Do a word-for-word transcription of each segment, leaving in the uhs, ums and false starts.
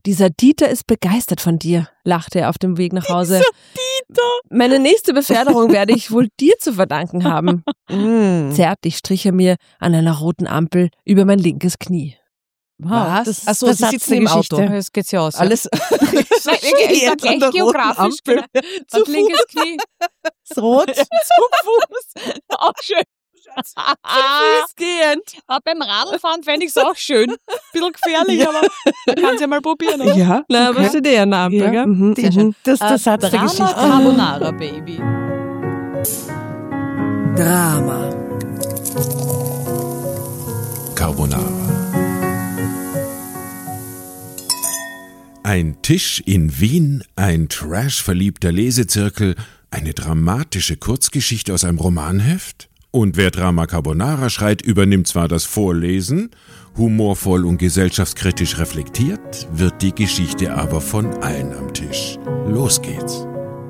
Dieser Dieter ist begeistert von dir, lachte er auf dem Weg nach Hause. Dieser Dieter! Meine nächste Beförderung werde ich wohl dir zu verdanken haben. Mm. Zärtlich strich er mir an einer roten Ampel über mein linkes Knie. Was? Das, Achso, das sie sitzen im Auto. Das geht ja aus. Ja. Alles. Nein, ich sag gleich geografisch. Genau. Zu Auf linkes Knie. Ist rot. Zu Fuß. Auch schön. Fußgehend. Aber beim Radlfahren fände ich es auch schön. Bisschen gefährlich, ja. aber man kann es ja mal probieren. Oder? Ja, na, aber steht ja an der Ampel, ja. gell? Mhm. Sehr schön. Das ist der äh, Satz Drama der Geschichte. Carbonara, Baby. Drama. Carbonara. Ein Tisch in Wien, ein trashverliebter Lesezirkel, eine dramatische Kurzgeschichte aus einem Romanheft? Und wer Drama Carbonara schreit, übernimmt zwar das Vorlesen, humorvoll und gesellschaftskritisch reflektiert, wird die Geschichte aber von allen am Tisch. Los geht's.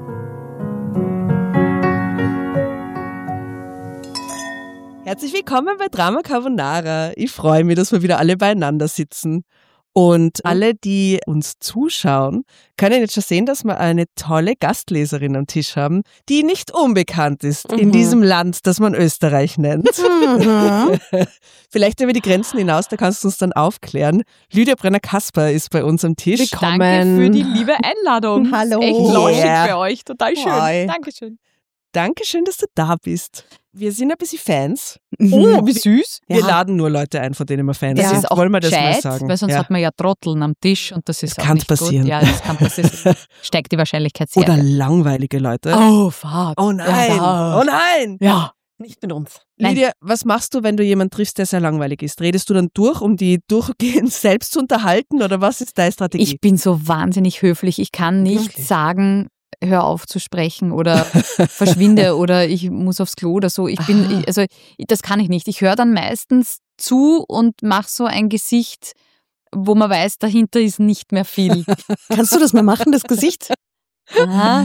Herzlich willkommen bei Drama Carbonara. Ich freue mich, dass wir wieder alle beieinander sitzen. Und alle, die uns zuschauen, können jetzt schon sehen, dass wir eine tolle Gastleserin am Tisch haben, die nicht unbekannt ist mhm. in diesem Land, das man Österreich nennt. Mhm. Vielleicht über die Grenzen hinaus, da kannst du uns dann aufklären. Lydia Brenner-Kasper ist bei uns am Tisch. Willkommen. Danke für die liebe Einladung. Hallo. Echt lauschig Yeah. für euch, total schön. Hi. Dankeschön. Dankeschön, dass du da bist. Wir sind ein bisschen Fans. Oh, wie süß. Wir Ja. laden nur Leute ein, von denen wir Fans Das sind. ist auch Wollen wir das mal gescheit, sagen? weil sonst Ja. hat man ja Trotteln am Tisch und das ist Das auch kann nicht passieren. gut. Ja, das kann passieren. Steigt die Wahrscheinlichkeit sehr. Oder langweilige Leute. Oh, fuck. Oh nein, Ja. oh nein. Ja. Nicht mit uns. Nein. Lydia, was machst du, wenn du jemanden triffst, der sehr langweilig ist? Redest du dann durch, um die durchgehend selbst zu unterhalten oder was ist deine Strategie? Ich bin so wahnsinnig höflich. Ich kann nicht Wirklich? sagen, hör auf zu sprechen oder verschwinde oder ich muss aufs Klo oder so. Ich bin, Ah. ich, also das kann ich nicht. Ich höre dann meistens zu und mache so ein Gesicht, wo man weiß, dahinter ist nicht mehr viel. Kannst du das mal machen, das Gesicht? Aha.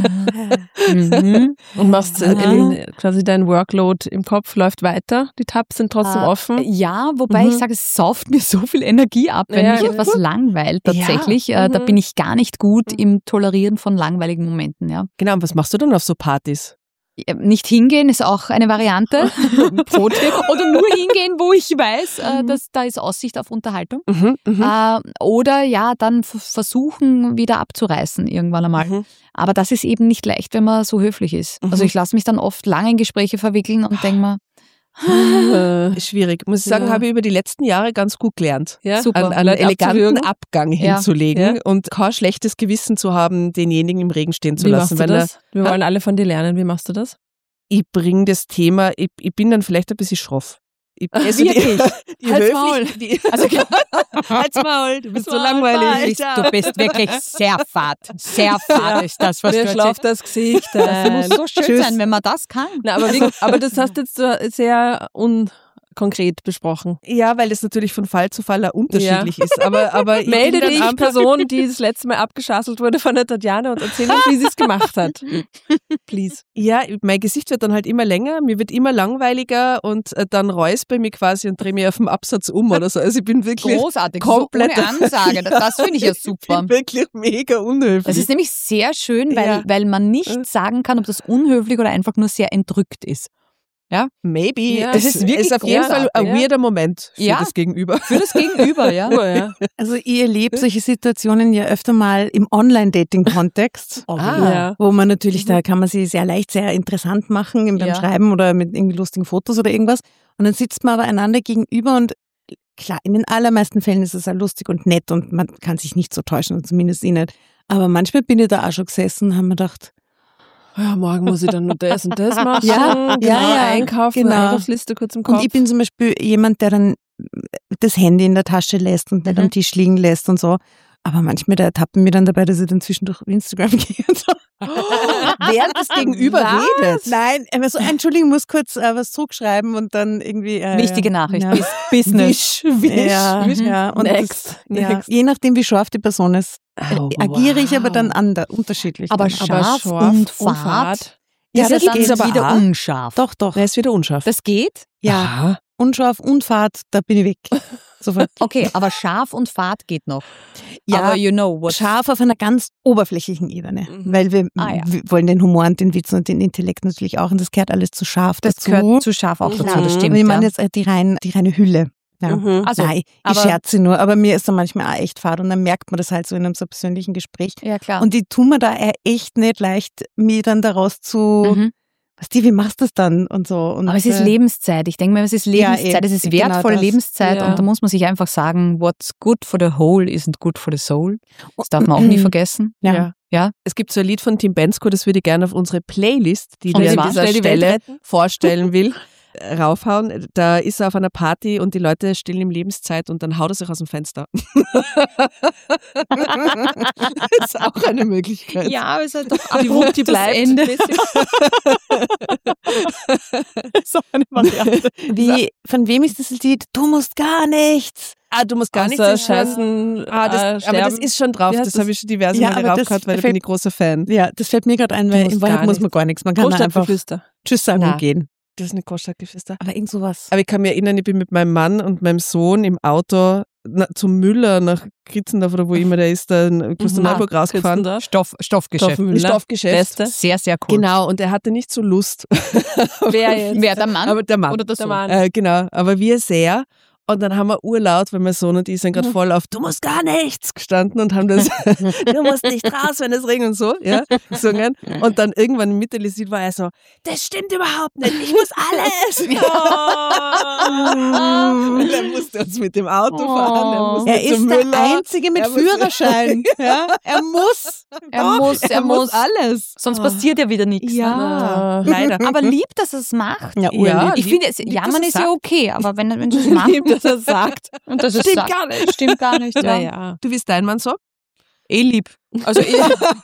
Mhm. Und machst äh, Aha. in, quasi dein Workload im Kopf läuft weiter, die Tabs sind trotzdem Äh, offen. Ja, wobei Mhm. ich sage, es sauft mir so viel Energie ab, wenn Ja, mich gut. etwas langweilt tatsächlich. Äh, Da Mhm. bin ich gar nicht gut im Tolerieren von langweiligen Momenten. Ja. Genau, und was machst du dann auf so Partys? Äh, Nicht hingehen ist auch eine Variante. Pro-Tipp. Oder nur hingehen, wo ich weiß, äh, dass da ist Aussicht auf Unterhaltung. Mhm, mhm. Äh, oder ja, dann f- versuchen, wieder abzureißen irgendwann einmal. Mhm. Aber das ist eben nicht leicht, wenn man so höflich ist. Mhm. Also ich lasse mich dann oft lange in Gespräche verwickeln und denke mir, Äh, Schwierig. Muss ich sagen, Ja. habe ich über die letzten Jahre ganz gut gelernt. Ja? Super. An, einen Leute eleganten abzuwürgen. Abgang Ja. hinzulegen Ja. und kein schlechtes Gewissen zu haben, denjenigen im Regen stehen zu Wie lassen. machst du weil das? Wir Ha? wollen alle von dir lernen. Wie machst du das? Er, ich bringe das Thema, ich, ich bin dann vielleicht ein bisschen schroff. Ich, also die, Wirklich? die Halt's höflich- Maul. Die, Also, Halt's Maul, du bist so Maul, langweilig. du bist wirklich sehr fad. Sehr fad ist das, was Mir du schlaft erzählst. das Gesicht Das ein. muss so schön Tschüss. sein, wenn man das kann. Na, aber, wie, aber das hast du jetzt so sehr unkonkret besprochen. Ja, weil das natürlich von Fall zu Fall auch unterschiedlich ist. Aber, aber ich Melde bin dann dich, einfach- Person, die das letzte Mal abgeschasselt wurde von der Tatjana und erzähl uns, wie sie es gemacht hat. Please. Ja, mein Gesicht wird dann halt immer länger, mir wird immer langweiliger und äh, dann räusper ich mich quasi und drehe mich auf dem Absatz um oder so. Also ich bin wirklich, Großartig, komplett- so ohne Ansage. Das, das finde ich ja ich super. bin wirklich mega unhöflich. Das ist nämlich sehr schön, weil, Ja. weil man nicht sagen kann, ob das unhöflich oder einfach nur sehr entrückt ist. Maybe. Ja, es das ist, ist wirklich ist auf jeden Fall ein großartig, ja. weirder Moment für Ja. das Gegenüber. Für das Gegenüber, ja. Oh, ja. Also ich erlebe solche Situationen ja öfter mal im Online-Dating-Kontext, Ah. Ja. wo man natürlich, da kann man sie sehr leicht, sehr interessant machen beim Ja. Schreiben oder mit irgendwie lustigen Fotos oder irgendwas. Und dann sitzt man aber einander gegenüber und klar, in den allermeisten Fällen ist es auch lustig und nett und man kann sich nicht so täuschen, zumindest ich nicht. Aber manchmal bin ich da auch schon gesessen und habe mir gedacht, Ja, morgen muss ich dann nur das und das machen. Ja, genau, ja, ja, einkaufen, genau. Einkaufsliste kurz im Kopf. und ich bin zum Beispiel jemand, der dann das Handy in der Tasche lässt und nicht Mhm. am Tisch liegen lässt und so. Aber manchmal da ertappen mir dann dabei, dass ich dann zwischendurch auf Instagram gehe und so. Während das Gegenüber Was? redet. Nein, aber so, Entschuldigung, muss kurz äh, was zurückschreiben und dann irgendwie. Äh, Wichtige Nachricht. Ja. Bis- Business. Wisch, wisch, Ja, wisch. ja, und Next, das, ja, next. je nachdem, wie scharf die Person ist, äh, Oh, agiere ich aber wow. dann anders, unterschiedlich. Aber dann. scharf, scharf und und Fad. Ja, ist das dann geht aber wieder auch. unscharf. Doch, doch. Na, ist wieder unscharf. Das geht? Ja, unscharf und Fahrt, da bin ich weg. Sofort. Okay, aber scharf und fad geht noch. Ja, aber you know what. scharf auf einer ganz oberflächlichen Ebene, Mhm. weil wir, Ah, ja. wir wollen den Humor und den Witz und den Intellekt natürlich auch und das gehört alles zu scharf Das dazu. gehört zu scharf auch dazu, Klar. das stimmt. Ich meine ja. jetzt äh, die, rein, die reine Hülle. Ja. Mhm. Also, Nein, ich aber- scherze nur, aber mir ist dann manchmal auch echt fad und dann merkt man das halt so in einem so persönlichen Gespräch. Ja, klar. Und die tun mir da äh, echt nicht leicht, mir dann daraus zu, mhm. was die, wie machst du das dann und so. Und, Aber es ist äh, Lebenszeit. Ich denke mir, es ist Ja, Lebenszeit, eben. es ist Genau wertvolle das. Lebenszeit Ja. und da muss man sich einfach sagen, what's good for the whole isn't good for the soul. Das darf man auch nie vergessen. Ja. Ja. Es gibt so ein Lied von Tim Bensko, das würde ich gerne auf unsere Playlist, die Und wir zwar? an dieser Schnell die Welt Stelle retten? vorstellen will, äh, raufhauen. Da ist er auf einer Party und die Leute stehen ihm Lebenszeit und dann haut er sich aus dem Fenster. Das ist auch eine Möglichkeit. Ja, es ist doch Die Wut, die bleibt. Ende. so eine Variante. Wie, von wem ist das Lied? Du musst gar nichts. Ah, du musst gar nicht Außer so scheißen. scheißen, Ah, das, äh, aber das sterben. ist schon drauf. Wie heißt Das das? habe ich schon diverse Ja, Male aber das raufgehört, weil da fällt- bin ich großer Fan. Ja, das fällt mir gerade ein, Du weil musst in Wahrheit gar muss man nichts. gar nichts. Man kann einfach Großstadtgeflüster. Tschüss sagen Na. und gehen. Das ist eine Großstadtgeflüster. Aber irgend sowas. Aber ich kann mich erinnern, ich bin mit meinem Mann und meinem Sohn im Auto na, zum Müller nach Kritzendorf oder wo immer der ist, da in Klosterneuburg Ah, rausgefahren. Kritzendorf. Stoff, Stoffgeschäft. Stoffmüller. Stoffgeschäft. Beste. Sehr, sehr cool. Genau, und er hatte nicht so Lust. Wer jetzt? Wer, der Mann Aber der Mann. oder der Der Sohn? Mann. Äh, genau, aber wir sehr. Und dann haben wir urlaut, weil mein Sohn und ich sind gerade voll auf, du musst gar nichts gestanden und haben das, du musst nicht raus, wenn es regnet und so, ja, gesungen. Und dann irgendwann im Mitte des Lied war er so, das stimmt überhaupt nicht, ich muss alles. Und er musste uns mit dem Auto fahren, er musste Er ist zum der Müller. Einzige mit Er muss- Führerschein. Ja, er muss. Er Doch, muss, er, er muss muss. alles. Sonst passiert ja wieder nichts. Ja, Ne? leider. Aber lieb, dass er es macht. Ja, Ja, urlieb. Ich lieb- finde, es- lieb, jammern dass ist er ja sagt. okay, aber wenn, wenn sie es macht Lieb, dass er sagt. und das es Stimmt sagt, gar nicht. Stimmt gar nicht. Ja. Ja, ja. Du, wie ist dein Mann so? Eh lieb. Also eh.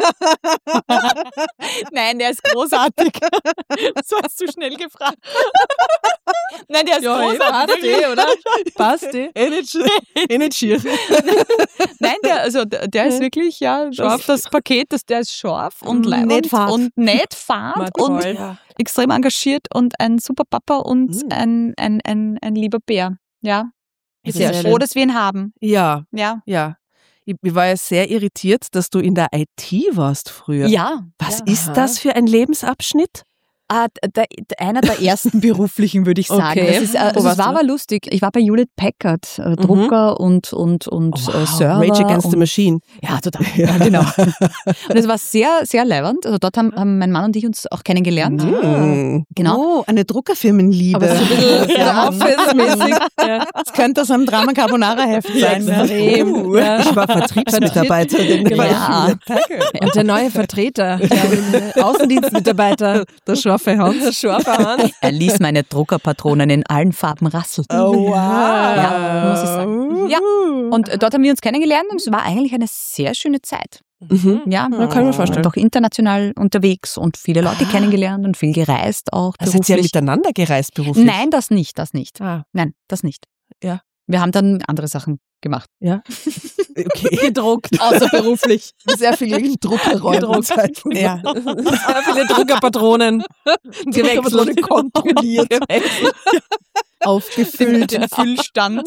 Nein, der ist großartig. Das hast du schnell gefragt. Nein, der ist großartig. eh, oder? Passt eh. Eh nicht, eh nicht schier. Nein, der, also der, der ist wirklich, ja, das, das Paket, das, der ist scharf und Mm, leibend nicht fad. und nicht fad Na, und toll. extrem engagiert und ein super Papa und Mm. ein, ein, ein, ein lieber Bär. Ja. Ich bin Sehr sehr schön. froh, dass wir ihn haben. Ja, Ja. ja. Ich, ich war ja sehr irritiert, dass du in der I T warst früher. Ja. Was ja. ist Aha. das für ein Lebensabschnitt? Ah, der, der, einer der ersten beruflichen, würde ich sagen. Okay. Das ist, äh, Wo also es warst war du? aber lustig. Ich war bei Hewlett Packard, äh, Drucker und, und, und äh, Server. Rage Against und, the Machine. Ja, total. Ja, genau. Und es war sehr, sehr leibend. Also dort haben, haben mein Mann und ich uns auch kennengelernt. Mm. Genau. Oh, eine Druckerfirmenliebe. Aber so ein bisschen Ja. Office-mäßig. Ja. Das könnte aus einem Drama Carbonara Heft sein. Extrem. Ja. Ich war Vertriebsmitarbeiterin. Genau. Ja. Und der neue Vertreter, der Außendienstmitarbeiter, Der scharfe Hans. der scharfe Hand. Er ließ meine Druckerpatronen in allen Farben rasseln. Oh, wow. Ja, muss ich sagen. Ja. Und äh, dort haben wir uns kennengelernt und es war eigentlich eine sehr schöne Zeit. Mhm. Ja, Ja, kann ich mir vorstellen. Doch international unterwegs und viele Leute Ah. kennengelernt und viel gereist auch. Also seid ihr beruflich. miteinander gereist beruflich? Nein, das nicht, das nicht. Ah, Nein, das nicht. Ja. Wir haben dann andere Sachen gemacht. ja. Okay. Gedruckt. Außerberuflich. Sehr viel Druckerräume. Zeitpunkt. Ja. Sehr viele Druckerpatronen Druckerpatronen kontrolliert. Aufgefüllt. Den Füllstand.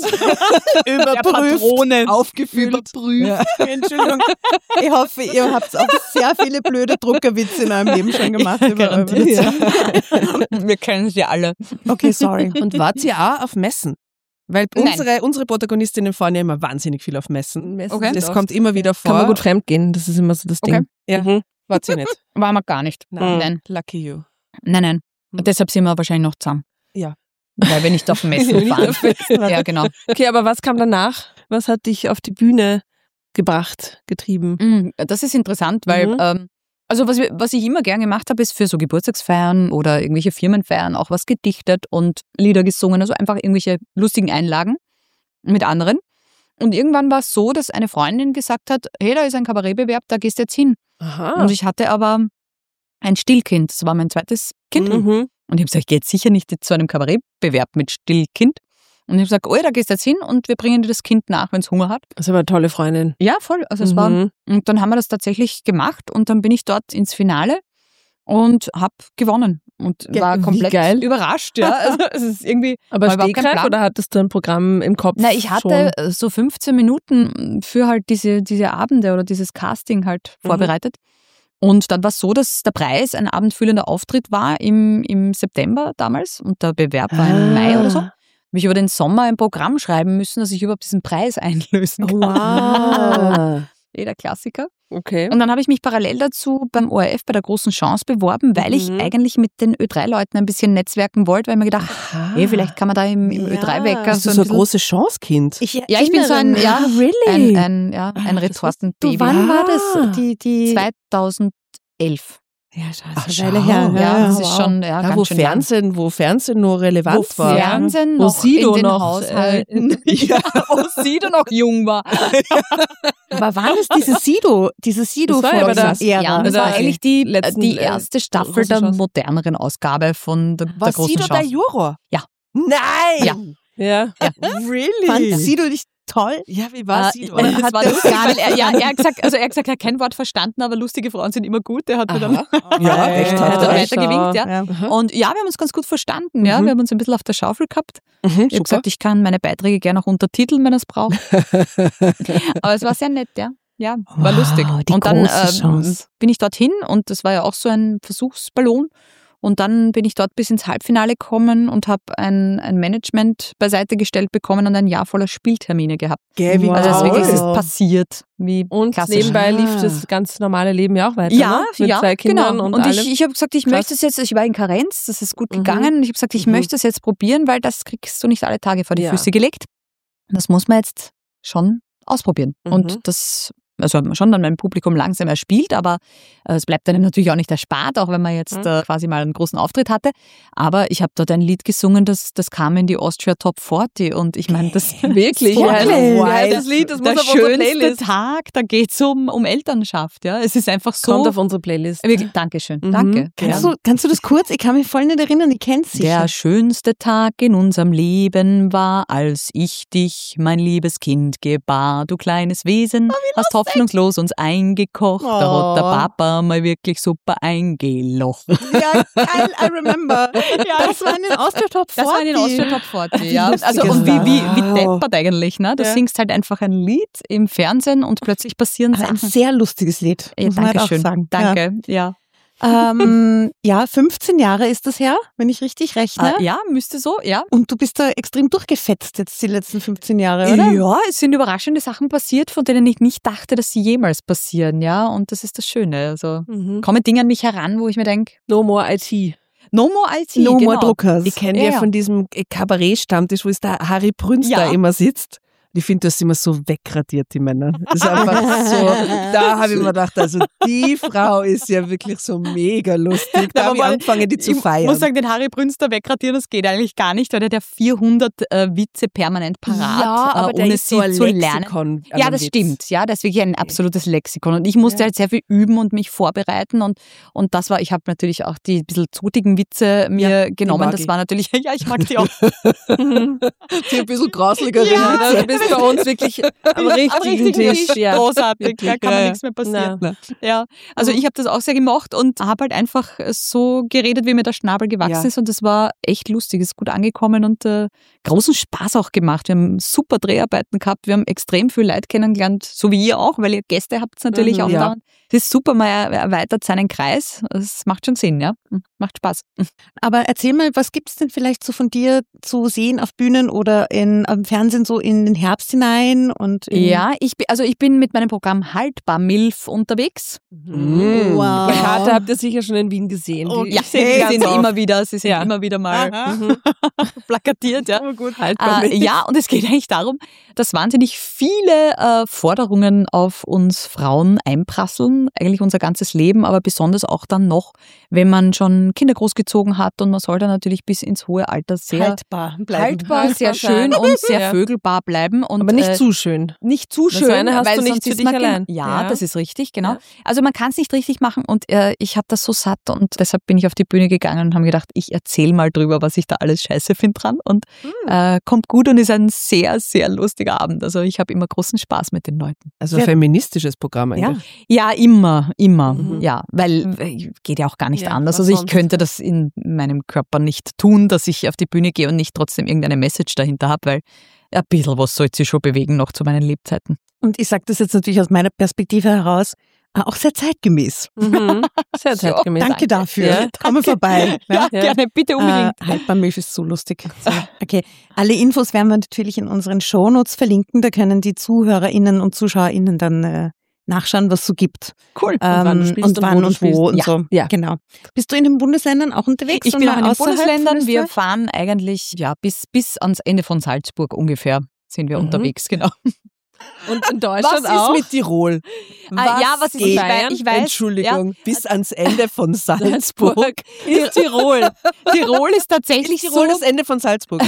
Überprüft. Aufgefüllt. Ja. Entschuldigung. Ich hoffe, ihr habt auch sehr viele blöde Druckerwitze in eurem Leben schon gemacht. über eure- Garantiert. Wir kennen sie alle. Okay, sorry. Und wart ihr auch auf Messen? Weil Nein. unsere, unsere Protagonistinnen fahren ja immer wahnsinnig viel auf Messen. Okay. Das kommt immer wieder vor. Kann man gut fremdgehen, das ist immer so das Ding. Okay. Ja. Mhm. Wart ihr nicht? War wir gar nicht. Nein. Nein, Lucky you. nein. nein. Hm. Und deshalb sind wir wahrscheinlich noch zusammen. Ja. Weil wir nicht auf Messen Nicht fahren. auf Messen waren. Ja, genau. Okay, aber was kam danach? Was hat dich auf die Bühne gebracht, getrieben? Mm, Das ist interessant, weil Mhm. ähm, also was, wir, was ich immer gern gemacht habe, ist für so Geburtstagsfeiern oder irgendwelche Firmenfeiern auch was gedichtet und Lieder gesungen, also einfach irgendwelche lustigen Einlagen mit anderen. Und irgendwann war es so, dass eine Freundin gesagt hat, hey, da ist ein Kabarettbewerb, da gehst du jetzt hin. Aha. Und ich hatte aber ein Stillkind, das war mein zweites Kind. Mhm. Und ich habe gesagt, ich gehe jetzt sicher nicht zu einem Kabarettbewerb mit Stillkind. Und ich habe gesagt, oh, da gehst du jetzt hin und wir bringen dir das Kind nach, wenn es Hunger hat. Das ist aber eine tolle Freundin. Ja, voll. Also es war, Mhm. und dann haben wir das tatsächlich gemacht und dann bin ich dort ins Finale und habe gewonnen. und Ja, war wie komplett geil. überrascht. Ja. Also, es ist irgendwie, Aber war überhaupt kein Stegreif Plan. oder hattest du ein Programm im Kopf? Na, ich hatte schon? so fünfzehn Minuten für halt diese, diese Abende oder dieses Casting halt Mhm. vorbereitet. Und dann war es so, dass der Preis ein abendfüllender Auftritt war im, im September damals und der Bewerb war im Mai oder so. Ah. Habe ich über den Sommer ein Programm schreiben müssen, dass ich überhaupt diesen Preis einlösen kann. Wow. Eh, der Klassiker. Okay. Und dann habe ich mich parallel dazu beim O R F bei der großen Chance beworben, weil ich Mhm. eigentlich mit den Ö drei Leuten ein bisschen netzwerken wollte, weil ich mir gedacht, hey, vielleicht kann man da im, im Ja. Ö drei Wecker Bist du ein so ein bisschen- großes Chancekind? Ich Ja, ich bin so ein, erinnere ja, mich. really? ein, ein, ja, ein Du, Retortenbaby. wann war Ah. das? Die, die zweitausendelf. Ja, schau, Ach, ist eine Weile schau. her. Ja, das ist wow. schon ja, Da, ganz wo schön lang. Fernsehen, wo Fernsehen nur relevant Wo war. Fernsehen Wo noch Sido in den noch, Haushalten. äh, ja, wo Sido noch jung war. Aber wann ist diese Sido, diese Das war ja bei der- Sido-Ära? Ja, das Also war eigentlich die, letzten, die äh, erste Staffel große der Chance. moderneren Ausgabe von der, War der großen Sido der Chance. Juror? Ja. Nein! Ja. Really? Fand Sido dich toll? Ja, wie war Äh, Sido? das hat war das lustig, gar weil nicht er, ja, er hat gesagt, also er hat gesagt, er hat kein Wort verstanden, aber lustige Frauen sind immer gut. Der hat mir dann Ja, echt, hat hat er er weiter gewinkt, ja. Ja. Und ja, wir haben uns ganz gut verstanden, ja. Mhm. Wir haben uns ein bisschen auf der Schaufel gehabt. Mhm, Ich habe super. gesagt, ich kann meine Beiträge gerne auch untertiteln, wenn er es braucht. Aber es war sehr nett, ja. Ja, war Wow, lustig. die Und dann große ähm, Chance. bin ich dorthin und das war ja auch so ein Versuchsballon. Und dann bin ich dort bis ins Halbfinale gekommen und habe ein, ein Management beiseite gestellt bekommen und ein Jahr voller Spieltermine gehabt. Gell, wie Wow. Also es ist wirklich es ist Wow. passiert, wie Und klassisch. nebenbei lief Ah. das ganz normale Leben ja auch weiter. Ja, ne? Mit ja, zwei Kindern genau. und, Und, allem. ich, ich habe gesagt, ich Krass. möchte es jetzt, ich war in Karenz, das ist gut Mhm. gegangen. Und ich habe gesagt, ich Mhm. möchte es jetzt probieren, weil das kriegst du nicht alle Tage vor die Ja. Füße gelegt. Und das muss man jetzt schon ausprobieren. Mhm. Und das, also hat man schon dann mein Publikum langsam erspielt, aber äh, es bleibt einem natürlich auch nicht erspart, auch wenn man jetzt Mhm. äh, quasi mal einen großen Auftritt hatte. Aber ich habe dort ein Lied gesungen, das, das kam in die Austria Top vierzig und ich meine, das Wirklich? So Wie heißt, geil. wie heißt das Lied? Das muss der auf unsere schönste Playlist. Tag, da geht es um, um Elternschaft. Ja? Es ist einfach so. Kommt auf unsere Playlist. Wirklich, Dankeschön, Mhm. danke. Kannst, Ja. du, kannst du das kurz? Ich kann mich voll nicht erinnern, ich kenn's sicher. Der schönste Tag in unserem Leben war, als ich dich, mein liebes Kind, gebar. Du kleines Wesen, hast hoffnungslos uns eingekocht. Da hat der Oh. Papa mal wirklich super eingelocht. Ja, geil, I remember. Das war in den Austria Top Das war in den vierzig. Austria Top vierzig, ja. lustig Also, ist und wie, das. wie, wie Wow. deppert eigentlich, ne? Du Ja. singst halt einfach ein Lied im Fernsehen und plötzlich passieren Aber ein Sachen. sehr lustiges Lied. Ja, muss man halt danke auch schön. sagen. Danke, ja. Ja. Ähm, ja, fünfzehn Jahre ist das her, wenn ich richtig rechne. Äh, ja, müsste so, ja. Und du bist da extrem durchgefetzt jetzt die letzten fünfzehn Jahre, oder? Ja, es sind überraschende Sachen passiert, von denen ich nicht dachte, dass sie jemals passieren, ja. Und das ist das Schöne. Also Mhm. kommen Dinge an mich heran, wo ich mir denke, No more I T. no more I T. No genau. more Druckers. Ich kenne Ja, ja, ja. von diesem Kabarett-Stammtisch, wo ist der Harry Brünster Ja. immer sitzt. Ich finde das immer so wegradiert, die Männer. Das ist einfach so, da habe ich mir gedacht, also die Frau ist ja wirklich so mega lustig. Da Aber habe ich mal- angefangen, die zu Ich feiern. muss sagen, den Harry Brünster wegradieren, das geht eigentlich gar nicht, weil der hat ja vierhundert äh, Witze permanent parat, ja, aber äh, der ohne ist so sie ein zu lernen. Lexikon an Ja, einem das Witz. stimmt. Ja, das ist wirklich ein absolutes Lexikon. Und ich musste Ja. halt sehr viel üben und mich vorbereiten. Und, und das war, ich habe natürlich auch die bisschen zutigen Witze mir genommen. mag Das ich. war natürlich, ja, ich mag die auch. Die ein bisschen grausliger Ja, also du bist bei uns wirklich am richtigen, Am richtigen Tisch. Tisch. Ja. Großartig, da kann Ja, mir ja. nichts mehr passieren. Na. Ja, also ich habe das auch sehr gemocht und habe halt einfach so geredet, wie mir der Schnabel gewachsen Ja. ist und das war echt lustig, ist gut angekommen und äh, großen Spaß auch gemacht. Wir haben super Dreharbeiten gehabt, wir haben extrem viel Leute kennengelernt, so wie ihr auch, weil ihr Gäste habt natürlich Mhm, auch ja. da. Es ist super, man er- erweitert seinen Kreis, es macht schon Sinn, ja, macht Spaß. Aber erzähl mal, was gibt's denn vielleicht so von dir zu sehen auf Bühnen oder in, am Fernsehen so in den Herbst hinein? Und in Ja, ich bin, also ich bin mit meinem Programm Haltbar Milf unterwegs. Mm. Wow. Die Plakate habt ihr sicher schon in Wien gesehen. Die, Okay. Ja, ich sehe die sie ganz sind oft. immer wieder, sie sind Ja. immer wieder mal Aha. Mhm. plakatiert, ja. Aber gut, haltbar. Äh, ja, und es geht eigentlich darum, dass wahnsinnig viele äh, Forderungen auf uns Frauen einprasseln, eigentlich unser ganzes Leben, aber besonders auch dann noch, wenn man schon Kinder großgezogen hat und man soll dann natürlich bis ins hohe Alter sehr haltbar bleiben. haltbar, Haltbar sehr sein. schön und sehr Ja. vögelbar bleiben. schlimm. Und, Aber nicht äh, zu schön. Nicht zu Weil schön, so eine hast weil du nicht sonst für ist dich man gen- allein. Ja, Ja. das ist richtig, genau. Ja. Also man kann es nicht richtig machen und äh, ich habe das so satt und deshalb bin ich auf die Bühne gegangen und habe gedacht, ich erzähle mal drüber, was ich da alles scheiße finde dran und äh, kommt gut und ist ein sehr, sehr lustiger Abend. Also ich habe immer großen Spaß mit den Leuten. Also ein feministisches Programm eigentlich. Ja, immer, immer, Mhm. ja, weil äh, geht ja auch gar nicht Ja, anders. was Also ich sonst? könnte das in meinem Körper nicht tun, dass ich auf die Bühne gehe und nicht trotzdem irgendeine Message dahinter habe, weil ein bisschen was sollte sich schon bewegen noch zu meinen Lebzeiten. Und ich sage das jetzt natürlich aus meiner Perspektive heraus, äh, auch sehr zeitgemäß. Mhm. Sehr zeitgemäß. Danke dafür. Ja, Komme vorbei. Ja, Ja. gerne, bitte unbedingt. Äh, Haltbarmilch ist so lustig. So, okay. Alle Infos werden wir natürlich in unseren Shownotes verlinken. Da können die ZuhörerInnen und ZuschauerInnen dann äh, nachschauen, was es so gibt. Cool. Ähm, wann du spielst und und wann wo du und wo und spielst. so. Ja. Genau. Bist du in den Bundesländern auch unterwegs? Ich und bin auch mal in den außerhalb von Bundesländern. Wir Österreich? fahren eigentlich ja bis, bis ans Ende von Salzburg ungefähr sind wir Mhm. unterwegs, genau. Und in Was Deutschland ist auch. mit Tirol? Ah, ja, was ist geht? ich weiß, ich weiß Entschuldigung, bis ans Ende von Salzburg. Ist Tirol. Tirol ist tatsächlich Ist Tirol so. das Ende von Salzburg?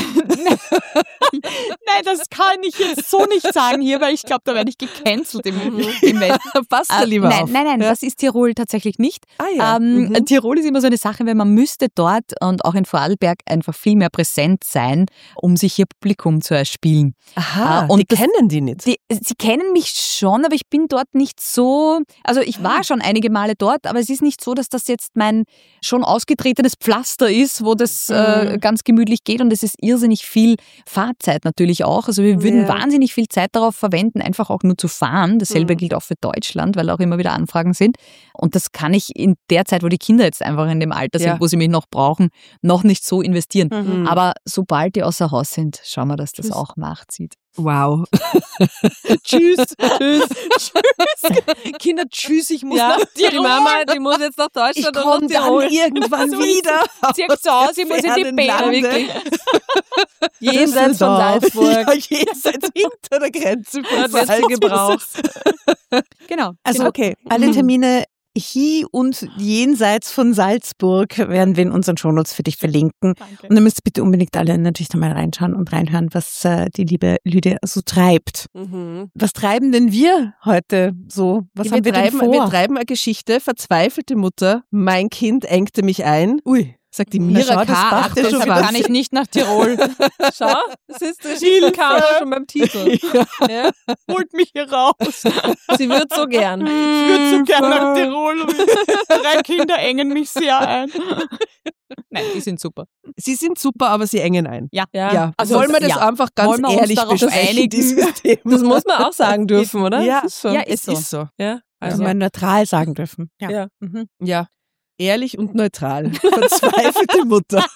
Nein, das kann ich jetzt so nicht sagen hier, weil ich glaube, da werde ich gecancelt im, im Welt. Passt da Äh, lieber nein, auf. nein, nein, das ist Tirol tatsächlich nicht. Ah ja. Ähm, Mhm. Tirol ist immer so eine Sache, weil man müsste dort und auch in Vorarlberg einfach viel mehr präsent sein, um sich hier Publikum zu erspielen. Aha, äh, und die das- kennen die nicht. Die, sie kennen mich schon, aber ich bin dort nicht so, also ich war schon einige Male dort, aber es ist nicht so, dass das jetzt mein schon ausgetretenes Pflaster ist, wo das äh, ganz gemütlich geht und es ist irrsinnig viel Fahrzeit natürlich auch. Also wir würden Ja. wahnsinnig viel Zeit darauf verwenden, einfach auch nur zu fahren. Dasselbe Mhm. gilt auch für Deutschland, weil auch immer wieder Anfragen sind. Und das kann ich in der Zeit, wo die Kinder jetzt einfach in dem Alter sind, Ja. wo sie mich noch brauchen, noch nicht so investieren. Mhm. Aber sobald die außer Haus sind, schauen wir, dass das Tschüss. auch nachzieht. Wow. Tschüss. Tschüss. Tschüss. Kinder, tschüss, ich muss Ja, nach die Tirol. Mama, die muss jetzt nach Ich Deutschland und komme nach Tirol. dann irgendwann So ist wieder. Sie hat zu Hause, ich muss in die fernen Bäder, Lande. wirklich. Jenseits von Salzburg. Ja, jenseits hinter der Grenze von Dort wird's Salzburg. gebraucht. Genau. Also genau. okay, alle Termine hier und jenseits von Salzburg werden wir in unseren Shownotes für dich verlinken. Danke. Und dann müsst ihr bitte unbedingt alle natürlich da mal reinschauen und reinhören, was äh, die liebe Lydia so treibt. Mhm. Was treiben denn wir heute so? Was wir, haben wir treiben, denn vor? wir treiben eine Geschichte, verzweifelte Mutter, mein Kind engte mich ein. Ui, Sagt die Na Mira schau, das K. passt ja schon Deshalb wieder. kann ich nicht nach Tirol. Schau, das ist das kam ja schon beim Titel. Ja. Holt mich hier raus. Sie wird so gern. Ich würde so gerne nach Tirol. Drei Kinder engen mich sehr ein. Nein, die sind super. Sie sind super, aber sie engen ein. Ja. Ja. Ja, Also, wollen wir das ja. einfach ganz Wollen wir uns ehrlich darauf besprechen, einigen? dieses Thema? Das muss man auch sagen dürfen, oder? Ja. Das ist so. Ja, Es ist so. ist so. Ja, also also. mal neutral sagen dürfen. Ja. Ja. Mhm. Ja. Ehrlich und neutral. Verzweifelte Mutter.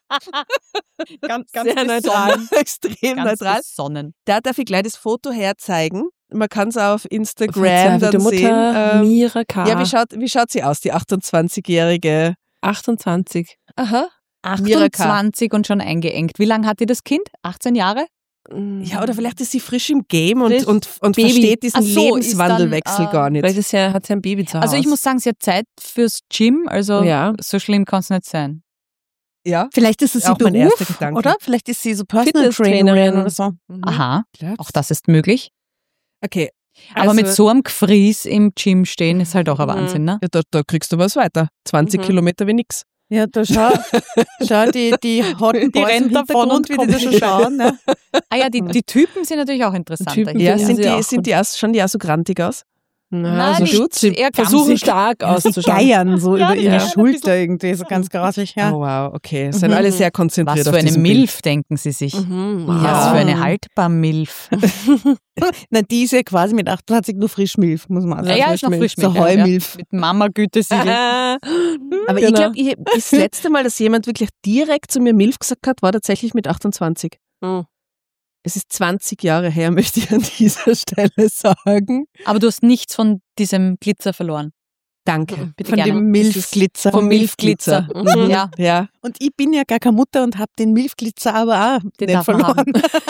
Ganz, Sehr neutral. Extrem Ganz neutral. besonnen. Da darf ich gleich das Foto herzeigen. Man kann es auf Instagram Verzweifelte dann Mutter, sehen. Ähm, Mira K. ja, wie schaut, wie schaut sie aus, die achtundzwanzigjährige? achtundzwanzig. Aha. Mira K. achtundzwanzig und schon eingeengt. Wie lange hat die das Kind? achtzehn Jahre? Ja, oder vielleicht ist sie frisch im Game und, Frisch. und, und Baby. versteht diesen Ach so, Lebenswandelwechsel ist dann, gar äh, nicht. Vielleicht ist ja, hat sie ein Baby zu Hause. Also ich muss sagen, sie hat Zeit fürs Gym, also Ja. so schlimm kann es nicht sein. Ja, Vielleicht ist es ihr Auch mein erster Beruf, Gedanke. oder? Vielleicht ist sie so Personal Fitnesstrainerin. Trainerin oder so. Mhm. Aha, glaubst auch das ist möglich. Okay. Aber Also- mit so einem Gefries im Gym stehen ist halt auch ein Mhm. Wahnsinn, ne? Ja, da, da kriegst du was weiter. zwanzig Mhm. Kilometer wie nix. Ja, da schau, schau die, die Hotten Die Boys im rennen davon Hintergrund, und wie die da schon kommen. schauen. Ne? Ah ja, die, die Typen sind natürlich auch interessanter. Typen hier. Ja, Ja, sind sie die, auch sind gut. die auch, schon die auch so grantig aus? Na, Nein, so nicht. gut. Sie Eher versuchen gamsig. stark Sie auszuschauen. geiern so Ja, über ihre ja. Schulter irgendwie, so ganz grausig. Ja. Oh wow, okay. Sind Mhm. alle sehr konzentriert Was auf für eine diesem Bild. Milf, denken sie sich. Mhm. Was Ja. für eine haltbar Milf. Na, die ist ja quasi mit achtundzwanzig nur Frischmilf, muss man Ja, sagen. ja, ist noch Frischmilf. frisch So Heumilf. Mit Mama-Gütesiegel. Äh, Aber ich genau. glaube, das letzte Mal, dass jemand wirklich direkt zu mir Milf gesagt hat, war tatsächlich mit achtundzwanzig. Mhm. Es ist zwanzig Jahre her, möchte ich an dieser Stelle sagen. Aber du hast nichts von diesem Glitzer verloren. Danke. Bitte Von gerne. dem Milfglitzer. Vom Milfglitzer. Mhm. Ja, Ja. Und ich bin ja gar keine Mutter und habe den Milfglitzer aber auch den nicht darf man verloren.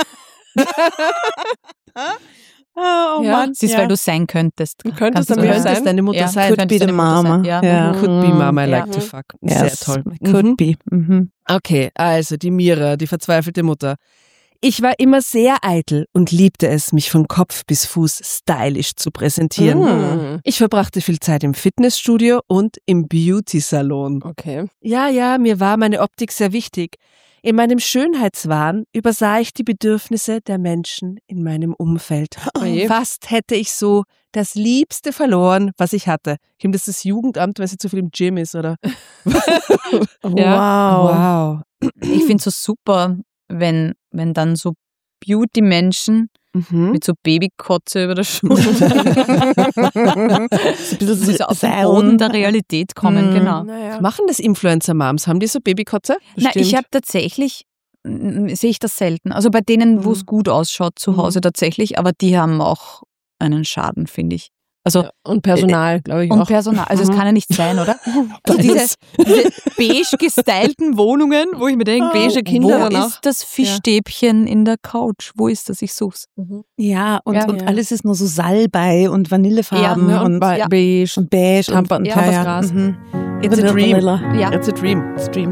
haben. Ah, oh Ja, Mann. Siehst, weil du sein könntest. Du könntest Kannst du damit sein. Könntest deine Mutter Ja, sein. Could könntest be the deine Mutter mama. sein. Ja. Ja. Could be mama, I like Ja. to fuck. Yes, Sehr toll. Could Mhm. be. Mhm. Okay, also die Mira, die verzweifelte Mutter. Ich war immer sehr eitel und liebte es, mich von Kopf bis Fuß stylisch zu präsentieren. Mm. Ich verbrachte viel Zeit im Fitnessstudio und im Beauty-Salon. Okay. Ja, ja, mir war meine Optik sehr wichtig. In meinem Schönheitswahn übersah ich die Bedürfnisse der Menschen in meinem Umfeld. Oje. Fast hätte ich so das Liebste verloren, was ich hatte. Ich finde, das ist das Jugendamt, weil sie zu viel im Gym ist, oder? Ja. Wow. Ich finde es so super, wenn, wenn dann so Beauty-Menschen Mhm. mit so Babykotze über der Schulter So ein bisschen so auf den Seilen. Boden der Realität kommen, Mhm. genau. Naja. Machen das Influencer-Moms? Haben die so Babykotze? Na, ich habe tatsächlich, mm, sehe ich das selten. Also bei denen, wo es Mhm. gut ausschaut zu Mhm. Hause tatsächlich, aber die haben auch einen Schaden, finde ich. Also Ja, und Personal, glaube ich und auch. Personal, also es Mhm. kann ja nicht sein, oder? Also diese, diese beige gestylten Wohnungen, wo ich mir denke, Beige Kinder wo dann auch. ist das Fischstäbchen in der Couch? Wo ist das? Ich such's. Ja, und, Ja. und Ja. alles ist nur so Salbei und Vanillefarben Ja, und, und, ba- ja. beige. und beige Tampa- und Tampasgras. Mhm. It's a dream. Vanilla. Ja. It's a dream. Stream.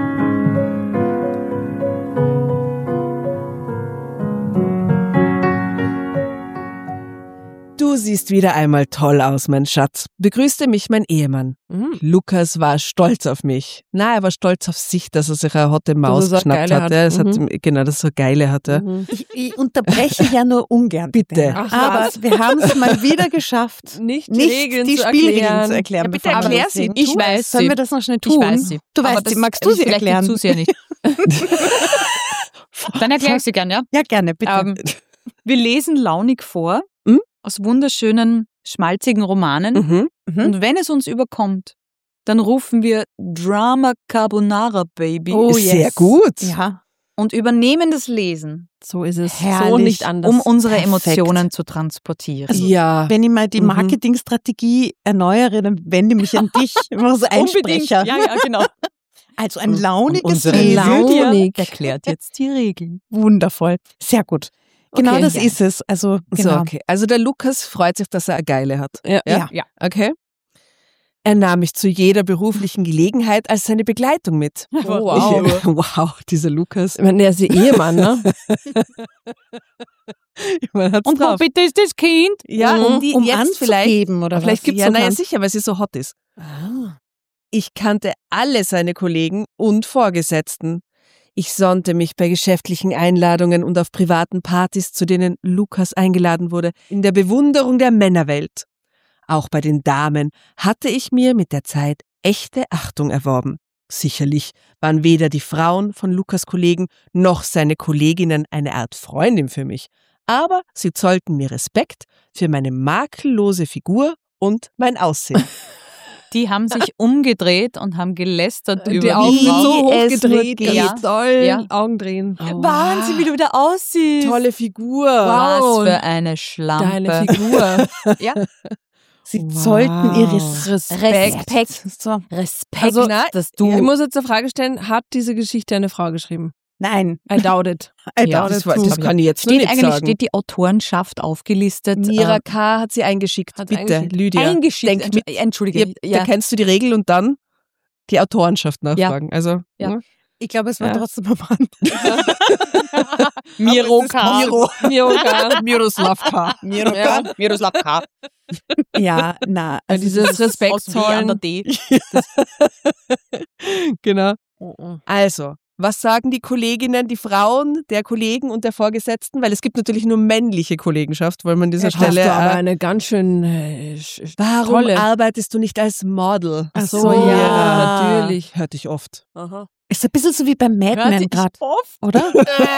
Du siehst wieder einmal toll aus, mein Schatz, begrüßte mich mein Ehemann. Mhm. Lukas war stolz auf mich. Na, er war stolz auf sich, dass er sich eine hotte Maus er so geschnappt geile hat. hat. Ja, das hat Mhm. genau, das so geile hatte. Mhm. Ich, ich unterbreche ja nur ungern. Bitte. Ach, Aber was? wir haben es mal wieder geschafft, Nicht die nicht Regeln die zu Spielregeln erklären. zu erklären. Ja, bitte bevor wir erklär loslegen. sie. Ich Tu weiß es. Sollen sie. wir das noch schnell Ich tun? weiß sie. Du Aber weißt das sie. Magst du sie vielleicht erklären? Die Zuseher nicht. Dann erkläre ich sie gern, ja. Ja, gerne, bitte. Ähm, wir lesen launig vor Hm? aus wunderschönen, schmalzigen Romanen. Mhm. Mhm. Und wenn es uns überkommt, dann rufen wir Drama Carbonara Baby Oh, Sehr yes. gut. Ja. und übernehmen das Lesen, So ist es. So Herrlich. nicht anders. um unsere Perfekt. Emotionen zu transportieren. Also, Ja. Wenn ich mal die Mhm. Marketingstrategie erneuere, dann wende ich mich an dich. Ich mache so Einsprecher. Ja, ja, genau. Also ein launiges unsere Lesen. Launig. Erklärt jetzt die Regeln. Wundervoll. Sehr gut. Genau Okay. das Ja. ist es. Also, genau. So, okay. Also der Lukas freut sich, dass er eine Geile hat. Ja. Ja. Ja. Okay. Er nahm mich zu jeder beruflichen Gelegenheit als seine Begleitung mit. Oh, wow. Ich, wow, dieser Lukas. Ich meine, der ist ihr Ehemann, ne? Man hat's Und wo drauf. bitte ist das Kind? Ja, Mhm. um die Um jetzt vielleicht. anzugeben, oder Vielleicht was? gibt's Ja, ja, naja, naja, sicher. sicher, weil sie so hot ist. Ah. Ich kannte alle seine Kollegen und Vorgesetzten. Ich sonnte mich bei geschäftlichen Einladungen und auf privaten Partys, zu denen Lukas eingeladen wurde, in der Bewunderung der Männerwelt. Auch bei den Damen hatte ich mir mit der Zeit echte Achtung erworben. Sicherlich waren weder die Frauen von Lukas Kollegen noch seine Kolleginnen eine Art Freundin für mich, aber sie zollten mir Respekt für meine makellose Figur und mein Aussehen. Die haben sich umgedreht und haben gelästert Die über Augen die sind Frau. so Wie es hochgedreht, nur ganz geht. doll. Ja. Augen drehen. Wahnsinn, wie du wieder aussiehst. Tolle Figur. Was für eine Schlampe. Deine Figur. Ja. Sie Wow. zollten ihr Respekt. Respekt. So. Respekt, Also, dass du... Ich muss jetzt eine Frage stellen, hat diese Geschichte eine Frau geschrieben? Nein, I doubt it. I Ja, doubt Das, it war, too. das kann ich jetzt noch steht nicht eigentlich sagen. steht die Autorenschaft aufgelistet. Mira äh, K. hat sie eingeschickt. Hat sie Bitte, eingeschickt. Lydia. eingeschickt. Denk mit. Entschuldige. Ja, Da kennst du die Regel und dann die Autorenschaft nachfragen. Also, Ja. ne? Ich glaube, es war Ja. trotzdem ein Mann. Miro K. Miro. Mioka. Miroslav K. Ja, Miroslav K. Ja, na, also dieses Respekt Aus W an der zollen. D. Genau. Also, was sagen die Kolleginnen, die Frauen der Kollegen und der Vorgesetzten? Weil es gibt natürlich nur männliche Kollegenschaft, weil man an dieser Jetzt hast Stelle. du aber äh, eine ganz schön äh, sch- sch- Warum tolle. arbeitest du nicht als Model? Ach so, so, ja, ja. natürlich. Hört dich oft. Aha. ist ein bisschen so wie beim Mad Hört Men sich gerade, oft. oder?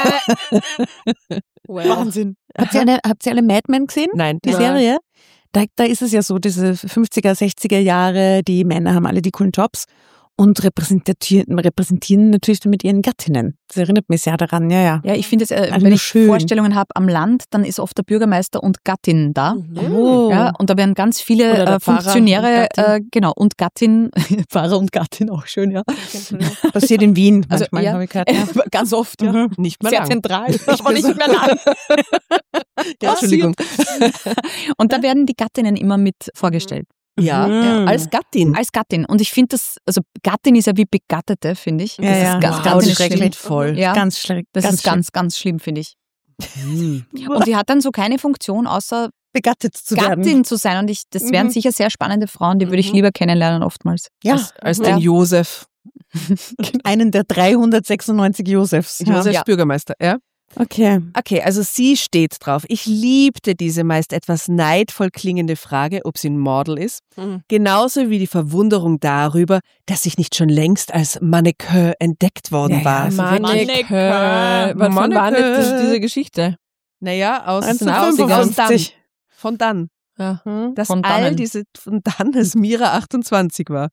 Well. Wahnsinn. Habt ihr, alle, habt ihr alle Mad Men gesehen? Nein. Die Nein. Serie? Da, da ist es ja so, diese fünfziger, sechziger Jahre, die Männer haben alle die coolen Jobs und repräsentieren, repräsentieren natürlich damit ihren Gattinnen. Das erinnert mich sehr daran, ja, ja. Ja, ich finde es, äh, Also wenn ich schön. Vorstellungen habe am Land, dann ist oft der Bürgermeister und Gattin da. Mhm. Oh. Ja, und da werden ganz viele Oder der äh, Pfarrer Funktionäre, und Gattin. äh, genau, und Gattin, Pfarrer und Gattin auch schön, ja. Passiert in Wien Also, manchmal, ja. habe ich gehört. Ja. Ganz oft, ja. Mhm. Nicht mehr Sehr lang. zentral, aber nicht mehr lang. Ja, Entschuldigung. Und da werden die Gattinnen immer mit vorgestellt. Ja, Mhm. ja, als Gattin. Als Gattin. Und ich finde das, also Gattin ist ja wie Begattete, finde ich. Ja, das ja. ist ganz, Wow, ganz das ist schlimm. schrecklich. voll. Ja. Ganz schlecht. Das ganz ist ganz, ganz schlimm, finde ich. Und die hat dann so keine Funktion, außer begattet zu werden. Gattin zu sein. Und ich, das wären Mhm. sicher sehr spannende Frauen, die würde ich Mhm. lieber kennenlernen oftmals. Ja, Als, als Ja. den Josef. einen der dreihundertsechsundneunzig Josefs. Josefs Ja. Bürgermeister, ja. Okay. Okay, also sie steht drauf. Ich liebte diese meist etwas neidvoll klingende Frage, ob sie ein Model ist. Mhm. Genauso wie die Verwunderung darüber, dass ich nicht schon längst als Mannequin entdeckt worden Ja, war. ja, Manneke. Was von Manneke. wann ist das, diese Geschichte? Naja, aus neunzehnhundertfünfundfünfzig. Von dann. Ja. Hm? Dass Von all dannen. diese von dann, als Mira achtundzwanzig war.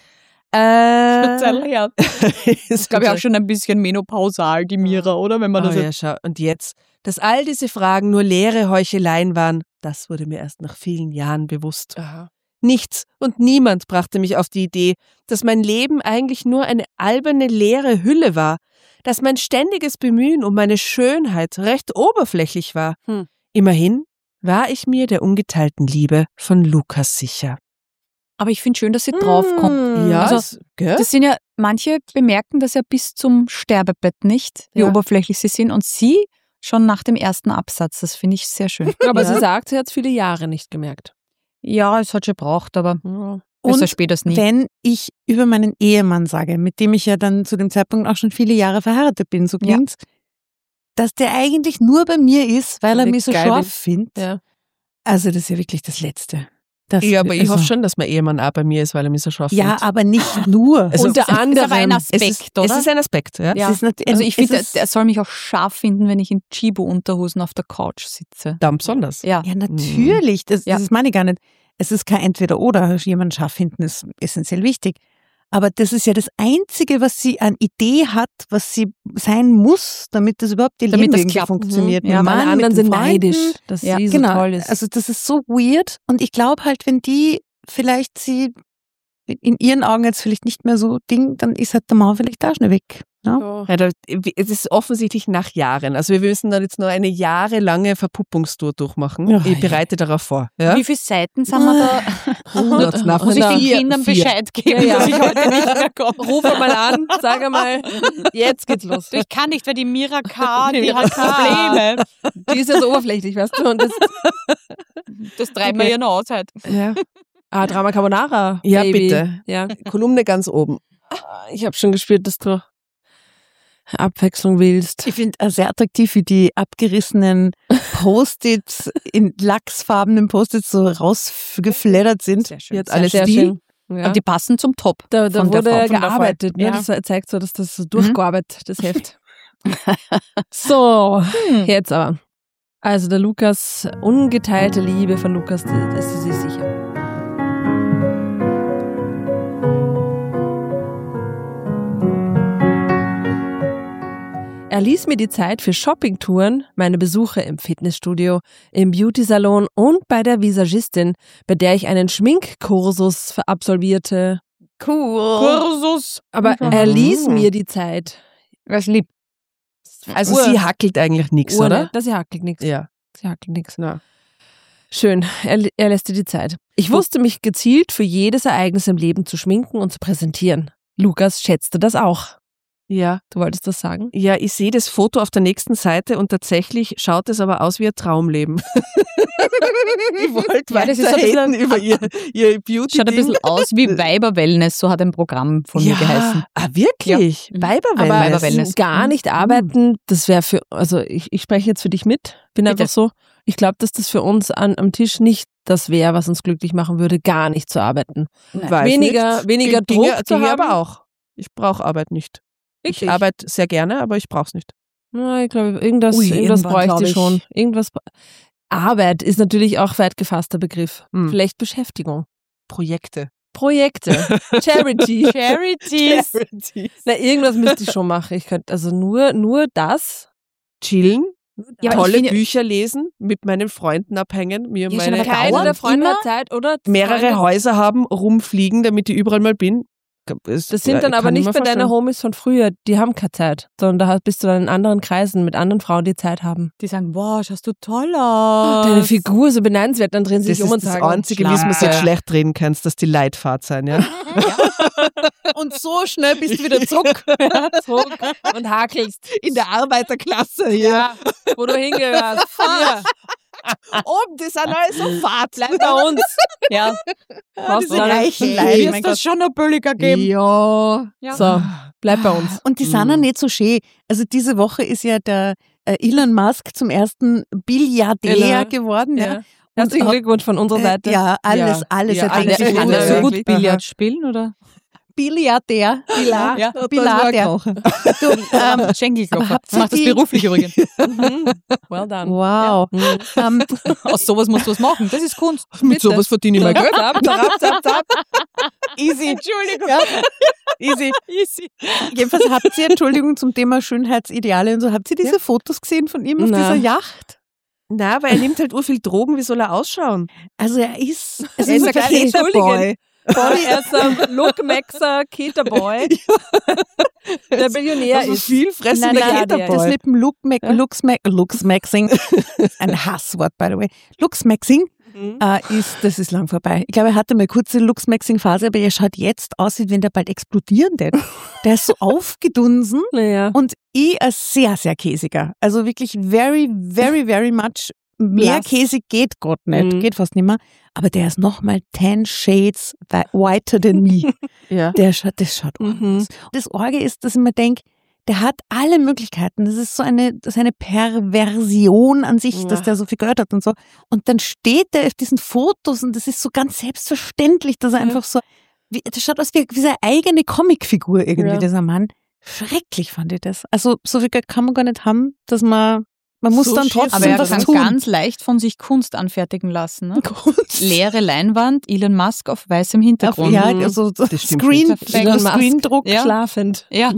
Äh, Das glaube ich auch schon ein bisschen menopausal, die Mira, oder? Wenn man Oh das ja, schau. Und jetzt, dass all diese Fragen nur leere Heucheleien waren, das wurde mir erst nach vielen Jahren bewusst. Aha. Nichts und niemand brachte mich auf die Idee, dass mein Leben eigentlich nur eine alberne, leere Hülle war, dass mein ständiges Bemühen um meine Schönheit recht oberflächlich war. Hm. Immerhin war ich mir der ungeteilten Liebe von Lukas sicher. Aber ich finde schön, dass sie draufkommt. Ja, Also, es- gell? Das sind ja, manche bemerken das ja bis zum Sterbebett nicht, wie Ja. oberflächlich sie sind. Und sie schon nach dem ersten Absatz. Das finde ich sehr schön. Aber Ja. sie sagt, sie hat es viele Jahre nicht gemerkt. Ja, es hat schon gebraucht, aber Ja. besser Und spät als nie. wenn ich über meinen Ehemann sage, mit dem ich ja dann zu dem Zeitpunkt auch schon viele Jahre verheiratet bin, so Ja. klingt's, dass der eigentlich nur bei mir ist, weil er Weil mich so geil scharf ist. findet. Ja. Also das ist ja wirklich das Letzte. Das, Ja, aber ich also, hoffe schon, dass mein Ehemann auch bei mir ist, weil er mich so scharf Ja, findet. aber nicht nur. Also, Unter ist aber ein anderem. Aspekt, es ist, oder? Es ist ein Aspekt, ja. Ja. Es ist nat- Also ich es finde, ist- er soll mich auch scharf finden, wenn ich in Chibo-Unterhosen auf der Couch sitze. Dann besonders. Ja. Ja, natürlich. Das, Ja. das meine ich gar nicht. Es ist kein Entweder-Oder. Jemanden scharf finden ist essentiell wichtig. Aber das ist ja das Einzige, was sie an Idee hat, was sie sein muss, damit das überhaupt ihr Damit Leben das irgendwie klappt. funktioniert. Mhm. Mit Ja, dem Alle Mann, mit anderen den sind Freunden. neidisch, dass Ja, sie so Genau. toll ist. Also das ist so weird. Und ich glaube halt, wenn die vielleicht sie in ihren Augen jetzt vielleicht nicht mehr so Ding, dann ist halt der Mann vielleicht auch schnell weg. Ja? Ja. Ja, da, es ist offensichtlich nach Jahren. Also wir müssen dann jetzt noch eine jahrelange Verpuppungstour durchmachen. Ja, ich ja. bereite darauf vor. Ja? Wie viele Seiten sind wir da? hundert? Na, Muss ich den vier- Kindern vier. Bescheid geben, Ja, ja. dass ich heute nicht mehr komme? Ruf mal an, sag einmal, jetzt geht's los. Ich kann nicht, weil die Mira K., die Mira hat K. Probleme. Die ist ja so oberflächlich, weißt du? Und das, Das treiben wir Okay. ja noch aus heute. Ja. ah, Drama Carbonara. Ja, Baby. bitte. Ja. Kolumne ganz oben. Ich habe schon gespürt, dass du Abwechslung willst. Ich finde sehr attraktiv, wie die abgerissenen Post-its in lachsfarbenen Post-its so rausgeflattert sind. Sehr Die schön. hat alles Sehr Stil. schön. Ja. Und die passen zum Top. Da, da von der wurde Frau- von der gearbeitet, Frau. ne? Ja. Das zeigt so, dass das so durchgearbeitet, das Heft. So, Hm. jetzt aber. Also der Lukas, ungeteilte Liebe von Lukas, das ist sie sicher. Er ließ mir die Zeit für Shoppingtouren, meine Besuche im Fitnessstudio, im Beauty-Salon und bei der Visagistin, bei der ich einen Schminkkursus absolvierte. Cool. Kursus. Aber Mhm. er ließ mir die Zeit. Was lieb. Also Ur- sie hackelt eigentlich nichts, Urne, oder? Das sie hackelt nichts. Ja. Sie hackelt nichts. Na. Schön, er, er lässt dir die Zeit. Ich wusste mich gezielt für jedes Ereignis im Leben zu schminken und zu präsentieren. Lukas schätzte das auch. Ja. Du wolltest das sagen? Ja, ich sehe das Foto auf der nächsten Seite und tatsächlich schaut es aber aus wie ein Traumleben. ich wollte Ja, das ist so ein weiterreden über ihr, ihr beauty Schaut ein bisschen aus wie Weiber-Wellness, so hat ein Programm von mir geheißen. Ah, wirklich? Ja. Mhm. Weiberwellness. Aber Weiberwellness. gar nicht arbeiten, das wäre für, also ich, ich spreche jetzt für dich mit, bin Bitte. einfach so. Ich glaube, dass das für uns an, am Tisch nicht das wäre, was uns glücklich machen würde, gar nicht zu arbeiten. Weiß Weniger- nicht. weniger Ginge- Druck zu ginge haben? aber auch. Ich brauche Arbeit nicht. Wirklich? Ich arbeite sehr gerne, aber ich brauche es nicht. Na, ich glaube, irgendwas, Ui, irgendwas irgendwann, bräuchte glaub ich ich. schon. Irgendwas. bra- Arbeit ist natürlich auch weit gefasster Begriff. Hm. Vielleicht Beschäftigung. Projekte. Projekte. Charity. Charities. Na, irgendwas müsste ich schon machen. Ich könnte, also nur, nur das. Chillen, Ja, aber ich tolle finde- Bücher lesen, mit meinen Freunden abhängen, mir Ja, schon, meine aber Keiner dauern der Freunde immer hat Zeit, oder? mehrere Freunde- Häuser haben, rumfliegen, damit ich überall mal bin. Das Das sind dann aber nicht mehr deine Homies von früher, die haben keine Zeit, sondern da bist du dann in anderen Kreisen mit anderen Frauen, die Zeit haben. Die sagen, wow, schaust du toll aus. Deine Figur ist so beneidenswert, dann drehen sie Das sich um und ist das sagen, Einzige, wie es mir jetzt schlecht reden kannst, dass die Leitfahrt sein, ja? Und so schnell bist du wieder zurück zurück und hakelst. in der Arbeiterklasse hier. Ja, wo du hingehörst. Hier, Oben, die sind alle so fad. bleib bei uns. Ja, was diese dann? reichen Leute, Leute, wird mein das Gott. schon noch billiger geben. Ja. Ja. So, bleib bei uns. Und die sind ja nicht so schön. Also diese Woche ist ja der äh, Elon Musk zum ersten Billiardär Genau. geworden. Ja. Ja. Herzlichen Und- Glückwunsch von unserer Äh, Seite. ja, alles, Ja. alles. Ja, Er alle- denkt sich, Kann alle- er so wirklich. gut Billard spielen, oder? Billiardär. Billard. Ja. Billiardär. Du, ähm, Schenkelklopfer. aber habt Ich ihr mach das die- beruflich übrigens. Mhm. Well done. wow. Mhm. Ähm, Aus sowas musst du was machen. Das ist Kunst. Mit sowas verdiene ich mein Geld. Zap, zap, zap, zap. easy. Entschuldigung. Ja. Easy. Easy. Jedenfalls habt ihr, Entschuldigung, zum Thema Schönheitsideale und so, habt ihr diese Ja. Fotos gesehen von ihm auf Na. dieser Yacht? Na, aber er nimmt halt urviel Drogen, wie soll er ausschauen? Also er ist, es Er ist ist ein ein Caterboy. Er ist ein Look-Maxer, Caterboy, der Billionär Also ist. viel fressender Nein, nein, Caterboy. das mit dem Look, Ja. Looks, Looks Maxing, ein Hasswort, by the way. Looks Maxing Mhm. äh, ist, das ist lang vorbei. Ich glaube, er hatte mal eine kurze Looks Maxing Phase, aber er schaut jetzt aus, wie wenn der bald explodieren wird. Der ist so aufgedunsen Naja. und eh ein sehr, sehr käsiger. Also wirklich very, very, very much. Mehr Blass. Käse geht Gott nicht, Mhm. geht fast nicht mehr. Aber der ist nochmal ten shades whiter than me. Ja. Der schaut, das schaut Mhm. aus. Das Orge ist, dass ich mir denke, der hat alle Möglichkeiten. Das ist so eine, das ist eine Perversion an sich, Ja. dass der so viel Geld hat und so. Und dann steht der auf diesen Fotos und das ist so ganz selbstverständlich, dass er Ja. einfach so, wie, das schaut aus wie, wie seine eigene Comicfigur irgendwie, Ja. dieser Mann. Schrecklich fand ich das. Also so viel Geld kann man gar nicht haben, dass man, man muss So dann schier trotzdem Aber er was kann tun. ganz leicht von sich Kunst anfertigen lassen. Ne? Kunst. Leere Leinwand, Elon Musk auf weißem Auf, Hintergrund. ja, Mhm. also so Das stimmt Screen, perfekt. so Elon Musk. Screendruck. Ja. Schlafend. Ja.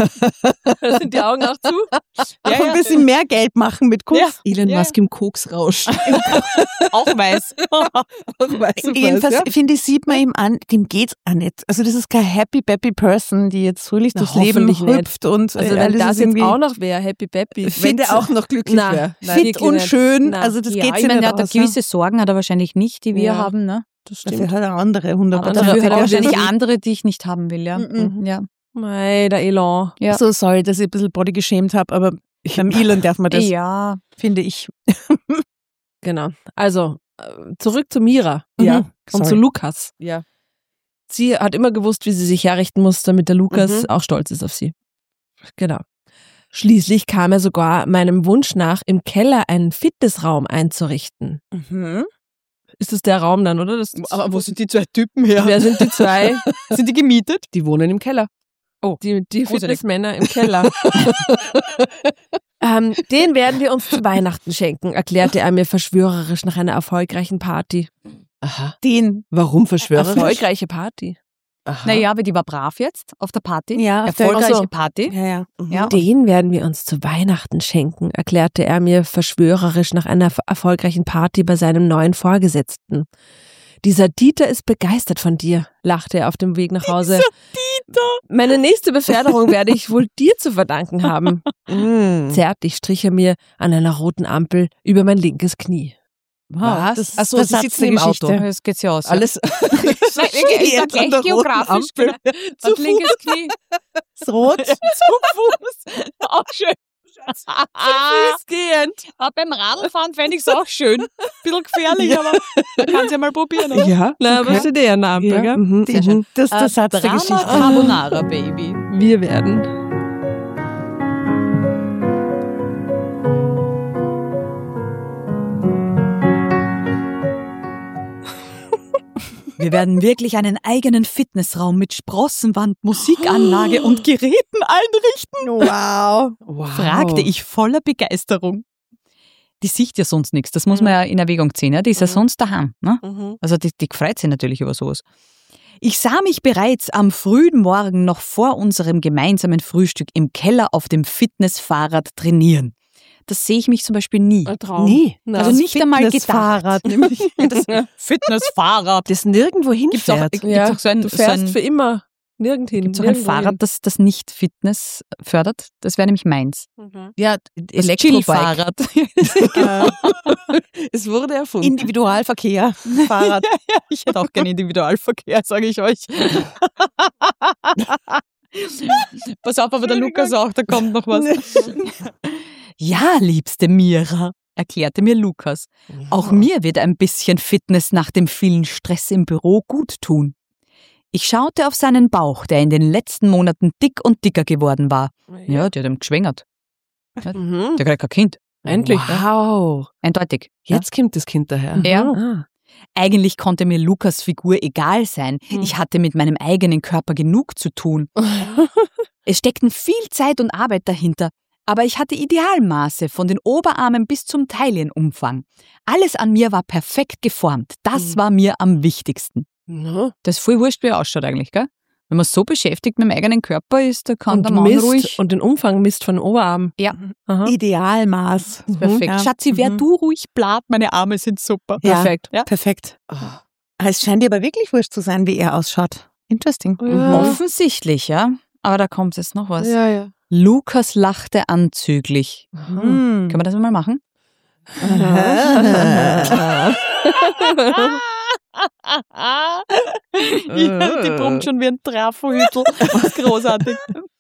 Sind die Augen auch zu? Auch ein bisschen mehr Geld machen mit Kunst. Elon Ja. Musk im Koksrausch. Auch weiß. Jedenfalls, ja. finde ich, sieht man ihm an, dem geht's auch nicht. Also das ist keine happy, happy Person, die jetzt fröhlich Na, durchs Leben hoffentlich nicht. hüpft und Also äh, wenn alles das ist jetzt irgendwie auch noch wäre, Happy Peppy. Wenn der auch noch glücklich Na, wäre. fit wirklich und nicht. schön, Na. also das Ja, geht ich sich meine, nicht er hat da aus. gewisse Sorgen, hat er wahrscheinlich nicht, die wir Ja. haben. Ne? Das Dafür stimmt. hat er andere hundert Aber Prozent. dafür hat er Ja. wahrscheinlich andere, die ich nicht haben will. Ja. Mhm. Ja. Mei, der Elon. Ja. So sorry, dass ich ein bisschen Body geschämt habe, aber beim Elon darf man das, ja. finde ich. Genau. Also, äh, zurück zu Mira. Ja. Mhm. Und Sorry. zu Lukas. Ja. Sie hat immer gewusst, wie sie sich herrichten muss, damit der Lukas Mhm. auch stolz ist auf sie. Genau. Schließlich kam er sogar meinem Wunsch nach, im Keller einen Fitnessraum einzurichten. Mhm. Ist das der Raum dann, oder? Das, Aber wo sind die zwei Typen her? Wer sind die zwei? Sind die gemietet? Die wohnen im Keller. Oh, Die, die gruselig. Fitnessmänner im Keller. ähm, den werden wir uns zu Weihnachten schenken, erklärte er mir verschwörerisch nach einer erfolgreichen Party. Aha. Den, Warum verschwörerisch? Erfolgreiche Party. Aha. Naja, aber die war brav jetzt auf der Party. ja, auf der, Erfolgreiche Ach so. Party. ja, ja. Ja. Den werden wir uns zu Weihnachten schenken, erklärte er mir verschwörerisch nach einer f- erfolgreichen Party bei seinem neuen Vorgesetzten. Dieser Dieter ist begeistert von dir, lachte er auf dem Weg nach Hause. Dieter! Meine nächste Beförderung werde ich wohl dir zu verdanken haben. Mhm. Zärtlich strich er mir an einer roten Ampel über mein linkes Knie. Wow, Was? Ach so, sie Satz sitzen der im Geschichte. Auto. Das geht ja aus. Ja. Alles. Ich sag gleich geografisch. Genau. Zu Und linkes Knie. Ist rot. Zu Fuß. Auch schön. Gehend. Aber beim Radlfahren fände ich es auch schön. Bisschen gefährlich, aber man kann es ja mal probieren. Oder? Ja. Na, aber steht eh an der Ampel, Ja. gell? Mhm. Die- Mhm. Das ist der Äh, Satz der Drama Geschichte. Carbonara, Baby. Wir werden. Wir werden wirklich einen eigenen Fitnessraum mit Sprossenwand, Musikanlage und Geräten einrichten, Wow. Wow. fragte ich voller Begeisterung. Die sieht ja sonst nichts, das muss man ja in Erwägung ziehen. Ja? Die ist ja Mhm. sonst daheim. Ne? Mhm. Also die, die freut sich natürlich über sowas. Ich sah mich bereits am frühen Morgen noch vor unserem gemeinsamen Frühstück im Keller auf dem Fitnessfahrrad trainieren. Das sehe ich mich zum Beispiel nie. Ein Traum. Nee. Na, Also nicht einmal gedacht. Fitnessfahrrad, nämlich. Das Fitnessfahrrad. Das nirgendwo Gibt's auch, hinfährt. gibt's ja, auch so ein, du so fährst ein für immer. Nirgendhin. Gibt es auch ein nirgendwo Fahrrad, das, das nicht Fitness fördert? Das wäre nämlich meins. hin. Ja, Das Elektrobike. Chill-Fahrrad. Es wurde erfunden. Individualverkehr, Fahrrad. Ich hätte auch gerne Individualverkehr, sage ich euch. Pass auf, aber der Lukas auch, da kommt noch was. Ja, liebste Mira, erklärte mir Lukas. Auch mir wird ein bisschen Fitness nach dem vielen Stress im Büro gut tun. Ich schaute auf seinen Bauch, der in den letzten Monaten dick und dicker geworden war. Ja, die hat ihm geschwängert. Mhm. Der kriegt kein Kind. Endlich. Wow. Eindeutig. Jetzt kommt das Kind daher. Ja. Ah. Eigentlich konnte mir Lukas Figur egal sein. Ich hatte mit meinem eigenen Körper genug zu tun. Es steckten viel Zeit und Arbeit dahinter, aber ich hatte Idealmaße von den Oberarmen bis zum Taillenumfang. Alles an mir war perfekt geformt. Das war mir am wichtigsten. Ja. Das ist voll wurscht, wie er ausschaut eigentlich, gell? Wenn man so beschäftigt mit dem eigenen Körper ist, da kann Und der Mann misst ruhig... und den Umfang misst von den Oberarm. Ja, Aha. Idealmaß. perfekt. Ja. Schatzi, wär Mhm. du ruhig blatt, meine Arme sind super. Ja. Perfekt. Ja. Perfekt. Es scheint dir aber wirklich wurscht zu sein, wie er ausschaut. Interesting. Ja. Offensichtlich, ja. Aber da kommt jetzt noch was. Ja, ja. Lukas lachte anzüglich. Mhm. Können wir das mal machen? Ja, die brummt schon wie ein Trafohütl. Großartig.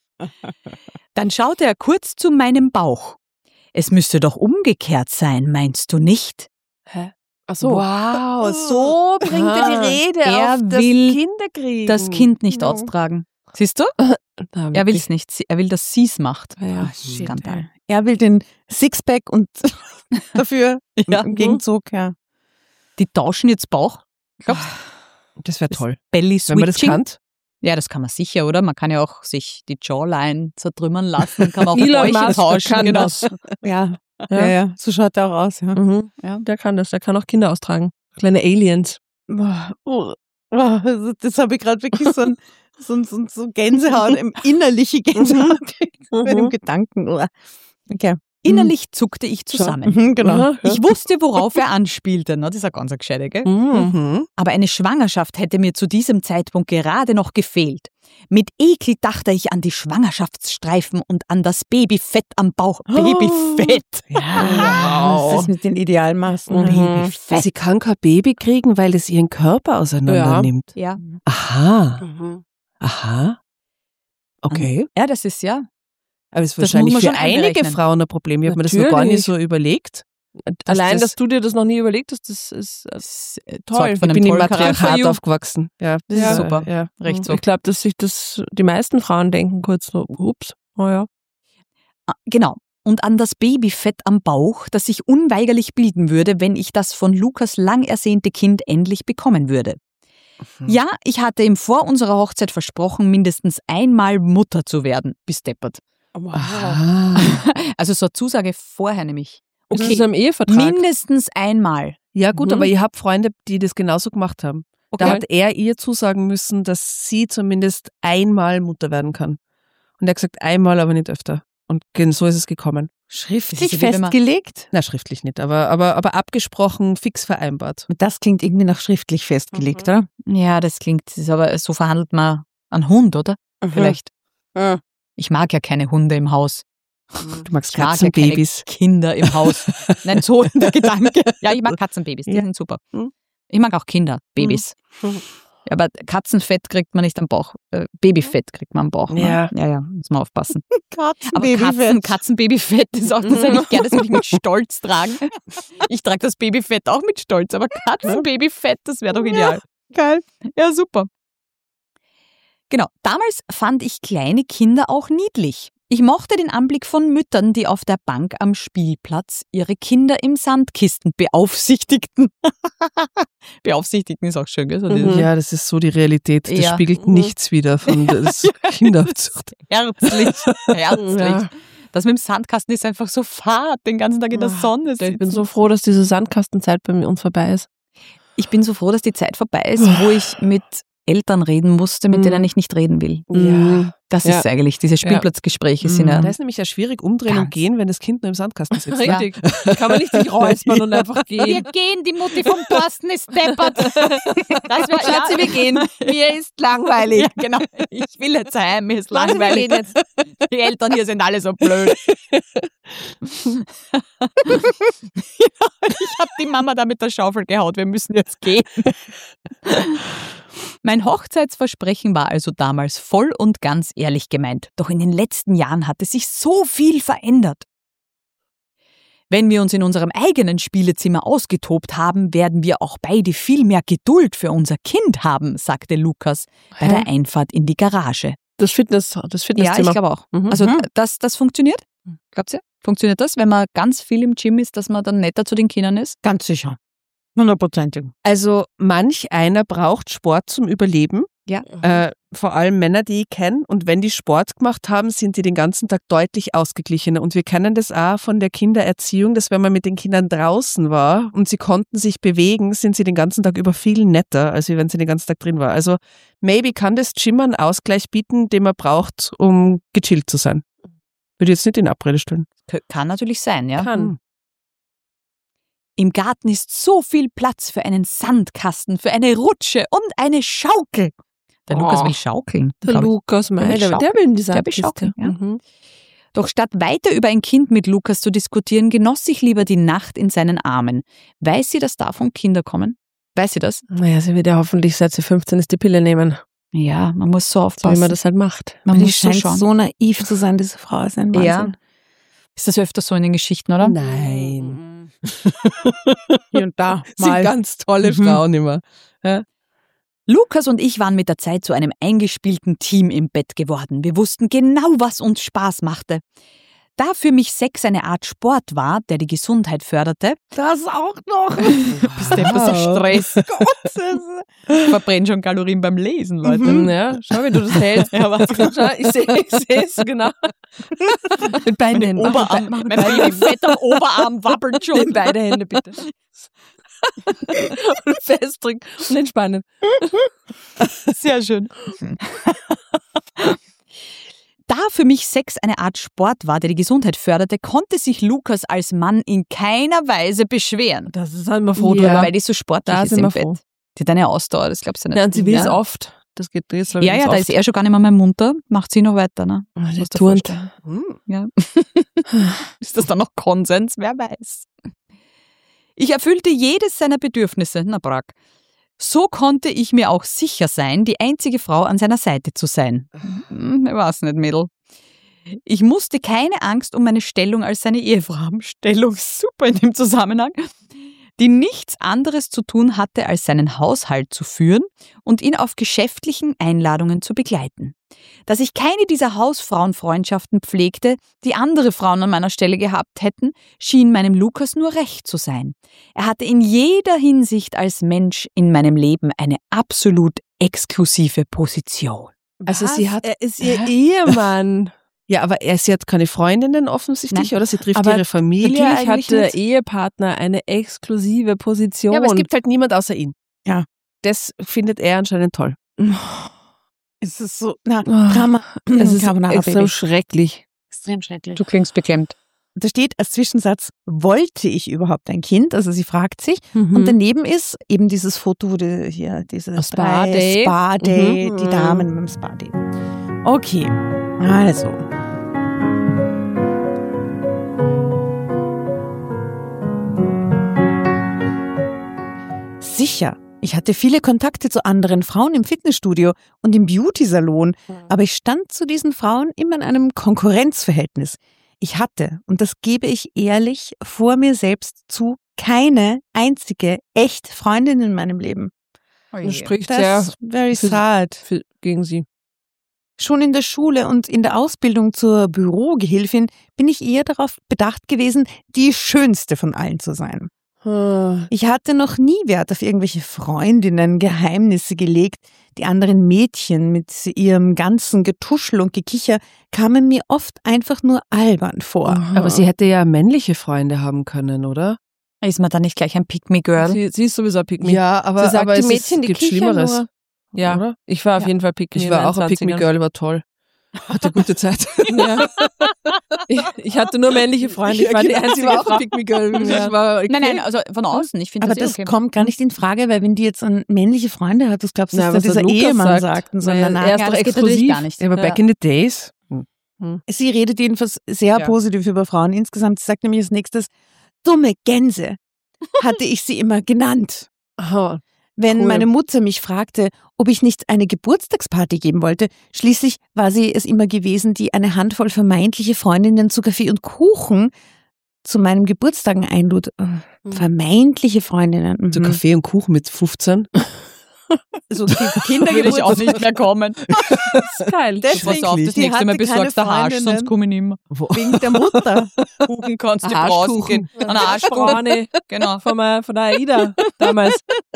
Dann schaute er kurz zu meinem Bauch. Es müsste doch umgekehrt sein, meinst du nicht? Ach so. Wow, so bringt er Aha. die Rede Er auf das will Kinderkriegen. Das Kind nicht Ja. austragen. Siehst du? Na, Er will es nicht. Sie- Er will, dass sie es macht. Ja, Skandal. Er will den Sixpack und dafür Ja. im Gegenzug, ja. Die tauschen jetzt Bauch. Glaubst du? Das wäre toll. Belly Wenn man das Switching. kann. Ja, das kann man sicher, oder? Man kann ja auch sich die Jawline zertrümmern lassen. Kann man auch Elon Bäuche Musk tauschen. kann genau. das. Ja. Ja. Ja, ja, so schaut er auch aus, ja. Mhm. Ja. Der kann das. Der kann auch Kinder austragen. Kleine Aliens. Boah, oh, oh, also das habe ich gerade wirklich so, ein, so, ein- so, ein- so Gänsehaut, im innerliche Gänsehaut bei dem Mhm. Gedanken. Oh. Okay. Innerlich zuckte ich zusammen. Mhm, genau. Aha, ja. Ich wusste, worauf er anspielte. Na, das ist ja ganz ein Gescheiter, gell? Mhm. Aber eine Schwangerschaft hätte mir zu diesem Zeitpunkt gerade noch gefehlt. Mit Ekel dachte ich an die Schwangerschaftsstreifen und an das Babyfett am Bauch. Babyfett! Was ist das mit den Idealmaßen? Mhm. Babyfett. Sie kann kein Baby kriegen, weil es ihren Körper auseinander Ja. nimmt. Ja. Aha. Mhm. Aha. Okay. Ja, das ist ja. Aber es ist Das wahrscheinlich muss man für schon einige einberechnen. Frauen ein Problem. Ich habe mir das noch gar Natürlich. nicht so überlegt. Dass Allein, das- dass du dir das noch nie überlegt hast, das ist äh, Das toll. zeugt von Ich einem bin im tollen Charakter. Matriarchat For you. aufgewachsen. Ja, Das ist ja, super. Ja. Recht so. Ich glaube, dass sich das die meisten Frauen denken kurz so, ups, oh ja. Ah, Genau. Und an das Babyfett am Bauch, das sich unweigerlich bilden würde, wenn ich das von Lukas lang ersehnte Kind endlich bekommen würde. Ja, ich hatte ihm vor unserer Hochzeit versprochen, mindestens einmal Mutter zu werden. Bis deppert. Aha. Also so eine Zusage vorher nämlich. Das Okay, ist im Ehevertrag. mindestens einmal. Ja gut, Mhm. aber ihr habt Freunde, die das genauso gemacht haben. Da Okay. hat er ihr zusagen müssen, dass sie zumindest einmal Mutter werden kann. Und er hat gesagt, einmal, aber nicht öfter. Und gen- so ist es gekommen. Schriftlich Das ist wie wenn man- festgelegt? Na, schriftlich nicht, aber, aber, aber abgesprochen, fix vereinbart. Das klingt irgendwie nach schriftlich festgelegt, Mhm. oder? Ja, das klingt, das ist aber so verhandelt man einen Hund, oder? Vielleicht. Ja. Ich mag ja keine Hunde im Haus. Du magst Ich mag ja keine Katzenbabys. Kinder im Haus. Nein, so der Gedanke. Ja, ich mag Katzenbabys, die Ja. sind super. Mhm. Ich mag auch Kinder, Babys. Mhm. Ja, aber Katzenfett kriegt man nicht am Bauch. Äh, Babyfett kriegt man am Bauch. Ne? Ja. ja, ja, muss man aufpassen. Aber Katzenbabyfett. Katzen, Katzenbabyfett ist auch, das hätte ich gerne, das würde ich mit Stolz tragen. Ich trage das Babyfett auch mit Stolz, aber Katzenbabyfett, das wäre doch ideal. Geil. Ja, super. Genau, damals fand ich kleine Kinder auch niedlich. Ich mochte den Anblick von Müttern, die auf der Bank am Spielplatz ihre Kinder im Sandkisten beaufsichtigten. Beaufsichtigten ist auch schön, gell? So dieses Ja, das ist so die Realität. Das Ja. spiegelt Mhm. nichts wider von der Kinderaufzucht. Herzlich, herzlich. Ja. Das mit dem Sandkasten ist einfach so fad, den ganzen Tag in der Sonne Ich bin sitzen. so froh, dass diese Sandkastenzeit bei uns vorbei ist. Ich bin so froh, dass die Zeit vorbei ist, wo ich mit Eltern reden musste, mit Mhm. denen ich nicht reden will. Ja. Das Ja. ist eigentlich, diese Spielplatzgespräche sind ja... Da ist nämlich ja schwierig umdrehen und Ganz. gehen, wenn das Kind nur im Sandkasten sitzt. Richtig. Kann man nicht sich räuspern und einfach gehen. gehen, die Mutti vom Thorsten ist deppert. Das wär, Schatzi, wir gehen. Mir ist langweilig. Ja, genau. Ich will jetzt heim, mir ist Schatzi, wir langweilig. gehen jetzt. Die Eltern hier sind alle so blöd. Ja, ich habe die Mama da mit der Schaufel gehaut, wir müssen jetzt gehen. Mein Hochzeitsversprechen war also damals voll und ganz ehrlich gemeint. Doch in den letzten Jahren hatte sich so viel verändert. Wenn wir uns in unserem eigenen Spielezimmer ausgetobt haben, werden wir auch beide viel mehr Geduld für unser Kind haben, sagte Lukas bei Hä? der Einfahrt in die Garage. Das Fitness, das Ja, Fitnesszimmer. ich glaube auch. Mhm. Also das, das funktioniert? Glaubt ihr? Funktioniert das, wenn man ganz viel im Gym ist, dass man dann netter zu den Kindern ist? Ganz sicher. Hundertprozentig. Also manch einer braucht Sport zum Überleben. Ja. Äh, vor allem Männer, die ich kenne. Und wenn die Sport gemacht haben, sind die den ganzen Tag deutlich ausgeglichener. Und wir kennen das auch von der Kindererziehung, dass wenn man mit den Kindern draußen war und sie konnten sich bewegen, sind sie den ganzen Tag über viel netter, als wenn sie den ganzen Tag drin war. Also maybe kann das Gym einen Ausgleich bieten, den man braucht, um gechillt zu sein. Würde ich jetzt nicht in Abrede stellen. K- Kann natürlich sein, ja. Kann. Im Garten ist so viel Platz für einen Sandkasten, für eine Rutsche und eine Schaukel. Der Oh. Lukas will schaukeln. Der glaub ich. Lukas, mei, will der, schaukeln. der will in die Der will Sandkiste. schaukeln, ja. Mhm. Doch statt weiter über ein Kind mit Lukas zu diskutieren, genoss ich lieber die Nacht in seinen Armen. Weiß sie, dass davon Kinder kommen? Weiß sie das? Naja, sie wird ja hoffentlich, seit sie fünfzehn ist, die Pille nehmen. Ja, man muss so So wie aufpassen. man das halt macht. man Die muss so scheint schauen. so naiv zu sein, diese Frau ist ein Wahnsinn. Ja. Ist das öfter so in den Geschichten, oder? Nein. Hier und da Sind mal. ganz tolle Mhm. Frauen immer. Lukas und ich waren mit der Zeit zu einem eingespielten Team im Bett geworden. Wir wussten genau, was uns Spaß machte. Da für mich Sex eine Art Sport war, der die Gesundheit förderte, Das auch noch. bist du etwas Wow. Stress. Ich verbrenne schon Kalorien beim Lesen, Leute. Mhm. Ja, schau, wie du das hältst. Ja, warte. Schau, ich sehe ich sehe es, genau. Mit beiden Händen. Mach mit Oberarm, be- mach mit mein beiden Händen. fetter Oberarm wabbelt schon. Nimm beide Hände, bitte. Und festdrücken und entspannen. Sehr schön. Da für mich Sex eine Art Sport war, der die Gesundheit förderte, konnte sich Lukas als Mann in keiner Weise beschweren. Das ist halt mal froh Ja, drüber. weil die so sportlich Da ist sind im wir Bett. froh. Die hat eine Ausdauer, das glaubst du nicht. Ja, und sie will es ja. oft. Das geht jetzt, Ja, ja, da ist er schon gar nicht mehr, mehr munter, macht sie noch weiter. Ne? Oh, Musst der dir turnt. vorstellen. Hm. Ja. Ist das dann noch Konsens? Wer weiß. Ich erfüllte jedes seiner Bedürfnisse. Na, Brack. So konnte ich mir auch sicher sein, die einzige Frau an seiner Seite zu sein. Hm, ich weiß nicht, Mädel. Ich musste keine Angst um meine Stellung als seine Ehefrau haben. Stellung, super in dem Zusammenhang. Die nichts anderes zu tun hatte, als seinen Haushalt zu führen und ihn auf geschäftlichen Einladungen zu begleiten. Dass ich keine dieser Hausfrauenfreundschaften pflegte, die andere Frauen an meiner Stelle gehabt hätten, schien meinem Lukas nur recht zu sein. Er hatte in jeder Hinsicht als Mensch in meinem Leben eine absolut exklusive Position. Also Was? sie hat, Er ist ihr Hä? Ehemann. ja, aber er, sie hat keine Freundinnen offensichtlich, Nein. oder? Sie trifft Aber ihre Familie Natürlich hat eigentlich der nicht. Ehepartner eine exklusive Position. Ja, aber es gibt halt niemand außer ihn. Ja. Das findet er anscheinend toll. Es ist so, na, Oh, Drama. es ist Carbonara extrem Baby. schrecklich. Extrem schrecklich. Du klingst beklemmt. Da steht als Zwischensatz, wollte ich überhaupt ein Kind? Also sie fragt sich. Mhm. Und daneben ist eben dieses Foto, wo die, hier diese Spa-Day. Spa-Day, Mhm. die Damen beim Spa-Day. Okay, also. Sicher, ich hatte viele Kontakte zu anderen Frauen im Fitnessstudio und im Beauty-Salon, aber ich stand zu diesen Frauen immer in einem Konkurrenzverhältnis. Ich hatte, und das gebe ich ehrlich vor mir selbst zu, keine einzige echt Freundin in meinem Leben. Das spricht sehr Das ist very für- sad. für, gegen sie. Schon in der Schule und in der Ausbildung zur Bürogehilfin bin ich eher darauf bedacht gewesen, die schönste von allen zu sein. Ich hatte noch nie Wert auf irgendwelche Freundinnen, Geheimnisse gelegt. Die anderen Mädchen mit ihrem ganzen Getuschel und Gekicher kamen mir oft einfach nur albern vor. Aber sie hätte ja männliche Freunde haben können, oder? Ist man da nicht gleich ein Pick-me-Girl? Sie, sie ist sowieso ein Pick me. Ja, aber, Sie sagt, aber die es Mädchen, ist, die gibt kichern Schlimmeres. nur. Ja, oder? ich war auf Ja. jeden Fall Pick Me Ich in war den auch ein zwanzigern. Pick-Me-Girl, war toll. Hatte gute Zeit. Ja. Ich, ich hatte nur männliche Freunde, ich war die genau, sie einzige war auch Frau. ein Pick-Me-Girl. Ja. Das war okay. Nein, nein, also von außen. Ich finde Aber das, das eh okay. kommt gar nicht in Frage, weil wenn die jetzt an männliche Freunde hat, das glaubst du, Na, dass was dieser der Lukas Ehemann sagt. sagt, sondern Naja, nein. er ist Ja, doch das geht natürlich exklusiv. gar nicht. Ja, aber Ja. back in the days. Sie redet jedenfalls sehr Ja. positiv über Frauen insgesamt. Sie sagt nämlich als nächstes, dumme Gänse hatte ich sie immer genannt. Aha. Wenn Cool. meine Mutter mich fragte, ob ich nicht eine Geburtstagsparty geben wollte, schließlich war sie es immer gewesen, die eine Handvoll vermeintliche Freundinnen zu Kaffee und Kuchen zu meinem Geburtstagen einlud. Äh, Vermeintliche Freundinnen. So Mhm. Kaffee und Kuchen mit fünfzehn. So Ki- Kinder Würde ich auch nicht mehr kommen. Das ist geil. Deswegen, Pass auf, das die nächste Mal hatte keine besorgst du Arsch, sonst Freundinnen. komme ich nicht mehr. Wegen der Mutter. Kuchen kannst du Ein draußen Arschkuchen. gehen. Ein Arschkuchen. Braune Genau. von, der- von der AIDA damals.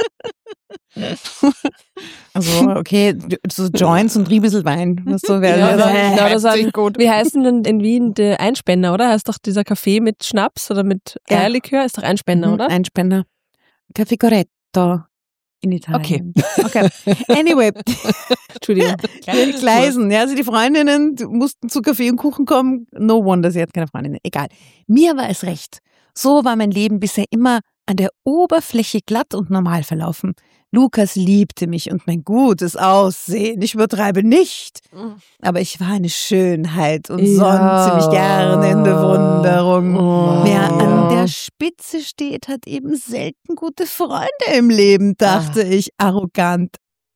Also, okay, so Joints und ein bisschen Wein. Was so wäre Ja, das. aber- ja, das Heftig hat- gut. Wie heißt denn in Wien der Einspänner, oder? Heißt doch dieser Kaffee mit Schnaps oder mit Ja. Eierlikör? Ist doch Einspänner, Mhm, oder? Einspänner. Café Corretto in Italien. Okay. Anyway, Entschuldigung. die Gleisen, ja, also die Freundinnen mussten zu Kaffee und Kuchen kommen. No wonder, sie hat keine Freundinnen. Egal. Mir war es recht. So war mein Leben bisher immer an der Oberfläche glatt und normal verlaufen. Lukas liebte mich und mein gutes Aussehen. Ich übertreibe nicht. Aber ich war eine Schönheit und Ja. sonst ziemlich gerne in Bewunderung. Oh. Wer an der Spitze steht, hat eben selten gute Freunde im Leben, dachte ich, arrogant.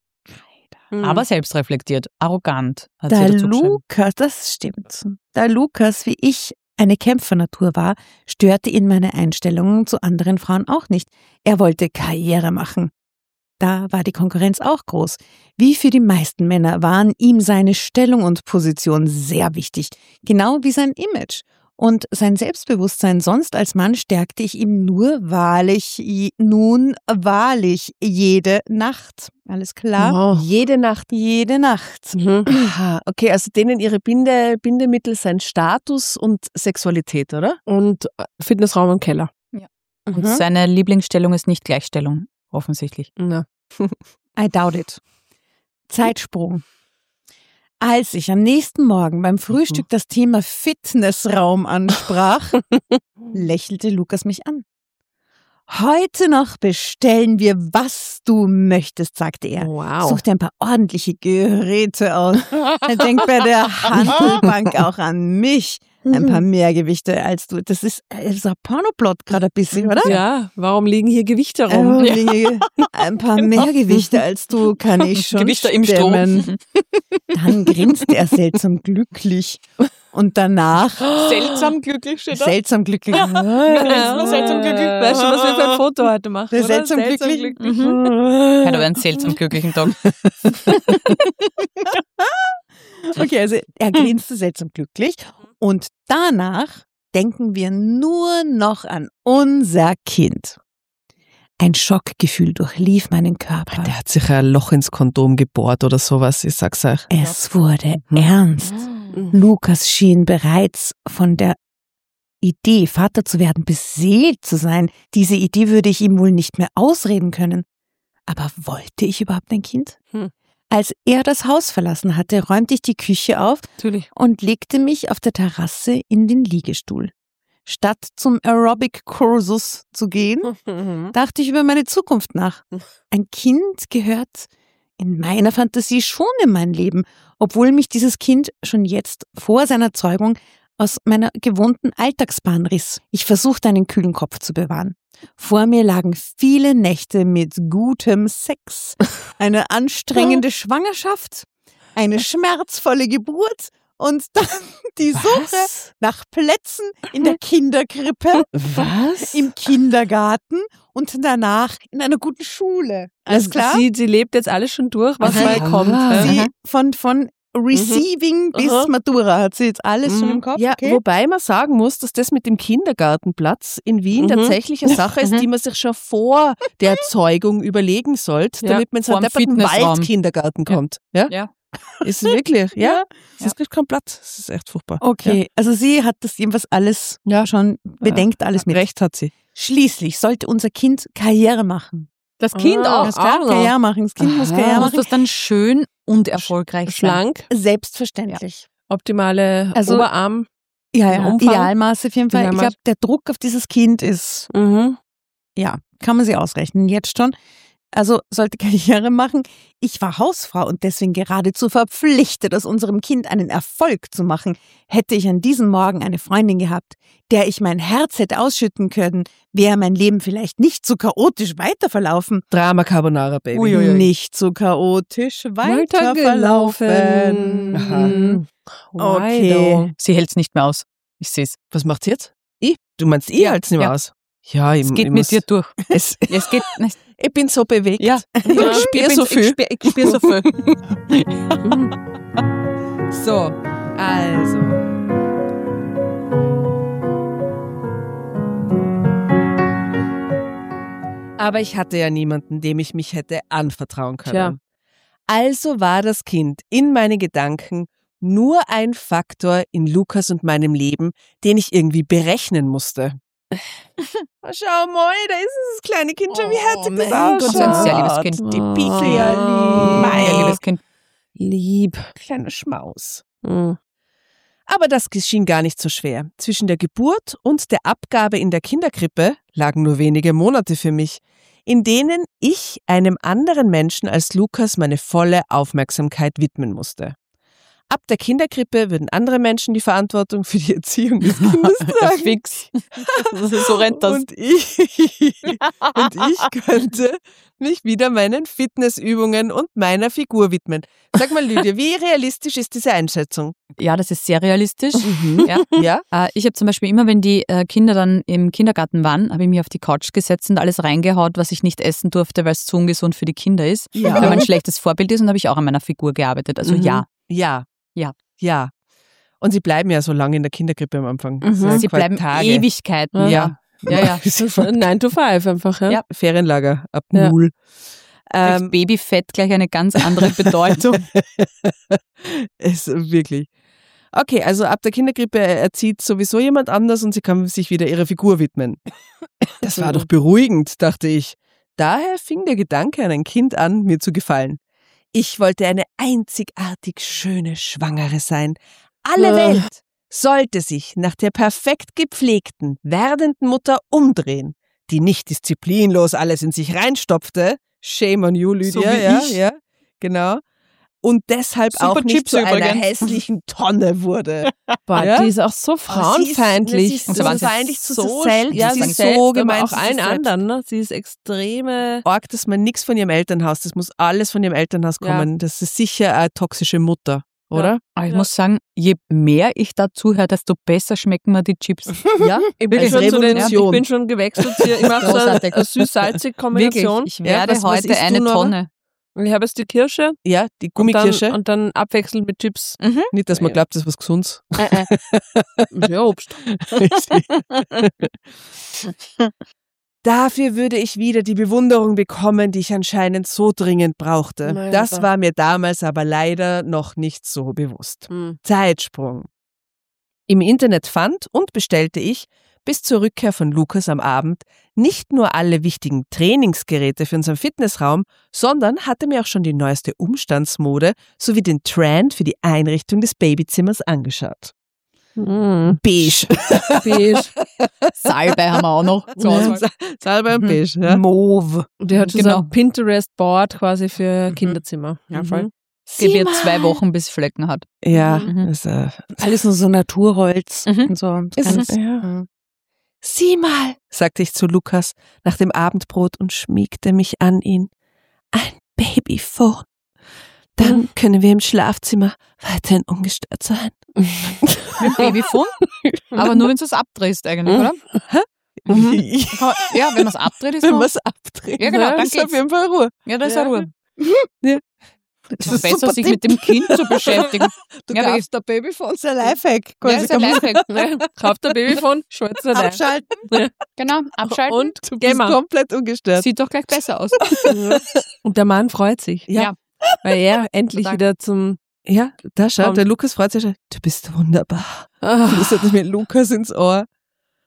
Aber selbstreflektiert, arrogant, hat Da sie dazu geschrieben. Lukas, das stimmt. Da Lukas wie ich eine Kämpfernatur war, störte ihn meine Einstellungen zu anderen Frauen auch nicht. Er wollte Karriere machen. Da war die Konkurrenz auch groß. Wie für die meisten Männer waren ihm seine Stellung und Position sehr wichtig, genau wie sein Image. Und sein Selbstbewusstsein sonst als Mann stärkte ich ihm nur wahrlich, nun wahrlich jede Nacht. Alles klar? Wow. Jede Nacht. Jede Nacht. Mhm. Aha, okay, also denen ihre Binde, Bindemittel sind Status und Sexualität, oder? Und äh, Fitnessraum im Keller. Und Mhm. seine Lieblingsstellung ist nicht Gleichstellung, offensichtlich. Ja. I doubt it. Zeitsprung. Als ich am nächsten Morgen beim Frühstück das Thema Fitnessraum ansprach, lächelte Lukas mich an. Heute noch bestellen wir, was du möchtest, sagte er. Wow. Such dir ein paar ordentliche Geräte aus. Er denkt bei der Handelbank auch an mich. Ein paar mehr Gewichte als du. Das ist, das ist ein Pornoplot gerade ein bisschen, oder? Ja, warum liegen hier Gewichte Äh, rum? Dinge, ein paar mehr Gewichte als du kann ich schon Gewichte im Strom. stemmen. Dann grinste er seltsam glücklich und danach Seltsam glücklich steht seltsam glücklich. Ja, seltsam glücklich. Weißt du, was wir für ein Foto heute machen? Der oder? seltsam glücklich. Mhm. Hat aber einen seltsam glücklichen Tag. Okay, also er grinste seltsam glücklich und danach denken wir nur noch an unser Kind. Ein Schockgefühl durchlief meinen Körper. Der hat sich ein Loch ins Kondom gebohrt oder sowas, ich sag's euch. Es wurde ernst. Lukas schien bereits von der Idee, Vater zu werden, beseelt zu sein. Diese Idee würde ich ihm wohl nicht mehr ausreden können. Aber wollte ich überhaupt ein Kind? Hm. Als er das Haus verlassen hatte, räumte ich die Küche auf Natürlich. und legte mich auf der Terrasse in den Liegestuhl. Statt zum Aerobic-Kursus zu gehen, dachte ich über meine Zukunft nach. Ein Kind gehört in meiner Fantasie schon in mein Leben, obwohl mich dieses Kind schon jetzt vor seiner Zeugung aus meiner gewohnten Alltagsbahn riss. Ich versuchte, einen kühlen Kopf zu bewahren. Vor mir lagen viele Nächte mit gutem Sex, eine anstrengende Schwangerschaft, eine schmerzvolle Geburt und dann die Suche nach Plätzen in der Kinderkrippe, Was? im Kindergarten und danach in einer guten Schule. Alles Also klar? Sie, sie lebt jetzt alles schon durch, was Aha. mal kommt. Ah. ja. Sie von, von Receiving bis Aha. Matura hat sie jetzt alles schon Mhm. im Kopf. Ja, okay? wobei man sagen muss, dass das mit dem Kindergartenplatz in Wien Mhm. tatsächlich eine Sache ist, die man sich schon vor der Zeugung überlegen sollte, Ja, damit man in so einen vorm depperten Fitnessraum. Waldkindergarten kommt. Ja? Ja. Ist es wirklich? Ja? Ja. Es gibt keinen Platz. Das ist echt furchtbar. Okay, also sie hat das jedenfalls alles Ja. schon bedenkt, alles Ja. mit. Recht hat sie. Schließlich sollte unser Kind Karriere machen. Das Kind Ah, auch. Das kann auch noch. Karriere machen. Das Kind muss Aha. Karriere Muss machen. das dann schön und erfolgreich sein. Schlank, Selbstverständlich. optimale Also- Oberarm. Ja, Im ja. Umfang? Idealmaß auf jeden Fall. Ich Idealmaß. glaube, der Druck auf dieses Kind ist, Mhm. ja, kann man sich ausrechnen, jetzt schon. Also sollte Karriere machen. Ich war Hausfrau und deswegen geradezu verpflichtet, aus unserem Kind einen Erfolg zu machen. Hätte ich an diesem Morgen eine Freundin gehabt, der ich mein Herz hätte ausschütten können, wäre mein Leben vielleicht nicht so chaotisch weiterverlaufen. Drama Carbonara, Baby. Uiuiui. Nicht so chaotisch weiterverlaufen. Weitergelaufen. Aha. Why Okay. though? Sie hält es nicht mehr aus. Ich sehe es. Was macht's jetzt? Ich? Du meinst, ich Ja, halt's nicht mehr ja. aus? Ja, ich, Es geht ich mit muss, dir durch. Es, Es geht nicht. ich bin so bewegt. Ja. Ich spüre so viel. Ich spür, ich spür so viel. So, also. Aber ich hatte ja niemanden, dem ich mich hätte anvertrauen können. Tja. Also war das Kind in meinen Gedanken nur ein Faktor in Lukas und meinem Leben, den ich irgendwie berechnen musste. Schau mal, da ist das kleine Kind schon, wie herzig das mein ausschaut. Gott, ein sehr liebes Kind. Die Oh. Pike, ja Mein lieb. liebes Kind. Lieb. Kleiner Schmaus. Mhm. Aber das schien gar nicht so schwer. Zwischen der Geburt und der Abgabe in der Kinderkrippe lagen nur wenige Monate für mich, in denen ich einem anderen Menschen als Lukas meine volle Aufmerksamkeit widmen musste. Ab der Kinderkrippe würden andere Menschen die Verantwortung für die Erziehung des Kindes tragen. Fix. So rennt das. Und ich, und ich könnte mich wieder meinen Fitnessübungen und meiner Figur widmen. Sag mal, Lydia, wie realistisch ist diese Einschätzung? Ja, das ist sehr realistisch. Ja. Ja? Äh, ich habe zum Beispiel immer, wenn die äh, Kinder dann im Kindergarten waren, habe ich mich auf die Couch gesetzt und alles reingehaut, was ich nicht essen durfte, weil es zu ungesund für die Kinder ist. Ja. Weil man ein schlechtes Vorbild ist und habe ich auch an meiner Figur gearbeitet. Also Mhm. ja. Ja. Ja. Ja. Und sie bleiben ja so lange in der Kinderkrippe am Anfang. Mhm. Das sind Sie quasi bleiben Tage. Ewigkeiten. Ja. Ja, ja. Das ist nine to five einfach, ja. Ja. Ferienlager ab Ja. null. Kriegt Ähm, Babyfett gleich eine ganz andere Bedeutung. ist wirklich. Okay, also ab der Kinderkrippe erzieht sowieso jemand anders und sie kann sich wieder ihrer Figur widmen. Das war doch beruhigend, dachte ich. Daher fing der Gedanke an ein Kind an, mir zu gefallen. Ich wollte eine einzigartig schöne Schwangere sein. Alle Ja. Welt sollte sich nach der perfekt gepflegten, werdenden Mutter umdrehen, die nicht disziplinlos alles in sich reinstopfte. Shame on you, Lydia. So wie ja, ich. ja, genau. Und deshalb Super auch nicht Chips zu einer übrigens. hässlichen Tonne wurde. Boah, Ja? die ist auch so Oh, frauenfeindlich. Sie ist, Und sie so ist war feindlich zu so, sich selbst. Ja, sie sie ist selbst, so aber gemein auch zu sich allen selbst. anderen. Ne? Sie ist extreme. Arg, dass man nichts von ihrem Elternhaus, das muss alles von ihrem Elternhaus Ja. kommen. Das ist sicher eine toxische Mutter, oder? Aber ich Ja. muss sagen, je mehr ich da zuhöre, desto besser schmecken mir die Chips. Ja, Ich bin, als schon zu den, Revolution. ich bin schon gewechselt hier. Ich mache so eine, Großartig. eine süß-salzige Wirklich, Kombination. ich werde was- was heute isst du, eine Nora? Tonne. Ich habe jetzt die Kirsche Ja, die und Gummikirsche. dann, und dann abwechselnd mit Chips. Mhm. Nicht, dass man Ja. glaubt, das ist was Gesundes. Ja, Obst. Dafür würde ich wieder die Bewunderung bekommen, die ich anscheinend so dringend brauchte. Mein Das Gott. war mir damals aber leider noch nicht so bewusst. Hm. Zeitsprung. Im Internet fand und bestellte ich bis zur Rückkehr von Lukas am Abend nicht nur alle wichtigen Trainingsgeräte für unseren Fitnessraum, sondern hatte mir auch schon die neueste Umstandsmode sowie den Trend für die Einrichtung des Babyzimmers angeschaut. Hm. Beige. Beige. Salbei haben wir auch noch. zur Auswahl. Sa- Salbei und Mhm. beige. Ja. Mauve. Die hat schon Genau. so ein Pinterest-Board quasi für Kinderzimmer. Ja, Mhm. voll. Geht jetzt zwei Wochen, bis Flecken hat. Ja, Mhm. das, äh, Alles nur so Naturholz Mhm. und so. Ist Ganz, es? ja. Sieh mal, sagte ich zu Lukas nach dem Abendbrot und schmiegte mich an ihn. Ein Babyphone. Dann können wir im Schlafzimmer weiterhin ungestört sein. Mit Babyphone? Aber nur, wenn du es abdrehst eigentlich, oder? Ja, Ja, wenn man es abdreht, ist wenn noch... man es abdreht. Ja, genau, dann ist auf geht's. jeden Fall Ruhe. Ja, da ist Ja. ja Ruhe. Ja. Es ist besser, sich mit dem Kind zu beschäftigen. Du Ja, kaufst der Babyphone. Das ist ein Lifehack. Ja, Quasi ist ein kann man Lifehack. Ne? Kauft der Babyphone, schaltet es rein. abschalten. Genau, abschalten. Und Du geh bist mal. komplett ungestört. Sieht doch gleich besser aus. Und der Mann freut sich, Ja. weil er endlich Total. wieder zum... Ja, da schaut Komm. der Lukas freut sich schon. Du bist wunderbar. Ah, Du bist mir Lukas ins Ohr.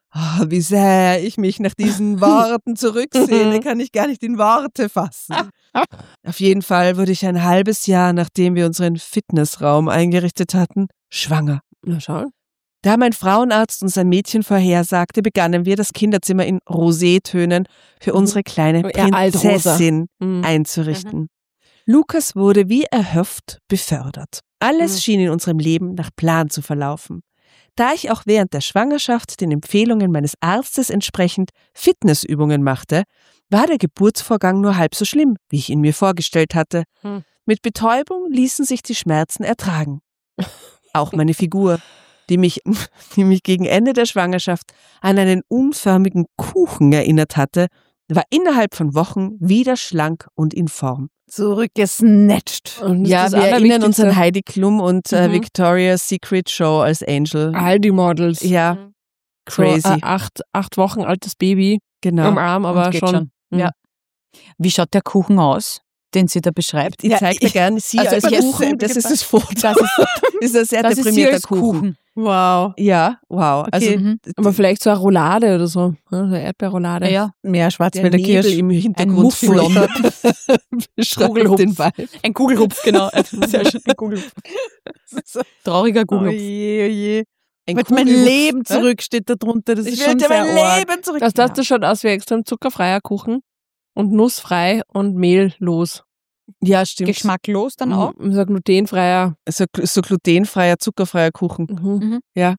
Oh, wie sehr ich mich nach diesen Worten zurücksehne, kann ich gar nicht in Worte fassen. Auf jeden Fall wurde ich ein halbes Jahr, nachdem wir unseren Fitnessraum eingerichtet hatten, schwanger. Na schau. Da mein Frauenarzt uns ein Mädchen vorhersagte, begannen wir, das Kinderzimmer in Rosétönen für unsere kleine Ja, altrosa. Prinzessin Mhm. einzurichten. Lukas wurde wie erhofft befördert. Alles Mhm. schien in unserem Leben nach Plan zu verlaufen. Da ich auch während der Schwangerschaft den Empfehlungen meines Arztes entsprechend Fitnessübungen machte, war der Geburtsvorgang nur halb so schlimm, wie ich ihn mir vorgestellt hatte. Hm. Mit Betäubung ließen sich die Schmerzen ertragen. Auch meine Figur, die mich, die mich gegen Ende der Schwangerschaft an einen unförmigen Kuchen erinnert hatte, war innerhalb von Wochen wieder schlank und in Form. Zurückgesnatcht. Und das Ja, ist wir das erinnern uns an Allerwichtigste. Heidi Klum und äh, Mhm. Victoria's Secret Show als Angel. All die Models. Ja, So, crazy. ein acht, acht Wochen altes Baby Genau. am Arm, aber Und geht schon. schon. Mhm. Ja. Wie schaut der Kuchen aus, den sie da beschreibt? Ich Ja, zeige dir ich- gerne sie also als ich- Kuchen. Das ist das Foto. Das ist, Das ist ein sehr das ist sie deprimierter als Kuchen. Kuchen. Wow. Ja, wow. Also Mhm. Aber vielleicht so eine Roulade oder so. Ja, so eine Erdbeerroulade. Ja, Mehr der Schwarzwälder Nebel Kirsch. im ein Hintergrund Mufflon. beschreibt Kugelhupf. den Vibe. Ein Kugelhupf, genau. Sehr schön, ein Kugelhupf. Trauriger Oh Kugelhupf. je, oh je. Ein Mit mein Kugelhupf. Leben zurück steht da drunter. Das Ich ist schon will dir sehr mein arg. Leben zurück. Das, das, das schaut aus wie extrem zuckerfreier Kuchen und nussfrei und mehllos. Ja, stimmt. Geschmacklos dann auch. Mhm. So glutenfreier. So, so glutenfreier, zuckerfreier Kuchen. Mhm. Ja.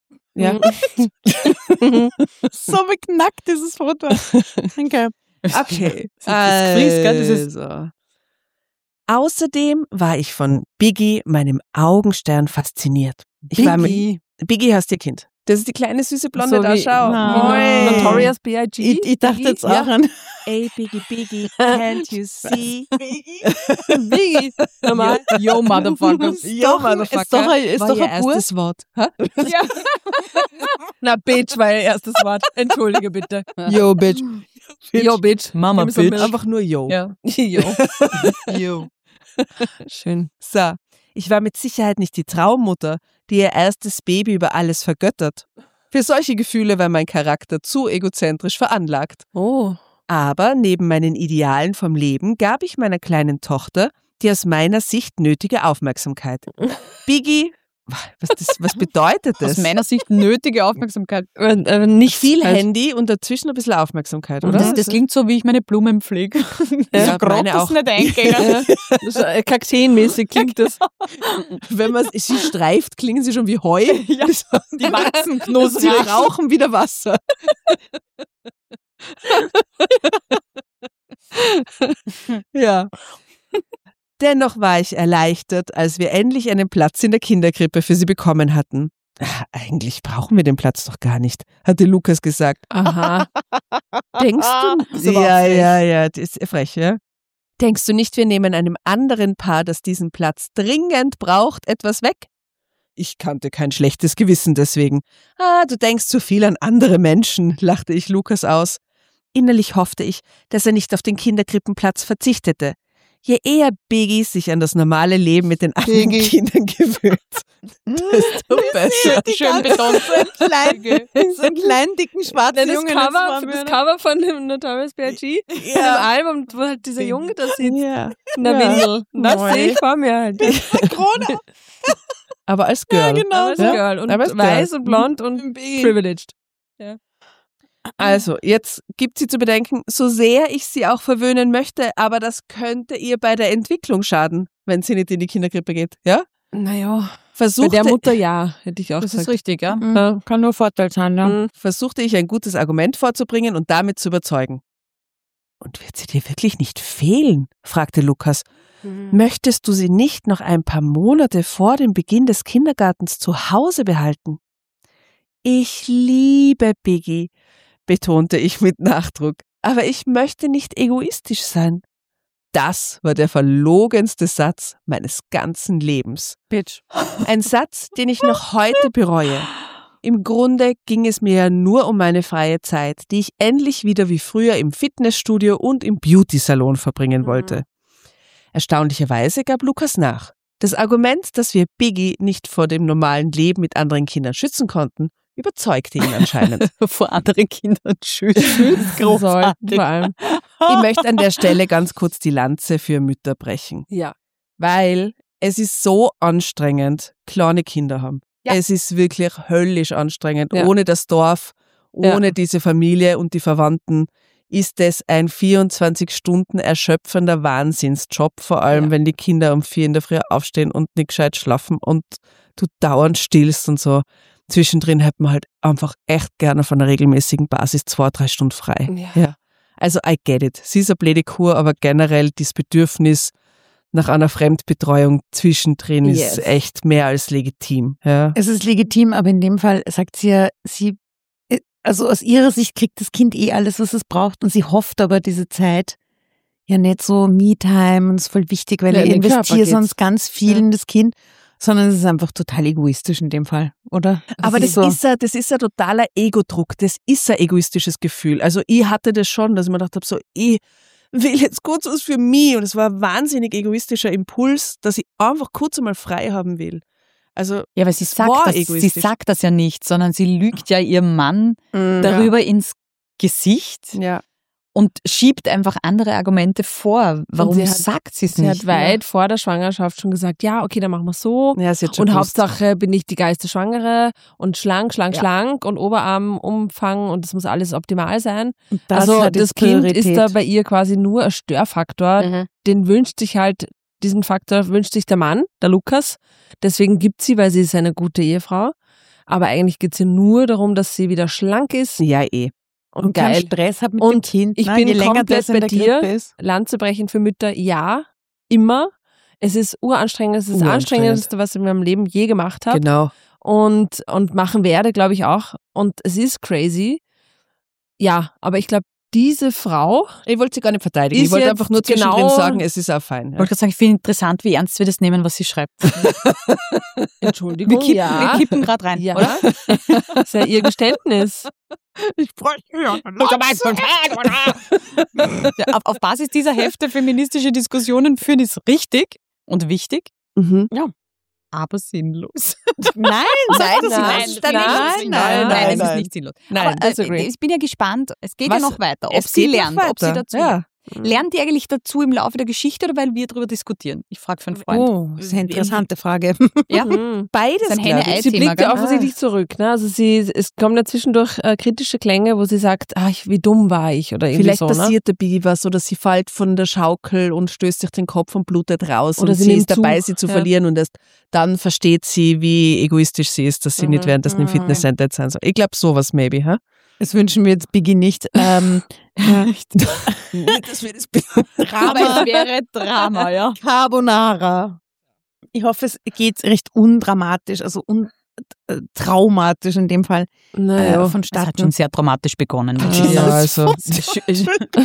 So beknackt dieses Foto. Danke. Okay. Das fließt, gell? Das ist- Also. Außerdem war ich von Biggie, meinem Augenstern, fasziniert. Ich war mit, Biggie. Biggie heißt ihr Kind. Das ist die kleine süße Blonde So da, wie- schau. Na. Moi. Notorious B I G Ich, ich dachte jetzt auch Ja. an Ey, Biggie, Biggie, can't you see? Biggie. Normal. Yo, Motherfuckers. Ist doch, ist doch, ein- ist War doch ihr ein Bur. erstes Wort. Hä? Ja. Na, Bitch war ihr erstes Wort. Entschuldige bitte. Yo, bitch. Yo, Bitch. Mama, Gib mir so Bitch. Einfach nur yo. Ja. Yo. yo. Schön. So, ich war mit Sicherheit nicht die Traummutter, die ihr erstes Baby über alles vergöttert. Für solche Gefühle war mein Charakter zu egozentrisch veranlagt. Oh. Aber neben meinen Idealen vom Leben gab ich meiner kleinen Tochter die aus meiner Sicht nötige Aufmerksamkeit. Biggie, was, das, was bedeutet das? Aus meiner Sicht nötige Aufmerksamkeit. Äh, äh, nicht Viel halt. Handy und dazwischen ein bisschen Aufmerksamkeit, oder? Das, das klingt so, wie ich meine Blumen pflege. Ja, so gerade meine das auch. nicht eingehen. So, äh, Kakteenmäßig klingt das. Wenn man sie streift, klingen sie schon wie Heu. Ja, die wachsen Sie knusprig. rauchen wieder Wasser. Ja. Dennoch war ich erleichtert, als wir endlich einen Platz in der Kinderkrippe für sie bekommen hatten. Ach, eigentlich brauchen wir den Platz doch gar nicht, hatte Lukas gesagt. Aha. Denkst du? Das ist aber Ja, auch frech. ja, ja, das ist frech, ja. Denkst du nicht, wir nehmen einem anderen Paar, das diesen Platz dringend braucht, etwas weg? Ich kannte kein schlechtes Gewissen deswegen. Ah, du denkst zu viel an andere Menschen, lachte ich Lukas aus. Innerlich hoffte ich, dass er nicht auf den Kinderkrippenplatz verzichtete. Je eher Biggie sich an das normale Leben mit den anderen Biggie. Kindern gewöhnt, desto besser. Die Schön ganze- betont. So einen kleinen, so einen kleinen dicken schwarzen Nein, das, Jungen. Cover, jetzt vor das mir. Cover von dem Notorious B I G in dem Album, wo halt dieser Junge da sitzt Ja. in der Ja. Windel. Das Moi. sehe ich vor mir halt. Krone. Aber als Girl. Ja, genau. Aber als Ja. Girl und Aber als weiß Girl. und blond und Biggie. privileged. Also, jetzt gibt sie zu bedenken, so sehr ich sie auch verwöhnen möchte, aber das könnte ihr bei der Entwicklung schaden, wenn sie nicht in die Kinderkrippe geht. Ja? Naja, bei Versuchte, der Mutter ja, hätte ich auch Das ist gesagt. richtig, ja. Mhm. Ja. Kann nur Vorteil sein, ja. Mhm. versuchte ich ein gutes Argument vorzubringen und damit zu überzeugen. Und wird sie dir wirklich nicht fehlen? Fragte Lukas. Möchtest du sie nicht noch ein paar Monate vor dem Beginn des Kindergartens zu Hause behalten? Ich liebe Biggie, betonte ich mit Nachdruck, aber ich möchte nicht egoistisch sein. Das war der verlogenste Satz meines ganzen Lebens. Bitch. Ein Satz, den ich noch heute bereue. Im Grunde ging es mir ja nur um meine freie Zeit, die ich endlich wieder wie früher im Fitnessstudio und im Beauty-Salon verbringen wollte. Erstaunlicherweise gab Lukas nach. Das Argument, dass wir Biggie nicht vor dem normalen Leben mit anderen Kindern schützen konnten, überzeugte ihn anscheinend. Vor anderen Kindern schön. Soll, vor allem. Ich möchte an der Stelle ganz kurz die Lanze für Mütter brechen. Ja. Weil es ist so anstrengend, kleine Kinder haben. Ja. Es ist wirklich höllisch anstrengend. Ja. Ohne das Dorf, ohne Ja. diese Familie und die Verwandten ist es ein vierundzwanzig Stunden erschöpfender Wahnsinnsjob, vor allem Ja. wenn die Kinder um vier in der Früh aufstehen und nicht gescheit schlafen und du dauernd stillst und so. Zwischendrin hätte man halt einfach echt gerne auf einer regelmäßigen Basis zwei, drei Stunden frei. Ja. Ja. Also I get it. Sie ist eine blöde Kur, aber generell das Bedürfnis nach einer Fremdbetreuung zwischendrin Yes. ist echt mehr als legitim. Ja. Es ist legitim, aber in dem Fall sagt sie ja, sie, also aus ihrer Sicht kriegt das Kind eh alles, was es braucht und sie hofft aber diese Zeit ja nicht so Me-Time und ist voll wichtig, weil Ja, ich in den Körper investiere geht's. sonst ganz viel Ja. in das Kind, sondern es ist einfach total egoistisch in dem Fall, oder? Aber das so. ist ein, das ist ein totaler Ego-Druck. Das ist ein egoistisches Gefühl. Also ich hatte das schon, dass ich mir gedacht habe, so, ich will jetzt kurz was für mich. Und es war ein wahnsinnig egoistischer Impuls, dass ich einfach kurz einmal frei haben will. Also Ja, weil sie Das sagt, war das, sie egoistisch. sagt das ja nicht, sondern sie lügt ja ihrem Mann darüber ins Gesicht ja. und schiebt einfach andere Argumente vor. Warum sie hat- sagt sie es Sie nicht? hat weit vor der Schwangerschaft schon gesagt, ja, okay, dann machen wir so. Ja, sie hat schon Und gewusst. Hauptsache bin ich die geilste Schwangere und schlank, schlank, Ja. schlank und Oberarmumfang und das muss alles optimal sein. Und das also hat das jetzt Kind Priorität. ist da bei ihr quasi nur ein Störfaktor. Mhm. Den wünscht sich halt, diesen Faktor wünscht sich der Mann, der Lukas. Deswegen gibt sie, weil sie ist eine gute Ehefrau. Aber eigentlich geht es ihr nur darum, dass sie wieder schlank ist Ja, eh. und, und keinen geil. Stress hat mit Und dem Kind. ich ne? bin Je länger komplett das in bei der dir. Krippe ist. Lanze brechen für Mütter, ja, immer. Es ist uranstrengend, es ist das Uranstrengend. Anstrengendste, was ich in meinem Leben je gemacht habe. Genau. Und, und machen werde, glaube ich auch. Und es ist crazy. Ja, aber ich glaube, diese Frau, Ich wollte sie gar nicht verteidigen. Ist Ich wollte jetzt einfach nur zwischendrin genau- sagen, es ist auch fein. Ich Ja. wollte gerade sagen, ich finde interessant, wie ernst wir das nehmen, was sie schreibt. Entschuldigung, Wir kippen, ja, wir kippen gerade rein, ja, oder? das ist ja ihr Geständnis. Ich bräuchte ja Ja, auf, auf Basis dieser Hefte feministische Diskussionen führen ist richtig und wichtig, Mhm. aber sinnlos. Nein, Nein, das nein, nicht. nein, nein, nein, nein, nein, es nein. ist nicht sinnlos. Nein, aber, äh, disagree. ich bin ja gespannt, es geht Was? ja noch weiter, ob Es sie geht noch lernt, ob sie weiter. dazu Ja. Lernt die eigentlich dazu im Laufe der Geschichte oder weil wir darüber diskutieren? Ich frage für einen Freund. Oh, das ist eine interessante Frage. Ja? Mhm. Beides, Das ist ein glaub ich. Henne-Ei- Sie Thema, blickt gell? ja offensichtlich zurück. Ne? Also sie, es kommen ja zwischendurch äh, kritische Klänge, wo sie sagt, ach, wie dumm war ich oder irgendwie Vielleicht so. Ne? passiert dabei was oder sie fällt von der Schaukel und stößt sich den Kopf und blutet raus Oder und sie sie, nimmt ist dabei, Zug, sie zu ja. verlieren und erst dann versteht sie, wie egoistisch sie ist, dass sie Mhm. nicht währenddessen im Mhm. Fitnesscenter jetzt sein soll. Ich glaube, sowas maybe, ha? Das wünschen wir jetzt Biggie nicht. Ähm, Nicht, dass wir das Aber es wäre Drama, ja. Carbonara. Ich hoffe, es geht recht undramatisch, also un äh, traumatisch in dem Fall äh, Naja. Das hat vonstatten. schon sehr dramatisch begonnen. muss ich Ja, sagen. also.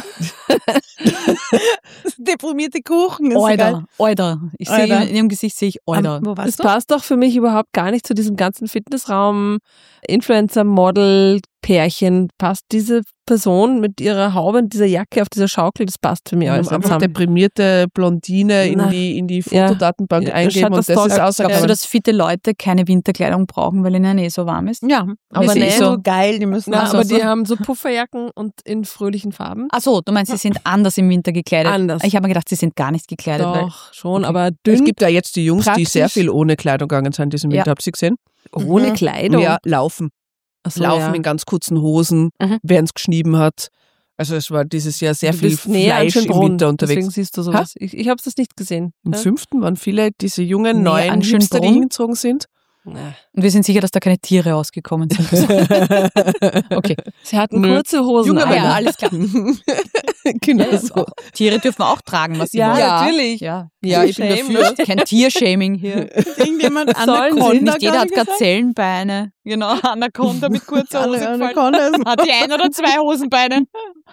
Deprimierte Kuchen. Ist egal. Alter, Alter. Ich sehe Alter. in, in ihrem Gesicht sehe ich Alter. Ähm, wo warst Das du? passt doch für mich überhaupt gar nicht zu diesem ganzen Fitnessraum, Influencer-Model-Pärchen. Passt diese Person mit ihrer Haube und dieser Jacke auf dieser Schaukel, das passt für mich alles einfach zusammen. deprimierte Blondine in Na. die, in die Ja. Fotodatenbank Ja, eingeben schaut und das das toll ist aus. Glaubst du, außergewöhnlich. dass fitte Leute keine Winterkleidung brauchen, weil ihnen eh so warm ist? Ja, Aber aber nee. nicht so geil, die müssen Na, also aber so. die haben so Pufferjacken und in fröhlichen Farben. Ach so, du meinst, sie sind anders im Winter gekleidet? Anders. Ich habe mir gedacht, sie sind gar nicht gekleidet. Weil Doch, schon, Okay. aber Es dünn, gibt ja jetzt die Jungs, die praktisch. sehr viel ohne Kleidung gegangen sind diesen Ja. Winter. Habt ihr gesehen? ohne Mhm. Kleidung. Ja, laufen. Ach so, laufen ja. in ganz kurzen Hosen, Mhm. während es geschnieben hat. Also es war dieses Jahr sehr Du viel bist näher an Fleisch im Schönbrunn, Winter unterwegs. Deswegen siehst du sowas. Ich, ich habe das nicht gesehen. Im Ja? fünften waren viele diese jungen, Näher neuen an Hipster, die Schönbrunn? hingezogen sind. Na. Und wir sind sicher, dass da keine Tiere ausgekommen sind. Okay. Sie hatten Nö. kurze Hosen. Junge an. Ah, ja, Männer. alles klar. Genau Ja, ja, so. Tiere dürfen auch tragen, was sie Ja, wollen. natürlich. Ja, Ja, ich bin Shame, dafür. kein Tiershaming hier. Irgendjemand Sollen sie Anaconda Nicht jeder hat gerade Gazellenbeine. Genau, Anaconda mit kurzer Hose gesagt? gefallen. Anaconda ist Hat die ein oder zwei Hosenbeine.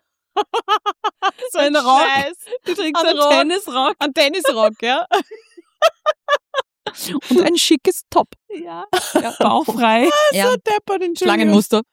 So ein Ein Rock. Scheiß. Du trägst An einen Rock. Tennisrock. Ein Tennisrock, ja. Und ein schickes Top. Ja. ja. Bauchfrei. Ja, deppert, Entschuldigung. Schlangenmuster.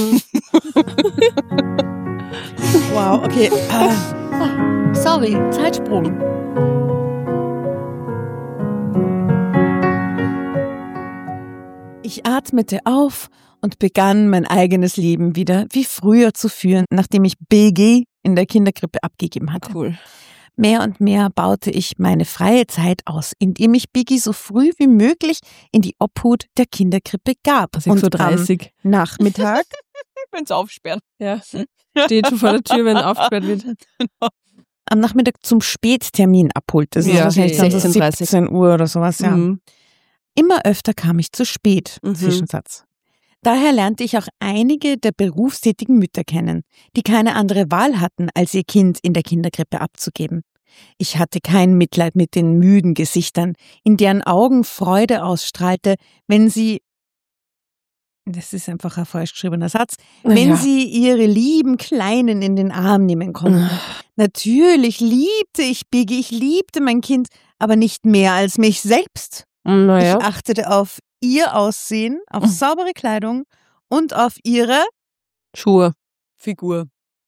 Wow, okay. Äh, sorry, Zeitsprung. Ich Ich atmete auf und begann mein eigenes Leben wieder wie früher zu führen, nachdem ich B G in der Kinderkrippe abgegeben hatte. Cool. Mehr und mehr baute ich meine freie Zeit aus, indem ich Biggie so früh wie möglich in die Obhut der Kinderkrippe gab. sechs Uhr dreißig. Am Nachmittag Wenn sie aufsperren. Ja. Steht schon vor der Tür, wenn aufgesperrt wird. am Nachmittag zum Spättermin abholte. Das ist Ja, wahrscheinlich dann so sechzehn Uhr dreißig. siebzehn Uhr oder sowas, ja. Mhm. Immer öfter kam ich zu spät, Mhm. Zwischensatz. Daher lernte ich auch einige der berufstätigen Mütter kennen, die keine andere Wahl hatten, als ihr Kind in der Kinderkrippe abzugeben. Ich hatte kein Mitleid mit den müden Gesichtern, in deren Augen Freude ausstrahlte, wenn sie, das ist einfach ein falsch geschriebener Satz, wenn Ja. sie ihre lieben Kleinen in den Arm nehmen konnten. Natürlich liebte ich Biggie, ich liebte mein Kind, aber nicht mehr als mich selbst. Naja. Ich achtete auf ihr Aussehen, auf saubere Kleidung und auf ihre Schuhe. Figur.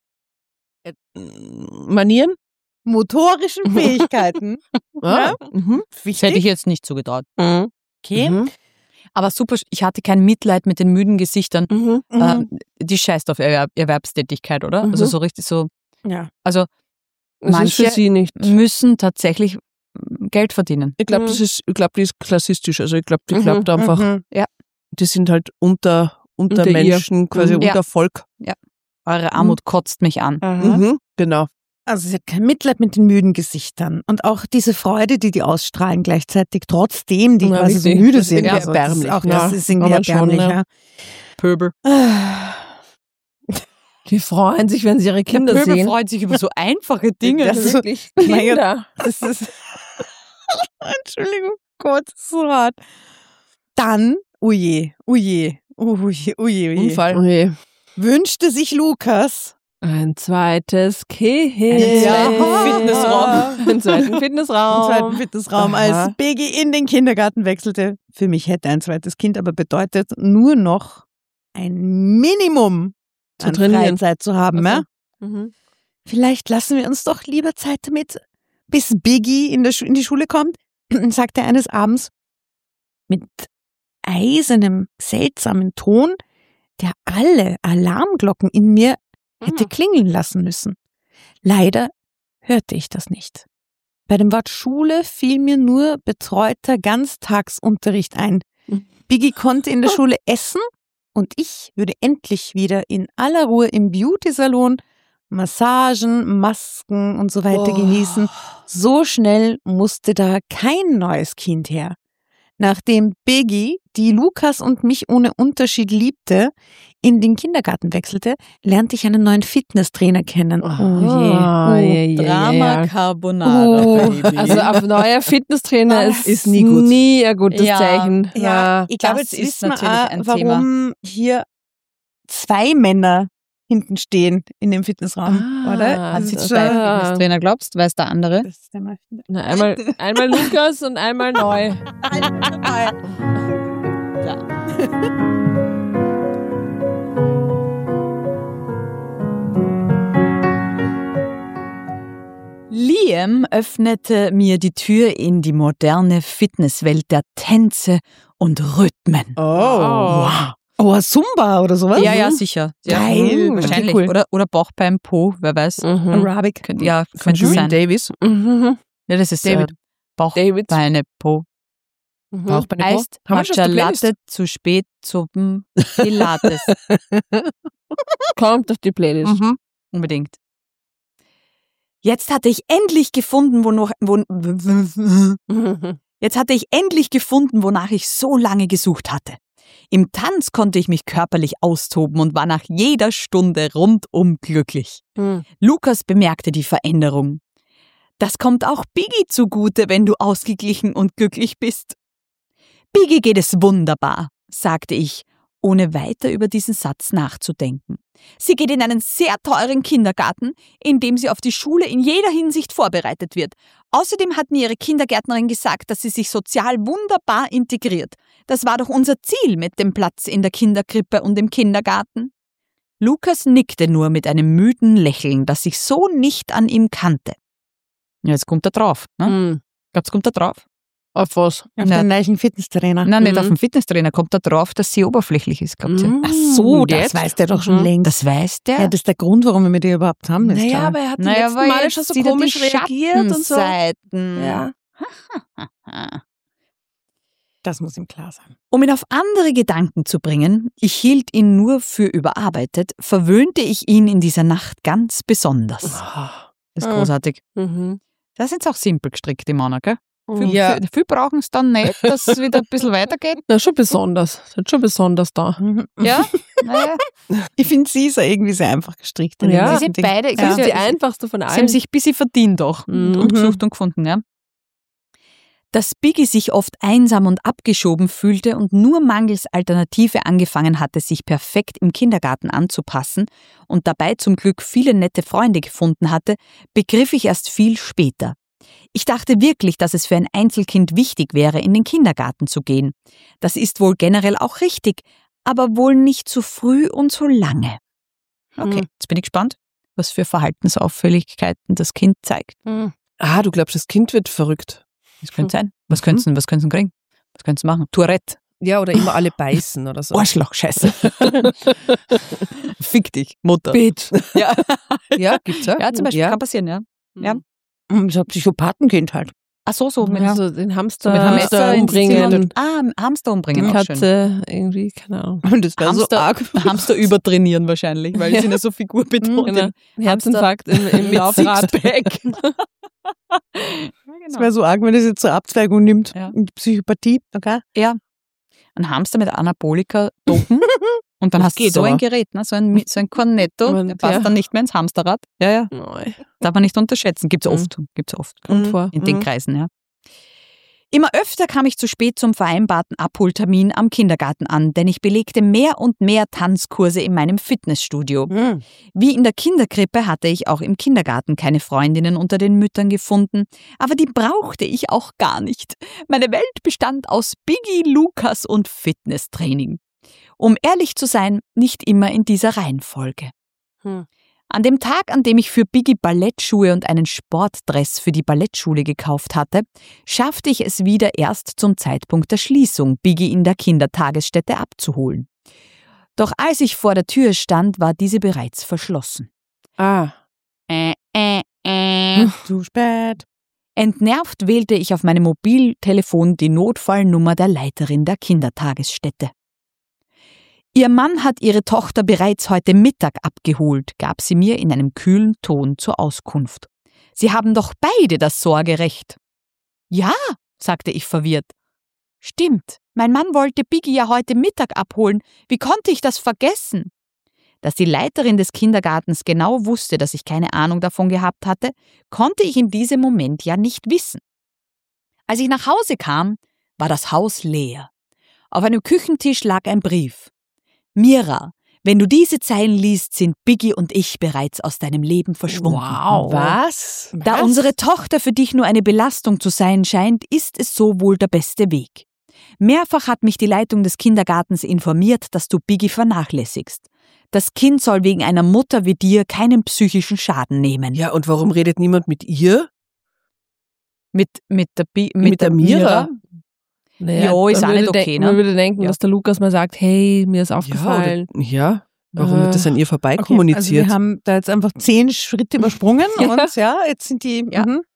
Manieren? motorischen Fähigkeiten. Ja. Mhm. Das hätte ich jetzt nicht zugetraut. Mhm. Okay. Mhm. Aber super, ich hatte kein Mitleid mit den müden Gesichtern. Mhm. Mhm. Ähm, die scheißt auf Erwerb Erwerbstätigkeit, oder? Mhm. Also so richtig so. Ja. Also Das ist manche für sie nicht. müssen tatsächlich mm, Geld verdienen. Ich glaube, Mhm. das ist, ich glaube, die ist klassistisch. Also ich glaube, die Mhm, glaubt einfach, Mhm. die sind halt unter, unter, Unter ihr. Menschen, quasi Mhm. Ja. unter Volk. Eure Armut kotzt mich an. Mhm. Genau. Also sie hat kein Mitleid mit den müden Gesichtern und auch diese Freude, die die ausstrahlen gleichzeitig, trotzdem die Ja, quasi so richtig. müde Das ist sind. irgendwie Also das ist erbärmlich, auch ja. das ist irgendwie Aber schon, erbärmlich. ja. Ja. Pöbel. Die freuen sich, wenn sie ihre Kinder Der Pöbel sehen. freut sich über so einfache Dinge. Das ist- Wirklich. Mein Gott. Kinder. Das ist Entschuldigung, Gott, das ist so hart. Dann, uje, uje, uje, uje, uje. Unfall. Okay. Wünschte sich Lukas Ein zweites Kind. Einen zweiten Fitnessraum. Einen zweiten im Fitnessraum. zweiten Fitnessraum, als Aha. Biggie in den Kindergarten wechselte. Für mich hätte ein zweites Kind aber bedeutet, nur noch ein Minimum Zu an trainieren. Freizeit zu haben. Also, Ja? Mhm. Vielleicht lassen wir uns doch lieber Zeit damit, bis Biggie in, der Schu- in die Schule kommt, sagte er eines Abends mit eisernem, seltsamen Ton, der alle Alarmglocken in mir hätte klingeln lassen müssen. Leider hörte ich das nicht. Bei dem Wort Schule fiel mir nur betreuter Ganztagsunterricht ein. Mhm. Biggie konnte in der Schule essen und ich würde endlich wieder in aller Ruhe im Beauty-Salon Massagen, Masken und so weiter Oh. genießen. So schnell musste da kein neues Kind her. Nachdem Biggie, die Lukas und mich ohne Unterschied liebte, in den Kindergarten wechselte, lernte ich einen neuen Fitnesstrainer kennen. Oh, Ah, je. ja, ja, Drama ja, ja. Carbonara, Oh. Baby. Also ein neuer Fitnesstrainer Ah, ist, ist nie gut. nie ein gutes Ja. Zeichen. Ja, ich glaube, das jetzt ist wissen wir natürlich auch, ein warum hier zwei Männer hinten stehen in dem Fitnessraum, Ah, oder? Hat Das sie ist zwei schon- Ah. Fitnesstrainer glaubst, weiß der andere? Das ist der mal- Na, einmal, einmal Lukas und einmal neu. Liam öffnete mir die Tür in die moderne Fitnesswelt der Tänze und Rhythmen. Oh. Wow. Oh, Zumba oder sowas? Ja, ja, sicher. Ja, Geil. mhm, wahrscheinlich. Cool. Oder, oder Bauch beim Po, wer weiß. Mhm. Aerobic. Könnte, ja, Von könnte Julian sein. Davis. Mhm. Ja, das ist David. Äh, Bauch, David. Beine, Po. Mhm. Auch bei der Po. Heißt Haben wir schon Matcha auf der Playlist? Latte zu spät zum Pilates. Kommt auf die Playlist. Mhm. Unbedingt. Jetzt hatte ich endlich gefunden, wo noch, wo, Mhm. jetzt hatte ich endlich gefunden, wonach ich so lange gesucht hatte. Im Tanz konnte ich mich körperlich austoben und war nach jeder Stunde rundum glücklich. Mhm. Lukas bemerkte die Veränderung. Das kommt auch Biggie zugute, wenn du ausgeglichen und glücklich bist. Biggie geht es wunderbar, sagte ich, ohne weiter über diesen Satz nachzudenken. Sie geht in einen sehr teuren Kindergarten, in dem sie auf die Schule in jeder Hinsicht vorbereitet wird. Außerdem hat mir ihre Kindergärtnerin gesagt, dass sie sich sozial wunderbar integriert. Das war doch unser Ziel mit dem Platz in der Kinderkrippe und im Kindergarten. Lukas nickte nur mit einem müden Lächeln, das ich so nicht an ihm kannte. Ja, jetzt kommt er drauf. Ne? Mhm. Glaubst du, kommt er drauf? Auf was? Auf Na- den gleichen Fitnesstrainer. Nein, nicht Mhm. auf dem Fitnesstrainer. Kommt da drauf, dass sie oberflächlich ist, glaubt ihr? Mhm. Ach so, das Jetzt? weiß der doch schon Mhm. längst. Das weiß der. Ja, das ist der Grund, warum wir mit dir überhaupt haben. ist Naja, klar. aber er hat die naja, letzten weil Male jetzt schon so sieht er die komisch reagiert und so. Schattenseiten. Ja. Das muss ihm klar sein. Um ihn auf andere Gedanken zu bringen, ich hielt ihn nur für überarbeitet, verwöhnte ich ihn in dieser Nacht ganz besonders. Ah. Das ist Ah. großartig. Mhm. Das sind auch simpel gestrickt, die Männer, gell? Viel, Ja. viel, viel brauchen es dann nicht, dass es wieder ein bisschen weitergeht. Na, schon besonders. Sind schon besonders da. Ja? Naja. Ich finde, sie ist ja irgendwie sehr einfach gestrickt. in Ja. dem Sie sind Ding. beide, Das ist sie, die sie einfachste von haben allen. sich ein bisschen verdient doch und, Mhm. und gesucht und gefunden, ja. Dass Biggie sich oft einsam und abgeschoben fühlte und nur mangels Alternative angefangen hatte, sich perfekt im Kindergarten anzupassen und dabei zum Glück viele nette Freunde gefunden hatte, begriff ich erst viel später. Ich dachte wirklich, dass es für ein Einzelkind wichtig wäre, in den Kindergarten zu gehen. Das ist wohl generell auch richtig, aber wohl nicht zu früh und zu lange. Okay, Mhm. jetzt bin ich gespannt, was für Verhaltensauffälligkeiten das Kind zeigt. Mhm. Ah, du glaubst, das Kind wird verrückt. Das könnte sein. Was könnten sie was können's kriegen? Was könnten sie machen? Tourette. Ja, oder immer alle beißen oder so. Arschloch, scheiße. Fick dich, Mutter. Bitch. Ja. Ja, gibt's ja. Ja, zum Beispiel Ja. kann passieren, ja. Ja. So ein Psychopathenkind halt. Ach so, so. Mit, Also den Hamster, mit Hamster ins Zimmer umbringen, und- Ah, Hamster umbringen, die auch schön. Katze, irgendwie, keine Ahnung. Und das wäre so Hamster, arg. Hamster übertrainieren wahrscheinlich, weil Ja. sie sind ja so figurbetont. Genau. Herzinfarkt im, im Mit Laufrad. Sixpack. Ja, Das genau. wäre so arg, wenn das jetzt zur Abzweigung nimmt. Ja. In die Psychopathie, okay? Ein Hamster mit Anabolika dopen und dann Das hast du geht so ein aber. Gerät, ne? so, ein, so ein Cornetto, Und der passt ja. dann nicht mehr ins Hamsterrad. Ja, ja, Nein. darf man nicht unterschätzen. Gibt's Mhm. oft, gibt's oft. Kommt vor. In den Mhm. Kreisen, ja. Immer öfter kam ich zu spät zum vereinbarten Abholtermin am Kindergarten an, denn ich belegte mehr und mehr Tanzkurse in meinem Fitnessstudio. Mhm. Wie in der Kinderkrippe hatte ich auch im Kindergarten keine Freundinnen unter den Müttern gefunden, aber die brauchte ich auch gar nicht. Meine Welt bestand aus Biggie, Lukas und Fitnesstraining. Um ehrlich zu sein, nicht immer in dieser Reihenfolge. Hm. An dem Tag, an dem ich für Biggie Ballettschuhe und einen Sportdress für die Ballettschule gekauft hatte, schaffte ich es wieder erst zum Zeitpunkt der Schließung, Biggie in der Kindertagesstätte abzuholen. Doch als ich vor der Tür stand, war diese bereits verschlossen. Ah. Äh, äh, äh. Zu spät. Entnervt wählte ich auf meinem Mobiltelefon die Notfallnummer der Leiterin der Kindertagesstätte. Ihr Mann hat ihre Tochter bereits heute Mittag abgeholt, gab sie mir in einem kühlen Ton zur Auskunft. Sie haben doch beide das Sorgerecht. Ja, sagte ich verwirrt. Stimmt, mein Mann wollte Biggie ja heute Mittag abholen. Wie konnte ich das vergessen? Dass die Leiterin des Kindergartens genau wusste, dass ich keine Ahnung davon gehabt hatte, konnte ich in diesem Moment ja nicht wissen. Als ich nach Hause kam, war das Haus leer. Auf einem Küchentisch lag ein Brief. Mira, wenn du diese Zeilen liest, sind Biggie und ich bereits aus deinem Leben verschwunden. Wow. Was? Da unsere Tochter für dich nur eine Belastung zu sein scheint, ist es so wohl der beste Weg. Mehrfach hat mich die Leitung des Kindergartens informiert, dass du Biggie vernachlässigst. Das Kind soll wegen einer Mutter wie dir keinen psychischen Schaden nehmen. Ja, und warum redet niemand mit ihr? Mit, mit der, Bi Mit, mit der Mira? Ja, ist auch nicht man würde okay, denken, ne? Man würde denken, Ja. dass der Lukas mal sagt, hey, mir ist Ja, aufgefallen. oder, ja, warum Äh, wird das an ihr Okay, vorbeikommuniziert? also wir haben da jetzt einfach zehn Schritte übersprungen Ja. und ja, jetzt sind die. Ja. Mhm.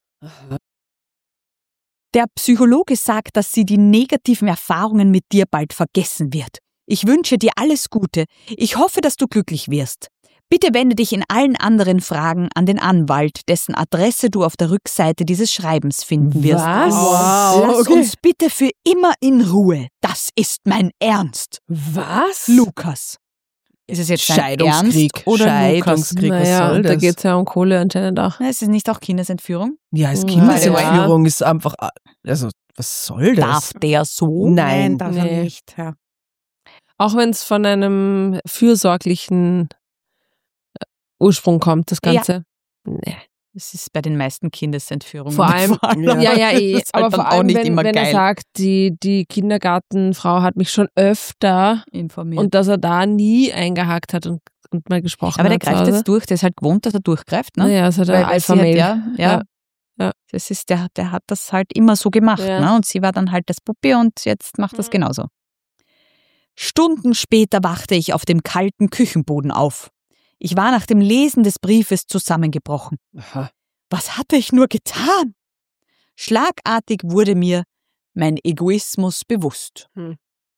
Der Psychologe sagt, dass sie die negativen Erfahrungen mit dir bald vergessen wird. Ich wünsche dir alles Gute. Ich hoffe, dass du glücklich wirst. Bitte wende dich in allen anderen Fragen an den Anwalt, dessen Adresse du auf der Rückseite dieses Schreibens finden wirst. Was? Wow, Lass okay. uns bitte für immer in Ruhe. Das ist mein Ernst. Was? Lukas. Ist es jetzt dein Scheidungskrieg. Ernst oder Scheidungskrieg, was Naja, soll da das? geht es ja um Kohle anscheinend auch. Lukas? Na, ist es nicht auch Kindesentführung? Ja, als Ja. Kindesentführung ist einfach, also, was soll das? Darf der so? Nein, darf er nee. nicht. Ja. Auch wenn es von einem fürsorglichen äh, Ursprung kommt, das Ganze. Nee. Das ist bei den meisten Kindesentführungen. Vor allem, Ja. ja, ja, eh, Das ist halt aber dann vor auch allem, nicht wenn, immer wenn er geil. sagt, die, die Kindergartenfrau hat mich schon öfter informiert. und dass er da nie eingehakt hat und, und mal gesprochen Aber der hat. zu greift Hause. jetzt durch, der ist halt gewohnt, dass er durchgreift, ne? Naja, es hat Weil- ein weil sie hat, Alpha-Mail. ja, ja, Ja. Ja. Das ist, der, der hat das halt immer so gemacht. Ja. Ne? Und sie war dann halt das Puppi und jetzt macht das Mhm. genauso. Stunden später wachte ich auf dem kalten Küchenboden auf. Ich war nach dem Lesen des Briefes zusammengebrochen. Aha. Was hatte ich nur getan? Schlagartig wurde mir mein Egoismus bewusst. Hm.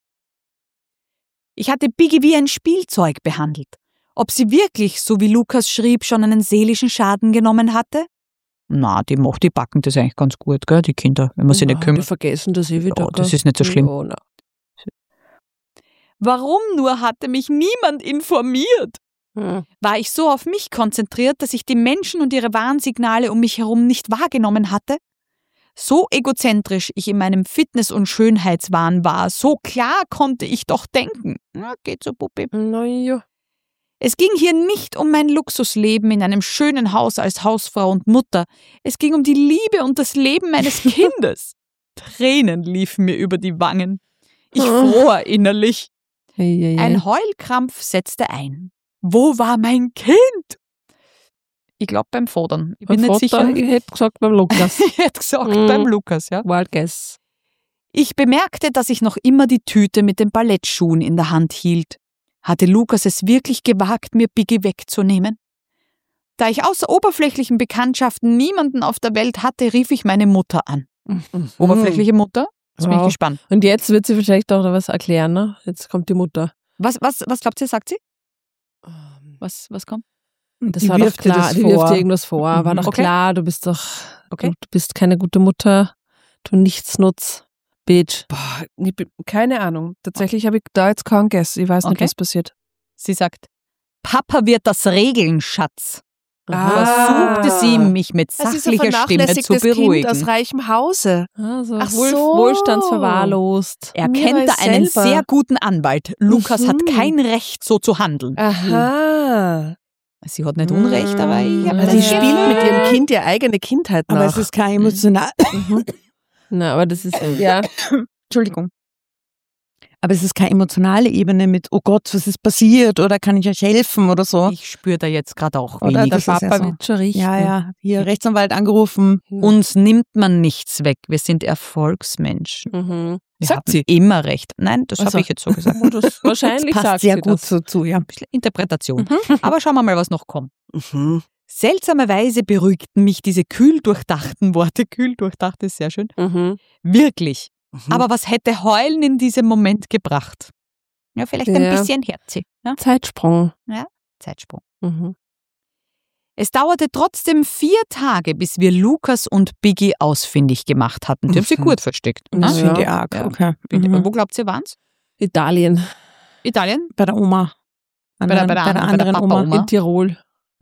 Ich hatte Biggie wie ein Spielzeug behandelt. Ob sie wirklich, so wie Lukas schrieb, schon einen seelischen Schaden genommen hatte? Na, die macht die backen das eigentlich ganz gut, gell, die Kinder, wenn man sich nicht Die kümmert. vergessen das eh wieder. Ja, das gell? ist nicht so schlimm. Ja, na. Warum nur hatte mich niemand informiert? Hm. War ich so auf mich konzentriert, dass ich die Menschen und ihre Warnsignale um mich herum nicht wahrgenommen hatte? So egozentrisch ich in meinem Fitness- und Schönheitswahn war, so klar konnte ich doch denken. Na, geht so, Puppi. Na ja. Es ging hier nicht um mein Luxusleben in einem schönen Haus als Hausfrau und Mutter. Es ging um die Liebe und das Leben meines Kindes. Tränen liefen mir über die Wangen. Ich fror innerlich. Hey, hey, hey. Ein Heulkrampf setzte ein. Wo war mein Kind? Ich glaube beim Fodern. Ich bin Beim nicht Vater, sicher. ich hätte gesagt beim Lukas. Ich hätte gesagt Mhm. beim Lukas, ja. Wild guess. Ich bemerkte, dass ich noch immer die Tüte mit den Ballettschuhen in der Hand hielt. Hatte Lukas es wirklich gewagt, mir Biggie wegzunehmen? Da ich außer oberflächlichen Bekanntschaften niemanden auf der Welt hatte, rief ich meine Mutter an. Oberflächliche Mutter? Jetzt bin ich Wow. gespannt. Und jetzt wird sie vielleicht auch noch was erklären, ne? Jetzt kommt die Mutter. Was, was, was glaubt ihr, sagt sie? Was, was kommt? Das Die war doch wirft dir klar, das die vor. wirft dir irgendwas vor. War Mhm. doch Okay. klar, du bist doch, Okay. du, du bist keine gute Mutter, du Nichtsnutz, Bitch. Boah, ich bin, keine Ahnung. Tatsächlich habe ich da jetzt keinen Guess. Ich weiß nicht, Okay. was passiert. Sie sagt, Papa wird das regeln, Schatz. Ah. Versuchte sie, mich mit Das ist ein sachlicher Stimme zu vernachlässigtes beruhigen. Kind aus reichem Hause. Also Ach wohl, so. wohlstandsverwahrlost. Er Mira kennt da ist einen selber. sehr guten Anwalt. Lukas hat Mhm. kein Recht, so zu handeln. Aha. Sie hat nicht Unrecht, aber ich hab Mhm. Also das sie Ja. spielt mit ihrem Kind ihre eigene Kindheit nach. Aber es ist kein emotional. Na, aber das ist, ja. Entschuldigung. Aber es ist keine emotionale Ebene mit, oh Gott, was ist passiert oder kann ich euch helfen oder so. Ich spüre da jetzt gerade auch Oder wenig. Der das ist ja Papa so. wird schon richten. Ja, ja, hier Rechtsanwalt angerufen. Uns nimmt man nichts weg. Wir sind Erfolgsmenschen. Mhm. Wir Sagt haben sie. immer recht. Nein, das Ach so. habe ich jetzt so gesagt. Oh, das wahrscheinlich Passt sagt sehr sie gut das. so zu, ja. Ein bisschen Interpretation. Aber schauen wir mal, was noch kommt. Mhm. Seltsamerweise beruhigten mich diese kühl durchdachten Worte. Kühl durchdacht ist sehr schön. Mhm. Wirklich. Mhm. Aber was hätte Heulen in diesem Moment gebracht? Ja, vielleicht ein Ja. bisschen herzig. Ja? Zeitsprung. Zeitsprung. Mhm. Es dauerte trotzdem vier Tage, bis wir Lukas und Biggie ausfindig gemacht hatten. Die haben sie Mhm. gut versteckt. Das Ja. finde ich arg. Ja. Okay. Mhm. Mhm. Wo glaubt ihr, waren's? Italien. Italien? Bei der Oma. Bei der- bei der bei der anderen- bei der anderen Oma. Papa-Oma. In Tirol.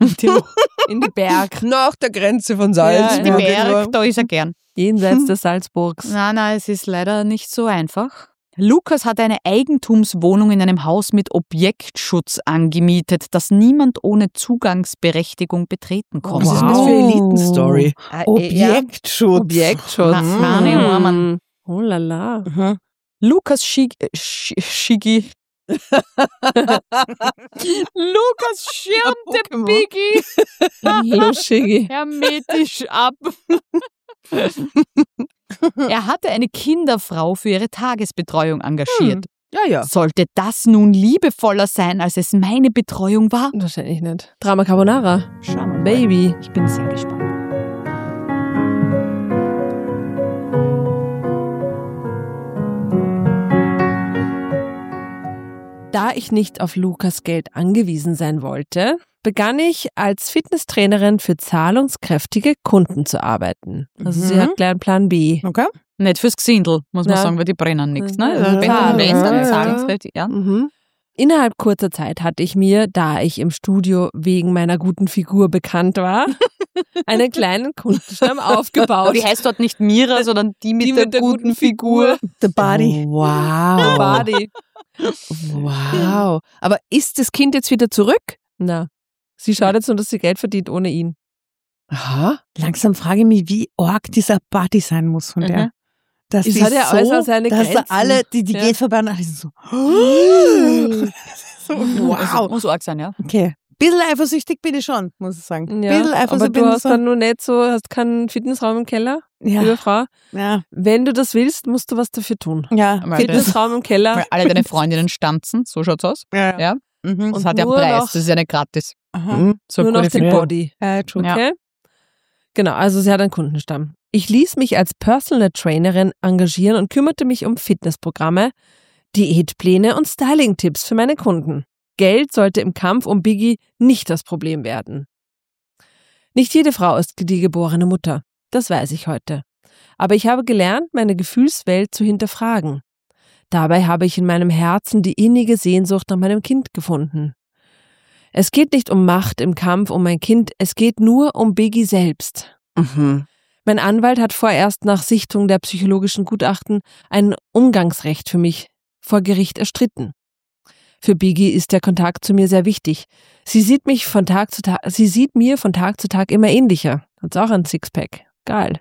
In die Berg. Nach der Grenze von Ja, Salzburg. in Berg, da ist er gern. Jenseits des Salzburgs. Nein, nein, es ist leider nicht so einfach. Lukas hat eine Eigentumswohnung in einem Haus mit Objektschutz angemietet, das niemand ohne Zugangsberechtigung betreten konnte. Was ist denn das für eine Wow. Elitenstory? Objektschutz. Objektschutz. Na, Fahne, Mhm. Mann. Oh la la. Mhm. Lukas Schig äh, Sch- Schigi. Lukas schirmte Pokémon. Biggie Luschigi. hermetisch ab. Er hatte eine Kinderfrau für ihre Tagesbetreuung engagiert. Ja, ja. Sollte das nun liebevoller sein, als es meine Betreuung war? Wahrscheinlich nicht. Drama Carbonara. Schauen wir mal. Baby. Ich bin sehr gespannt. Da ich nicht auf Lukas Geld angewiesen sein wollte, begann ich als Fitnesstrainerin für zahlungskräftige Kunden zu arbeiten. Also sie Mhm. hat gleich einen Plan B. Okay. Nicht fürs Gesindel, muss man Ja. sagen, weil die brennen nichts. Ne? Ja. Also wenn dann, wenn, dann Ja. zahlungskräftig. Ja. Mhm. Innerhalb kurzer Zeit hatte ich mir, da ich im Studio wegen meiner guten Figur bekannt war, einen kleinen Kundenstamm Aber aufgebaut. die heißt dort nicht Mira, sondern die mit, Die der, mit der guten guten Figur. The Body. Wow. Body. Wow. Aber ist das Kind jetzt wieder zurück? Na, sie schaut jetzt nur, dass sie Geld verdient ohne ihn. Aha. Langsam frage ich mich, wie arg dieser Body sein muss von der. Mhm. Dass Es die hat ja so, alles an seine dass da Grenzen. alle, die, die Ja. geht vorbei und alle sind so, so Also, wow. muss arg sein, ja. Okay, bisschen eifersüchtig bin ich schon, muss ich sagen. Ja, bisschen eifersüchtig aber bin du ich hast so. dann nur nicht so, hast keinen Fitnessraum im Keller, Ja, liebe Frau. ja, Wenn du das willst, musst du was dafür tun. ja. Weil das- Fitnessraum im Keller. Weil alle deine Freundinnen stanzen, so schaut's aus. ja. Ja. Mhm. Das hat ja einen nur Preis, noch- das ist ja nicht gratis. Aha. Mhm. So nur noch gute den Figur. Body. Ja, true. Ja. Okay? Genau, also sie hat einen Kundenstamm. Ich ließ mich als Personal Trainerin engagieren und kümmerte mich um Fitnessprogramme, Diätpläne und Styling-Tipps für meine Kunden. Geld sollte im Kampf um Biggie nicht das Problem werden. Nicht jede Frau ist die geborene Mutter, das weiß ich heute. Aber ich habe gelernt, meine Gefühlswelt zu hinterfragen. Dabei habe ich in meinem Herzen die innige Sehnsucht nach meinem Kind gefunden. Es geht nicht um Macht im Kampf um mein Kind, es geht nur um Biggie selbst. Mhm. Mein Anwalt hat vorerst nach Sichtung der psychologischen Gutachten ein Umgangsrecht für mich vor Gericht erstritten. Für Biggie ist der Kontakt zu mir sehr wichtig. Sie sieht mich von Tag zu Tag, sie sieht mir von Tag zu Tag immer ähnlicher. Hat's auch ein Sixpack. Geil.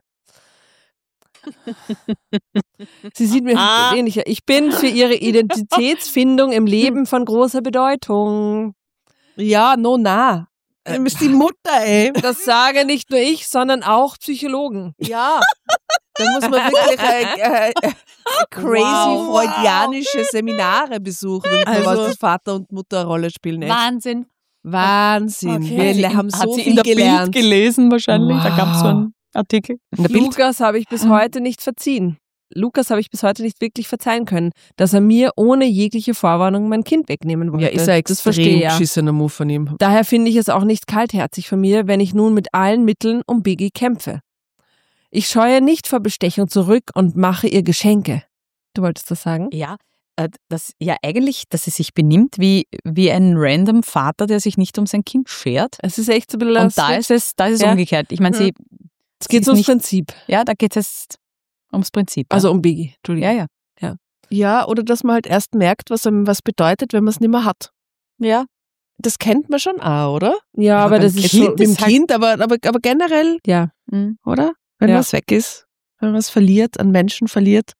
Sie sieht mir Ah. ähnlicher. Ich bin für ihre Identitätsfindung im Leben von großer Bedeutung. Ja, no, na. Du bist die Mutter, ey. Das sage nicht nur ich, sondern auch Psychologen. Ja. Da muss man wirklich äh, äh, crazy Wow. freudianische Seminare besuchen, um Also- was das Vater- und Mutterrolle spielen. Echt. Wahnsinn. Wahnsinn. Okay. Wir haben Hat so sie viel in der gelernt. Bild gelesen wahrscheinlich. Da Wow. gab es so einen Artikel. In der Bild? Lukas habe ich bis Mhm. heute nicht verziehen. Lukas habe ich bis heute nicht wirklich verzeihen können, dass er mir ohne jegliche Vorwarnung mein Kind wegnehmen wollte. Ja, ist ein das verstehe extrem ja. beschissener Move von ihm. Daher finde ich es auch nicht kaltherzig von mir, wenn ich nun mit allen Mitteln um Biggie kämpfe. Ich scheue nicht vor Bestechung zurück und mache ihr Geschenke. Du wolltest das sagen? Ja, äh, das ja eigentlich, dass sie sich benimmt wie, wie ein random Vater, der sich nicht um sein Kind schert. Es ist echt so ein bisschen Und da ist es, da ist es Ja. umgekehrt. Ich meine, sie, es geht ist ums nicht- Prinzip. ja, da geht es ums Prinzip. Ja. Also um Biggie. Entschuldigung. ja, ja. Ja, oder dass man halt erst merkt, was einem was bedeutet, wenn man es nicht mehr hat. Ja, Das kennt man schon auch, oder? Ja, aber beim das ist Jetzt schon, mit dem ist halt- Kind, aber, aber, aber generell, ja. mhm. oder? Wenn Ja. was weg ist, wenn man es verliert, an Menschen verliert.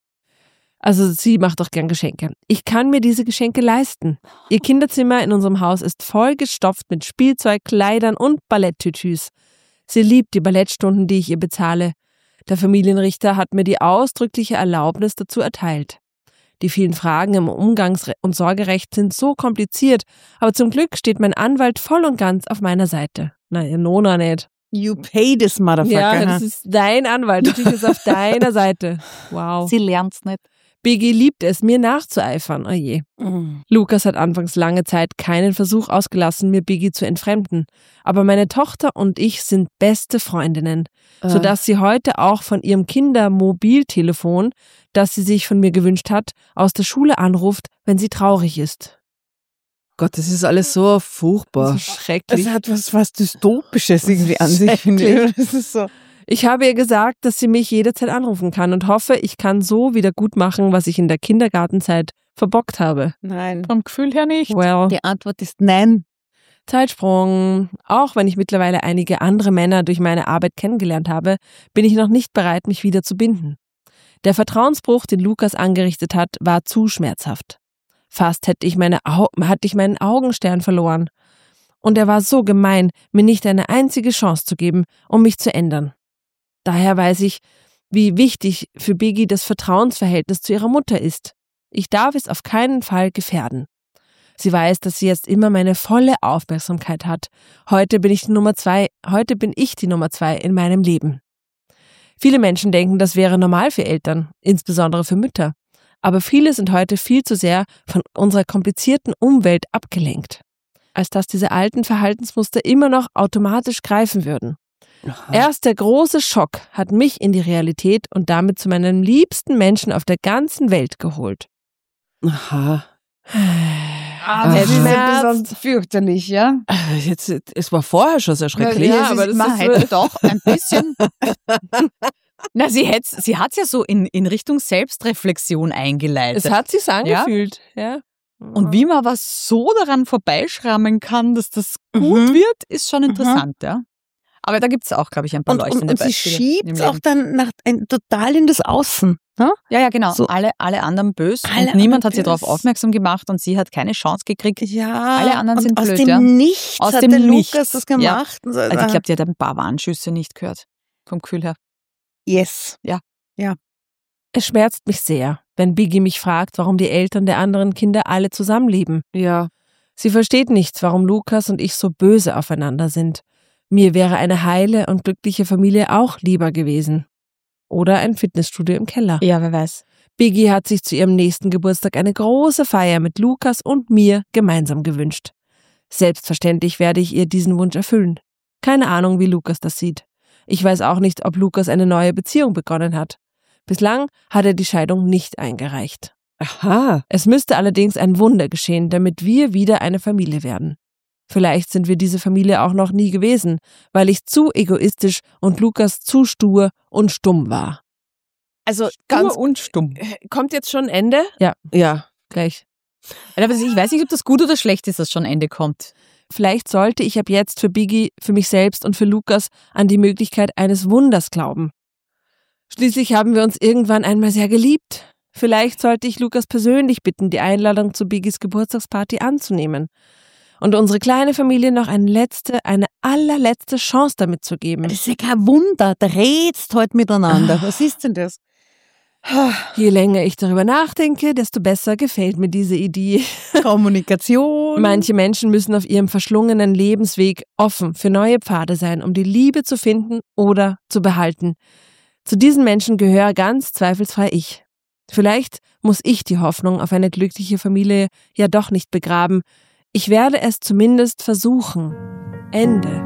Also sie macht auch gern Geschenke. Ich kann mir diese Geschenke leisten. Ihr Kinderzimmer in unserem Haus ist vollgestopft mit Spielzeug, Kleidern und Balletttütüs. Sie liebt die Ballettstunden, die ich ihr bezahle. Der Familienrichter hat mir die ausdrückliche Erlaubnis dazu erteilt. Die vielen Fragen im Umgangs- und Sorgerecht sind so kompliziert, aber zum Glück steht mein Anwalt voll und ganz auf meiner Seite. Nein, Nona nicht. You pay this motherfucker. Ja, huh? das ist dein Anwalt. Natürlich ist auf deiner Seite. Wow. Sie lernt's nicht. Biggie liebt es, mir nachzueifern. Oh je. Mm. Lukas hat anfangs lange Zeit keinen Versuch ausgelassen, mir Biggie zu entfremden. Aber meine Tochter und ich sind beste Freundinnen, Äh, sodass sie heute auch von ihrem Kindermobiltelefon, das sie sich von mir gewünscht hat, aus der Schule anruft, wenn sie traurig ist. Gott, das ist alles so furchtbar. Das ist schrecklich. Es hat was, was Dystopisches irgendwie an sich, finde ich. Das ist so. Ich habe ihr gesagt, dass sie mich jederzeit anrufen kann und hoffe, ich kann so wieder gut machen, was ich in der Kindergartenzeit verbockt habe. Nein. Vom Gefühl her nicht. Well, Die Antwort ist nein. Zeitsprung. Auch wenn ich mittlerweile einige andere Männer durch meine Arbeit kennengelernt habe, bin ich noch nicht bereit, mich wieder zu binden. Der Vertrauensbruch, den Lukas angerichtet hat, war zu schmerzhaft. Fast hätte ich, meine Au- hatte ich meinen Augenstern verloren. Und er war so gemein, mir nicht eine einzige Chance zu geben, um mich zu ändern. Daher weiß ich, wie wichtig für Biggie das Vertrauensverhältnis zu ihrer Mutter ist. Ich darf es auf keinen Fall gefährden. Sie weiß, dass sie jetzt immer meine volle Aufmerksamkeit hat. Heute bin ich die Nummer zwei, heute bin ich die Nummer zwei in meinem Leben. Viele Menschen denken, das wäre normal für Eltern, insbesondere für Mütter. Aber viele sind heute viel zu sehr von unserer komplizierten Umwelt abgelenkt, als dass diese alten Verhaltensmuster immer noch automatisch greifen würden. Erst der große Schock hat mich in die Realität und damit zu meinem liebsten Menschen auf der ganzen Welt geholt. Aha. Ah, das das ist ist ein bisschen fürchterlich, ja? Jetzt, es war vorher schon sehr schrecklich. Ja, aber das man ist- hätte doch ein bisschen. Na, sie hat sie hat's ja so in, in Richtung Selbstreflexion eingeleitet. Es hat sich's angefühlt, ja. Und wie man was so daran vorbeischrammen kann, dass das gut Mhm. wird, ist schon interessant, ja. Aber da gibt's auch, glaube ich, ein paar Und, und, leuchtende und sie Beispiele im schiebt Leben. auch dann nach, ein, total in das Außen. Ne? Ja, ja, genau. So. Alle, alle anderen böse Alle und niemand anderen hat sie darauf böse. aufmerksam gemacht und sie hat keine Chance gekriegt. Ja, Alle anderen und sind aus blöd, dem ja. Nichts Aus hat dem der Nichts. Lukas das Ja. gemacht. Und so, Also ich glaube, die hat ein paar Warnschüsse nicht gehört. Vom Gefühl her. yes. Es schmerzt mich sehr, wenn Biggie mich fragt, warum die Eltern der anderen Kinder alle zusammenleben. Ja. Sie versteht nicht, warum Lukas und ich so böse aufeinander sind. Mir wäre eine heile und glückliche Familie auch lieber gewesen. Oder ein Fitnessstudio im Keller. Ja, wer weiß. Biggie hat sich zu ihrem nächsten Geburtstag eine große Feier mit Lukas und mir gemeinsam gewünscht. Selbstverständlich werde ich ihr diesen Wunsch erfüllen. Keine Ahnung, wie Lukas das sieht. Ich weiß auch nicht, ob Lukas eine neue Beziehung begonnen hat. Bislang hat er die Scheidung nicht eingereicht. Aha. Es müsste allerdings ein Wunder geschehen, damit wir wieder eine Familie werden. Vielleicht sind wir diese Familie auch noch nie gewesen, weil ich zu egoistisch und Lukas zu stur und stumm war. Also ganz und stumm. kommt jetzt schon Ende? Ja. Ja. Gleich. Aber ich weiß nicht, ob das gut oder schlecht ist, dass schon Ende kommt. Vielleicht sollte ich ab jetzt für Biggie, für mich selbst und für Lukas an die Möglichkeit eines Wunders glauben. Schließlich haben wir uns irgendwann einmal sehr geliebt. Vielleicht sollte ich Lukas persönlich bitten, die Einladung zu Biggies Geburtstagsparty anzunehmen und unsere kleine Familie noch eine letzte, eine allerletzte Chance damit zu geben. Das ist ja kein Wunder, da redst heute miteinander. Was ist denn das? Je länger ich darüber nachdenke, desto besser gefällt mir diese Idee. Kommunikation. Manche Menschen müssen auf ihrem verschlungenen Lebensweg offen für neue Pfade sein, um die Liebe zu finden oder zu behalten. Zu diesen Menschen gehöre ganz zweifelsfrei ich. Vielleicht muss ich die Hoffnung auf eine glückliche Familie ja doch nicht begraben. Ich werde es zumindest versuchen. Ende.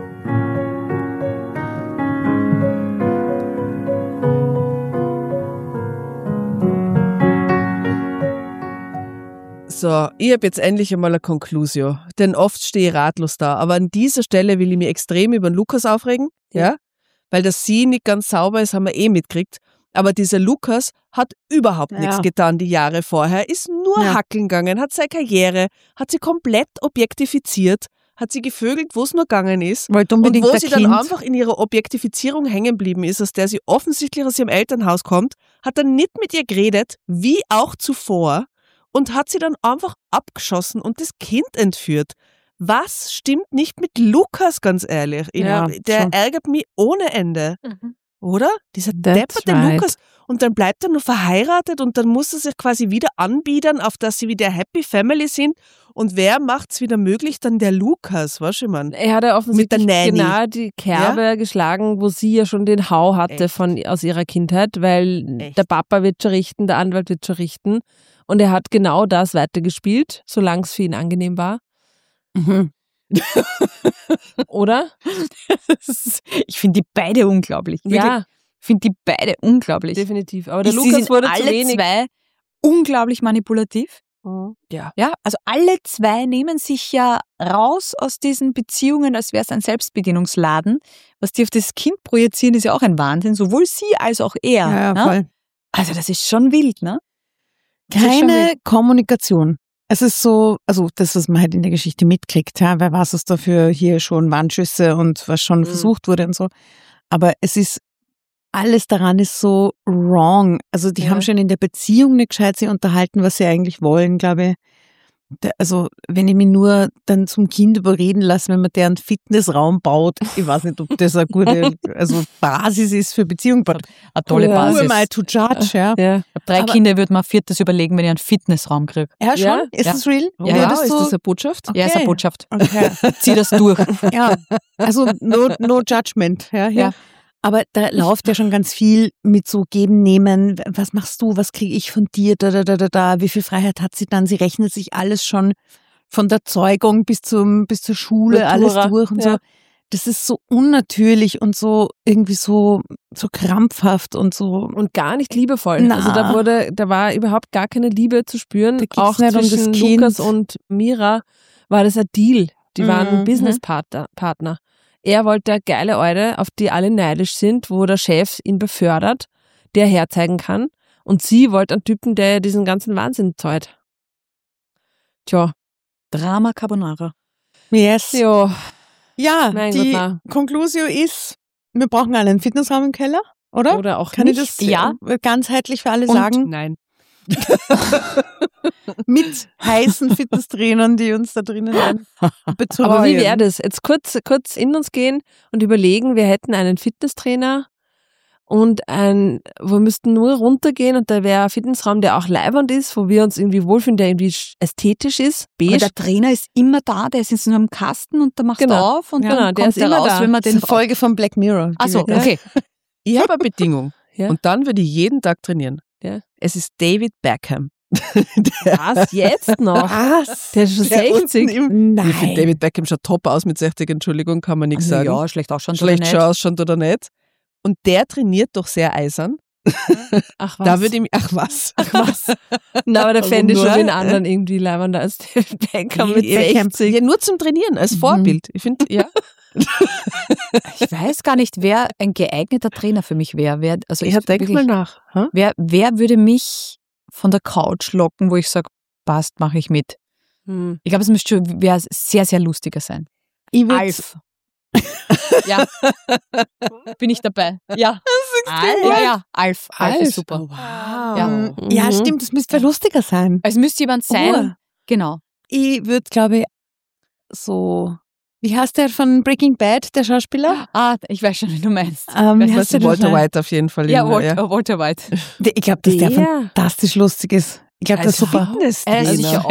So, ich habe jetzt endlich einmal eine Conclusio, denn oft stehe ich ratlos da, aber an dieser Stelle will ich mich extrem über den Lukas aufregen, ja, weil das sie nicht ganz sauber ist, haben wir eh mitgekriegt, aber dieser Lukas hat überhaupt Ja. nichts getan die Jahre vorher, ist nur Ja. hackeln gegangen, hat seine Karriere, hat sie komplett objektifiziert, hat sie gevögelt, wo es nur gegangen ist. Wollte Und unbedingt wo ein sie Kind. dann einfach in ihrer Objektifizierung hängen geblieben ist, aus der sie offensichtlich aus ihrem Elternhaus kommt, hat dann nicht mit ihr geredet, wie auch zuvor, und hat sie dann einfach abgeschossen und das Kind entführt. Was stimmt nicht mit Lukas, ganz ehrlich? Ich- Ja, der schon. ärgert mich ohne Ende. Oder? Dieser That's depperte right. Lukas. Und dann bleibt er nur verheiratet und dann muss er sich quasi wieder anbiedern, auf dass sie wieder Happy Family sind. Und wer macht's wieder möglich? Dann der Lukas, weißt du, Mann? Er hat ja offensichtlich Mit der Nanny. genau die Kerbe geschlagen, wo sie ja schon den Hau hatte Echt? von, aus ihrer Kindheit, weil Echt? der Papa wird schon richten, der Anwalt wird schon richten. Und er hat genau das weitergespielt, solange es für ihn angenehm war. Mhm. Oder? Das ist- Ich finde die beide unglaublich. Wirklich. Ja, Ich finde die beide unglaublich. definitiv. Aber der Sie Lukas sind wurde alle zu wenig. zwei unglaublich manipulativ. Mhm. Ja. Ja, also alle zwei nehmen sich ja raus aus diesen Beziehungen, als wäre es ein Selbstbedienungsladen. Was die auf das Kind projizieren, ist ja auch ein Wahnsinn, sowohl sie als auch er. Ja, ja, ne? voll. Also das ist schon wild, ne? Das ist schon Keine wild. Kommunikation. Es ist so, also das, was man halt in der Geschichte mitkriegt, ja, wer weiß es dafür hier schon Warnschüsse und was schon Mhm. versucht wurde und so. Aber es ist, alles daran ist so wrong. Also die Ja. haben schon in der Beziehung nicht gescheit sich unterhalten, was sie eigentlich wollen, glaube ich. Da- Also wenn ich mich nur dann zum Kind überreden lasse, wenn man deren Fitnessraum baut, ich weiß nicht, ob das eine gute also Basis ist für Beziehung. But Eine tolle Ja. who Basis. am I to judge, ja? Ja. Ich hab drei Aber- Kinder, würde man ein viertes überlegen, wenn ich einen Fitnessraum kriege. Ja, schon? Ja? Ist Ja. das real? Ja, Ja, ja. Würdest ist du- das eine Botschaft? Ja, ist eine Okay. Botschaft. Okay. Zieh das durch. Ja, also no, no judgment. Ja, ja. Ja. Aber da läuft ja schon ganz viel mit so geben, nehmen, was machst du, was kriege ich von dir, da, da, da, da, da, wie viel Freiheit hat sie dann? Sie rechnet sich alles schon von der Zeugung bis zum, bis zur Schule, Matura, alles durch und ja. so. Das ist so unnatürlich und so irgendwie so, so krampfhaft und so. Und gar nicht liebevoll. Na. Also da wurde, da war überhaupt gar keine Liebe zu spüren. Da geht's Auch nicht um das zwischen Kind. Lukas und Mira war das ein Deal. Die waren Mhm. Businesspartner. Partner. Er wollte eine geile Eude, auf die alle neidisch sind, wo der Chef ihn befördert, der herzeigen kann. Und sie wollte einen Typen, der diesen ganzen Wahnsinn zahlt. Tja, Drama Carbonara. Yes. ja, Ja, Mein die Gott, na. Conclusio ist, wir brauchen alle einen Fitnessraum im Keller. oder? Oder auch Kann nicht. ich das Ja. äh, ganzheitlich für alle Und sagen? nein. Mit heißen Fitnesstrainern, die uns da drinnen dann betreuen. Aber wie wäre das? Jetzt kurz, kurz in uns gehen und überlegen, wir hätten einen Fitnesstrainer und ein, wir müssten nur runtergehen und da wäre ein Fitnessraum, der auch leibend ist, wo wir uns irgendwie wohlfühlen, der irgendwie ästhetisch ist, Aber beige. der Trainer ist immer da, der ist in so einem Kasten und da machst Genau. du auf und Ja, dann genau, der kommt ist der immer raus, da. wenn man Das den ist eine Folge von Black Mirror. die Achso, wir- okay. Ich habe eine Bedingung. Ja. Und dann würde ich jeden Tag trainieren. Ja. Es ist David Beckham. Was jetzt noch? Was? Der ist schon Der unten sechzig. im- Nein. Ich finde, David Beckham schaut top aus mit sechzig, Entschuldigung, kann man nichts Also, sagen. ja, schlecht ausschauen. Schlecht oder schon nicht. ausschaut oder nicht. Und der trainiert doch sehr eisern. Ach was. Da würde ich mich, ach was. Ach was. Na, aber der Warum fände ich schon nur? den anderen irgendwie leibender als David Beckham mit Beckham. sechzig. Ja, nur zum Trainieren, als Mhm. Vorbild. Ich finde, ja. Ich weiß gar nicht, wer ein geeigneter Trainer für mich wäre. Wer, also Ich denk wirklich- mal nach. Hm? Wer, wer würde mich von der Couch locken, wo ich sage, passt, mache ich mit? Hm. Ich glaube, es müsste schon wäre sehr, sehr lustiger sein. Ich würd- Alf. Ja. Bin ich dabei. Ja. Alf? Ja, ja. Alf. Alf ist super. Wow. Ja. Ähm, ja, Mhm. stimmt, das müsste lustiger sein. Es müsste jemand sein. Ruhe. Genau. Ich würde, glaube ich, so, wie heißt der von Breaking Bad, der Schauspieler? Ah, ich weiß schon, wie du meinst. Ähm, wie Das heißt der ist Walter noch? White auf jeden Fall. Ja, immer, Walter, Walter White. Der- Ich glaube, dass der Der? fantastisch lustig ist. Ich glaube, das ist super. Er ist sicher auch.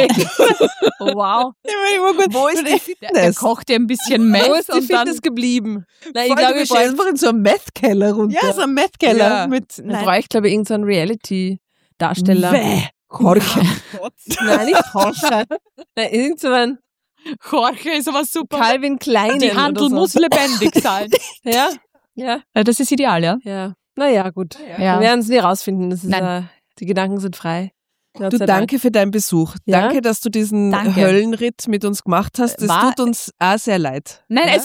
Wow. Wo ist die Der, der Fitness? kocht dir ein bisschen Mess Wo ist die und dann Fitness geblieben? Nein, ich Voll, glaube, wir ich gehen bräuchte, einfach in so einen Meth-Keller runter. Ja, so ein Meth-Keller Ja. mit, ich nein. bräuchte, glaube ich, irgendeinen Reality-Darsteller. Bäh. Jorge. Nein, nicht Jorge. Nein, irgend so ein Jorge ist aber super. Calvin Klein. Die Handel muss lebendig sein. Ja, ja, Ja, das ist ideal, ja. ja. Naja, gut. Ja. Wir werden es nie rausfinden. Das ist, Nein. äh, die Gedanken sind frei. Gott Du, sei Dank. danke für deinen Besuch. Ja? Danke, dass du diesen Danke. Höllenritt mit uns gemacht hast. Das War- tut uns auch sehr leid. Nein, ja? es,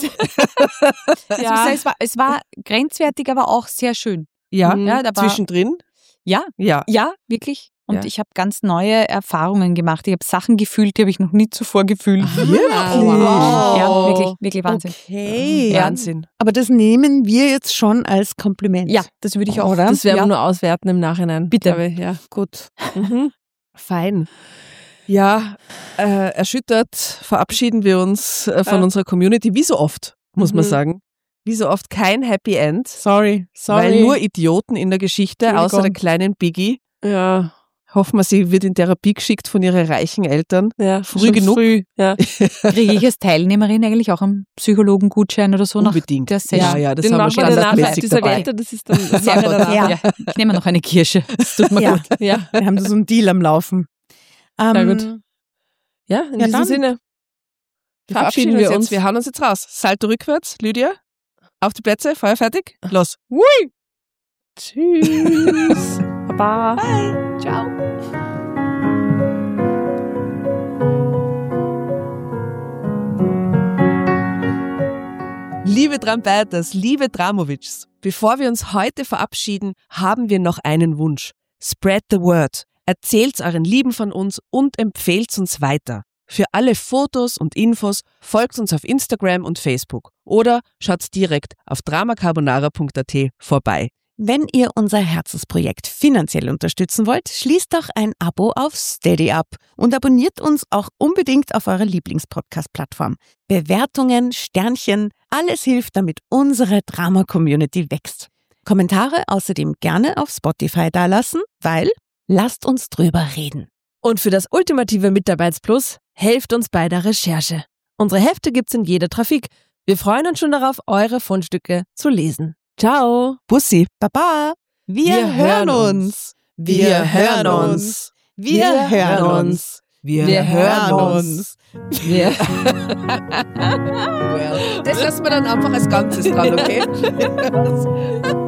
also Ja. es, war, es war grenzwertig, aber auch sehr schön. Ja, Mhm. Ja, da war, zwischendrin. ja, Ja. ja, wirklich. Und Ja. ich habe ganz neue Erfahrungen gemacht. Ich habe Sachen gefühlt, die habe ich noch nie zuvor gefühlt. Wirklich? Ja, wirklich, wirklich Wahnsinn. Okay. Ja. Wahnsinn. Aber das nehmen wir jetzt schon als Kompliment. Ja, das würde ich auch. Oder? Das werden ja. wir nur auswerten im Nachhinein. Bitte. glaube ich, ja. Gut. Mhm. Fein. Ja, äh, erschüttert verabschieden wir uns äh, von Ja. unserer Community. Wie so oft, muss man Mhm. sagen. Wie so oft kein Happy End. Sorry. Sorry. Weil nur Idioten in der Geschichte, außer der Entschuldigung. kleinen Biggie. Ja. Hoffen wir, sie wird in Therapie geschickt von ihren reichen Eltern. Ja, Früh schon genug. Früh. Ja. Kriege ich als Teilnehmerin eigentlich auch einen Psychologengutschein oder so nach Unbedingt. der Session? Ja, ja, das Den haben wir machen wir danach standardmäßig dieser dabei. Wette, das ist dann Sehr Sache gut. danach. Ja. Ja. Ich nehme noch eine Kirsche. Das tut mir Ja. gut. Ja. Wir haben da so einen Deal am Laufen. Ähm, Sehr gut. Ja, in Ja, diesem dann. Sinne. Wir verabschieden wir uns. Wir hauen uns jetzt raus. Salto rückwärts. Lydia, auf die Plätze. Feuer fertig. Los. Tschüss. Baba. Ciao. Liebe Trampeiters, liebe Dramovics, bevor wir uns heute verabschieden, haben wir noch einen Wunsch. Spread the word. Erzählt's euren Lieben von uns und empfehlt's uns weiter. Für alle Fotos und Infos folgt uns auf Instagram und Facebook oder schaut direkt auf dramacarbonara punkt at vorbei. Wenn ihr unser Herzensprojekt finanziell unterstützen wollt, schließt doch ein Abo auf Steady ab und abonniert uns auch unbedingt auf eurer Lieblingspodcast-Plattform. Bewertungen, Sternchen, alles hilft, damit unsere Drama-Community wächst. Kommentare außerdem gerne auf Spotify dalassen, weil lasst uns drüber reden. Und für das ultimative Mitarbeitsplus, helft uns bei der Recherche. Unsere Hefte gibt's in jeder Trafik. Wir freuen uns schon darauf, eure Fundstücke zu lesen. Ciao. Bussi. Baba, wir, hören uns. Wir hören uns. Wir hören uns. Wir, hören uns. Wir Das lassen wir dann einfach als Ganzes dran, okay?